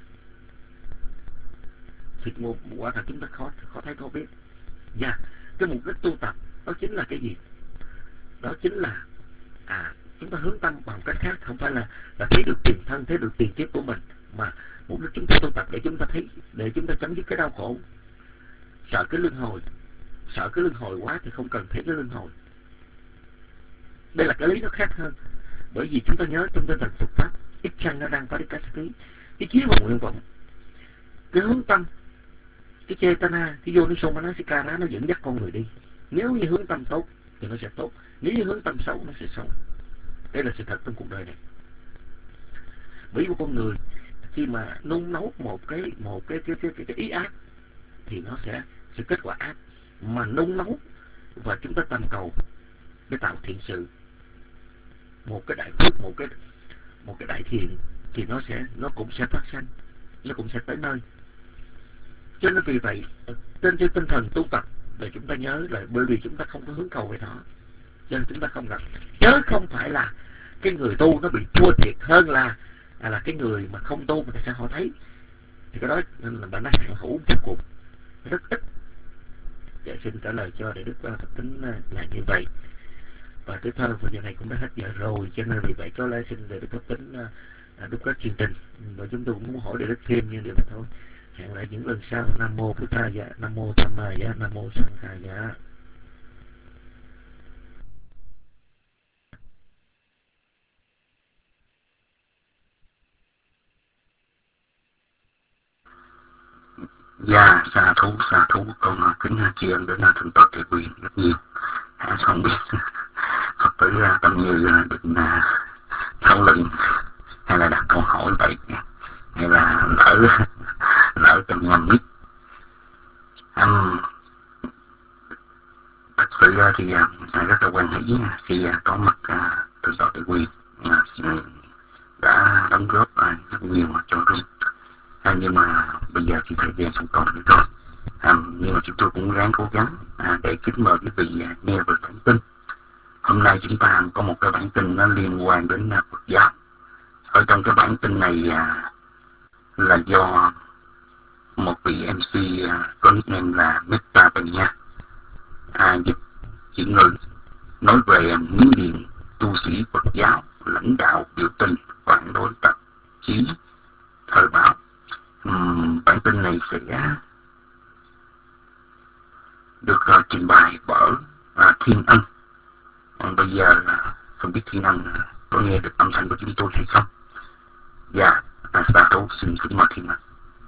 thì một quả thật chúng ta khó thấy khó biết. Và cái mục đích tu tập đó chính là cái gì? Đó chính là chúng ta hướng tâm bằng cách khác, không phải là thấy được tiền thân, thấy được tiền kiếp của mình, mà mục đích chúng ta tu tập để chúng ta thấy, để chúng ta chấm dứt cái đau khổ. Sợ cái luân hồi quá thì không cần thấy cái luân hồi. Đây là cái lý nó khác hơn. Bởi vì chúng ta nhớ trong tinh thần Phật pháp, ít chăng nó đang có cái chí và nguyện vọng, cái hướng tâm, cái chetana, cái yoniso manasikara nó dẫn dắt con người đi. Nếu như hướng tâm tốt thì nó sẽ tốt, nếu như hướng tâm xấu nó sẽ xấu. Đây là sự thật trong cuộc đời này. Bởi vì con người khi mà nung nấu một cái ý ác thì nó sẽ kết quả ác. Mà nung nấu và chúng ta tầm cầu để tạo thiện sự, một cái đại phước, một cái đại thiện, thì nó cũng sẽ phát sanh, nó cũng sẽ tới nơi. Cho nên vì vậy trên tinh thần tu tập để chúng ta nhớ là bởi vì chúng ta không có hướng cầu về nó, cho nên chúng ta không gặp. Chớ không phải là cái người tu nó bị thua thiệt hơn là cái người mà không tu mà tại sao họ thấy. Thì cái đó nên là bạn nó hạn hữu vô cùng, rất ít. Dạ, xin trả lời cho để Đức Phật Tính là như vậy. Và tiếp theo phần giờ này cũng đã hết giờ rồi, cho nên vì vậy có lẽ xin để Đức Phật Tính đúc kết chương trình. Và chúng tôi cũng muốn hỏi để Đức thêm như điều mà thôi. Hẹn lại những lần sau. Nam mô Bụt Thầy, Nam mô Tham Ma, Nam mô Sang Khai. Dạ, xa thú con kính tri ân đến thượng tọa Tề Quyền rất nhiều. Không biết Phật tử tâm như định thảo luận hay là đặt câu hỏi vậy, hay là lỡ trong nhanh nhất. Thật sự thì rất là quan hỷ khi có mặt thượng tọa Tề Quyền đã đóng góp rất nhiều cho room. Nhưng mà bây giờ thì thời gian không còn nữa rồi. Nhưng mà chúng tôi cũng ráng cố gắng để kính mời quý vị nghe về bản tin. Hôm nay chúng ta có một cái bản tin nó liên quan đến Phật giáo. Ở trong cái bản tin này là do một vị MC có nickname là Mr. Benya dịch chuyển ngữ nói về Miến Điện tu sĩ Phật giáo lãnh đạo biểu tình phản đối tạp chí thời báo. Bản tin này sẽ được trình bày bởi Thiên Ân. Bây giờ không biết Thiên Ân có nghe được âm thanh của chúng tôi hay không? Dạ, Sa thú xin mời Thiên Ân.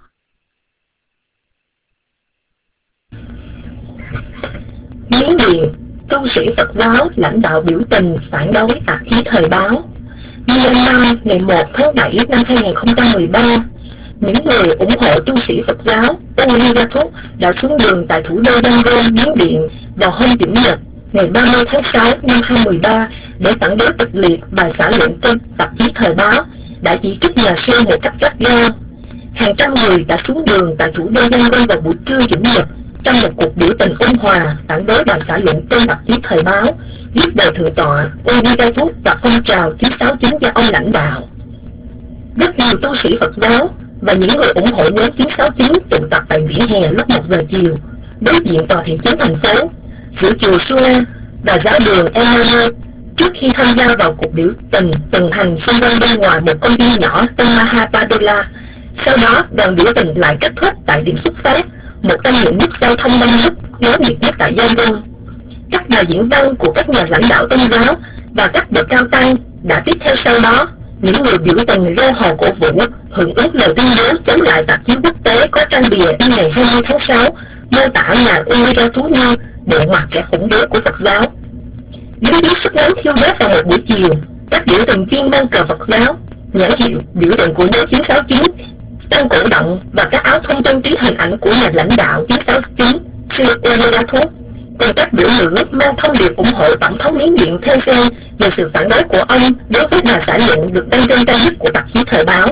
Miến Điện, tu sĩ Phật giáo lãnh đạo biểu tình phản đối tạp chí thời báo. Myanmar ngày 1 tháng 7 năm 2013, những người ủng hộ tu sĩ Phật giáo Urigathuk đã xuống đường tại thủ đô Yangon, Miến Điện vào hôm Chủ nhật ngày 30 tháng 6 năm 2013 để phản đối kịch liệt bài xã luận trên tạp chí thời báo đã chỉ trích nhà sư một cách gắt gao. Hàng trăm người đã xuống đường tại thủ đô Yangon vào buổi trưa Chủ nhật trong một cuộc biểu tình ôn hòa phản đối bài xã luận trên tạp chí thời báo viết đời thượng tọa Urigathuk và phong trào 969 do ông lãnh đạo. Rất nhiều tu sĩ Phật giáo và những người ủng hộ nhóm 969 tụ tập tại vỉa hè lúc 1 giờ chiều đối diện tòa thị chính thành phố, giữa chùa Sula và giáo đường Emmanuel trước khi tham gia vào cuộc biểu tình tuần hành xung quanh bên ngoài một công viên nhỏ tên Mahapadola. Sau đó, đoàn biểu tình lại kết thúc tại điểm xuất phát, một trong những nút giao thông đông đúc nối nghiệp nhất tại Yangon. Các bài diễn văn của các nhà lãnh đạo tôn giáo và các bậc cao tăng đã tiếp theo sau đó. Những người biểu tình reo hò cổ vũ hưởng ứng lời tuyên bố chống lại tạp chí quốc tế có trang bìa in ngày 20 tháng 6 mô tả nhà Urigathuk như bộ mặt kẻ khủng bố của Phật giáo. Dưới dưới sức nóng thiêu đốt vào một buổi chiều, các biểu tình viên mang cờ Phật giáo, nhãn hiệu biểu tình của nhóm 969, tăng cổ động và các áo thun trang trí hình ảnh của nhà lãnh đạo 969 sư Urigathuk. Còn các biểu ngữ mang thông điệp ủng hộ tổng thống Miến Điện Thein Sein về sự phản đối của ông đối với bài xã luận được đăng trên trang nhất của tạp chí thời báo.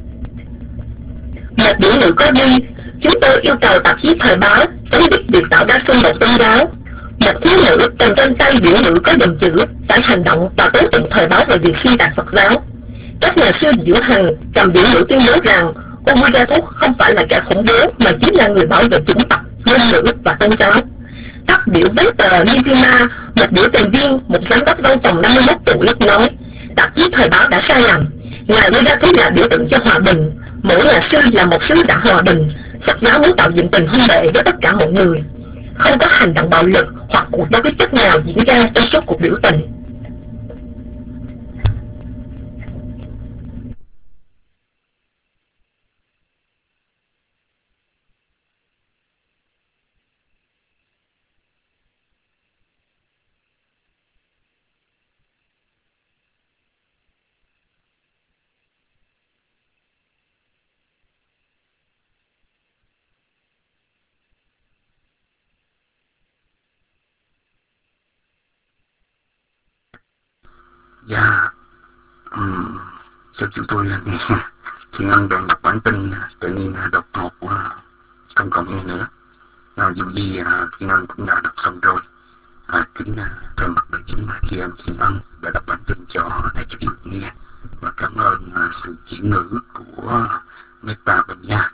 Một biểu ngữ có ghi: chúng tôi yêu cầu tạp chí thời báo chấm dứt việc tạo ra xung đột tôn giáo. Một thiếu nữ cầm trên tay biểu ngữ có dòng chữ phải hành động và tố tụng thời báo về việc xuyên tạc Phật giáo. Các nhà sư diễu hành cầm biểu ngữ tuyên bố rằng Urigathuk không phải là kẻ khủng bố mà chính là người bảo vệ chủng tộc, ngôn ngữ và tôn giáo. Phát biểu với tờ Nizima, một biểu tình viên, một giám đốc văn phòng 51 tuổi nói: tạp chí thời báo đã sai lầm. Ngài Urigathuk là biểu tượng cho hòa bình. Mỗi nhà sư là một sứ giả hòa bình. Phật giáo muốn tạo dựng tình huynh đệ với tất cả mọi người. Không có hành động bạo lực hoặc cuộc đấu chất nào diễn ra trong suốt cuộc biểu tình. Dạ, sao chúng tôi nghe Thiên Ân đang đọc bản tin tự nhiên đột ngột không còn nghe nữa. Dù gì Thiên Ân cũng đã đọc xong rồi. Kính thay mặt đại chúng chị em Thiên Ân đã đọc bản tin cho đại chúng nghe, và cảm ơn sự chuyển ngữ của Meta Bình Nha.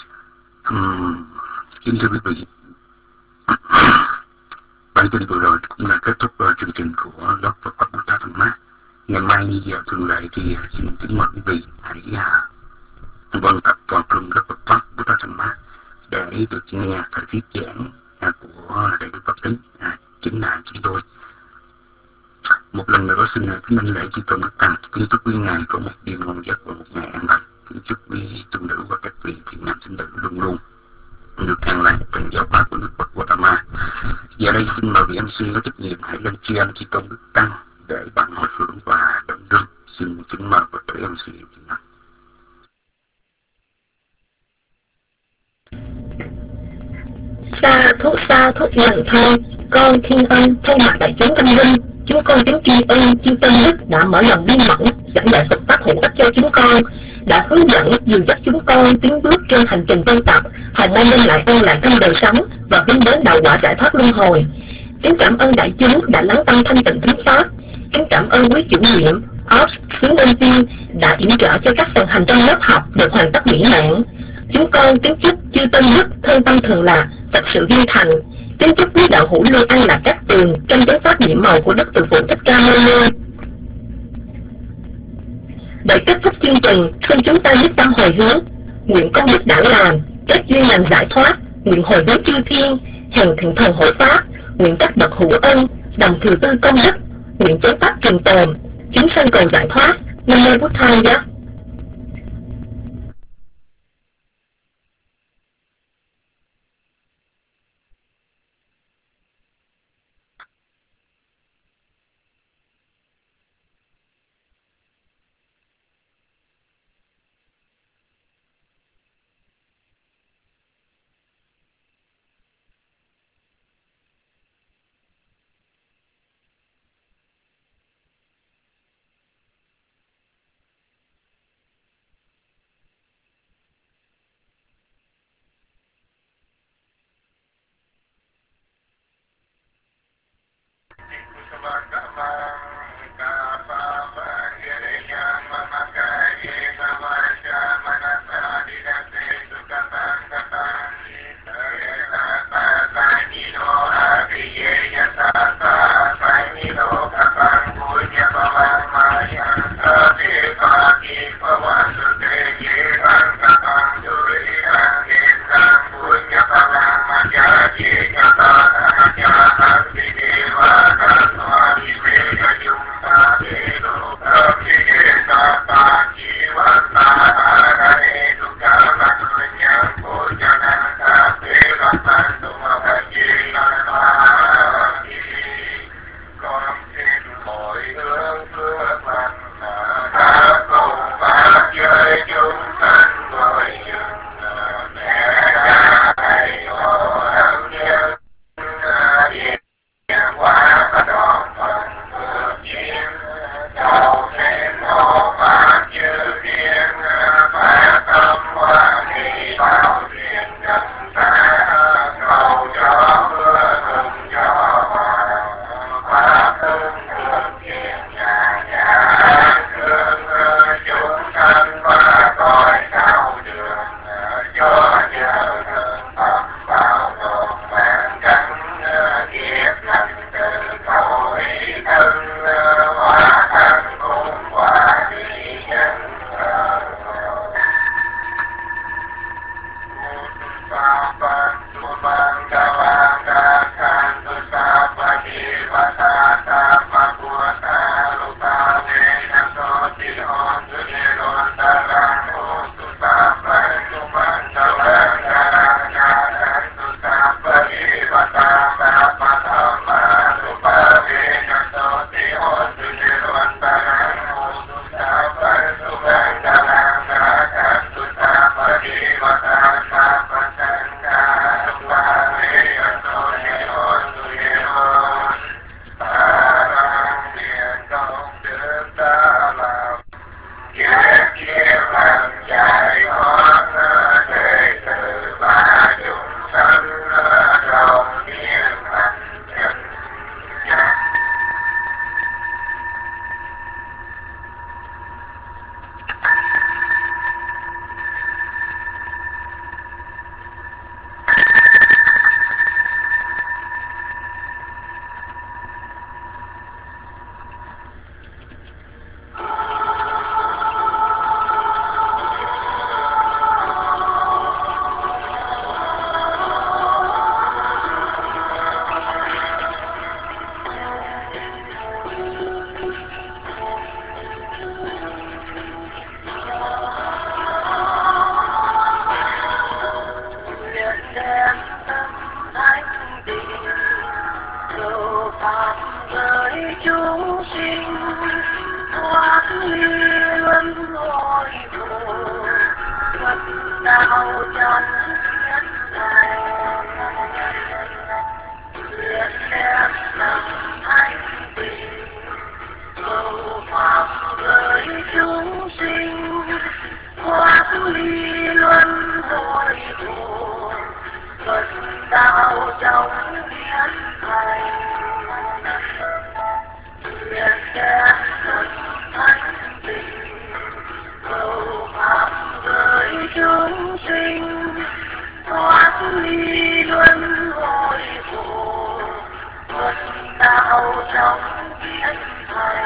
Kính thưa quý vị, bản tin vừa rồi cũng là kết thúc chương trình của lớp Phật pháp Buddha Thanh Mát. Ngày mai như giờ thường lệ thì xin kính mời quý vị hãy vân tập toàn trường lớp Phật pháp Buddha Thanh Mát để được nghe thời thuyết giảng của đại đức Pháp Tính, chính là chúng tôi. Một lần nữa xin kính anh lễ chư tôn đức tăng, kính chúc quý ngài có một đêm ngon giấc và một ngày an lành. Kính chúc quý tu nữ và các vị thiện nam tín nữ luôn luôn được an lạc trong giáo pháp của Đức Phật Gautama. Giờ đây xin mời vị MC có trách nhiệm hãy lên tri ân chư tôn đức tăng để bạn hồi hướng và động rung. Xin kính mời Phật tử MC Thiên Ân. Xa thúc nhận thôi. Con Thiên Ân thay mặt đại chúng tâm linh, chúng con kính tri ân chư tôn đức đã mở lòng biên mẫn giảng dạy Phật pháp hữu ích cho chúng con, đã hướng dẫn dìu dắt chúng con tiến bước trên hành trình tu tập, hồng mong đem lại an lạc trong đời sống và hướng đến đạo quả giải thoát luân hồi. Kính cảm ơn đại chúng đã lắng tâm thanh tịnh thính pháp. Kính cảm ơn quý chủ nhiệm Ops xứ Nhân Viên đã yểm trợ cho các phần hành trong lớp học được hoàn tất mỹ mãn. Chúng con kính chúc chư tôn đức thân tâm thường lạc, Phật sự viên thành. Kính chúc quý đạo hữu luôn an lạc các tường trong chánh pháp nhiệm màu của Đức Từ Phụ Thích Ca Mâu Ni. Để kết thúc chương trình, xin chúng ta nhất tâm hồi hướng, nguyện công đức đã làm, kết duyên làm giải thoát, nguyện hồi hướng chư thiên, hàng thượng thần hộ pháp, nguyện các bậc hữu ân, đồng thừa tư công đức, nguyện chánh pháp trường tồn, chúng sanh cầu giải thoát. Nam mô Bổn Thầy giá. đạo trong thiên thành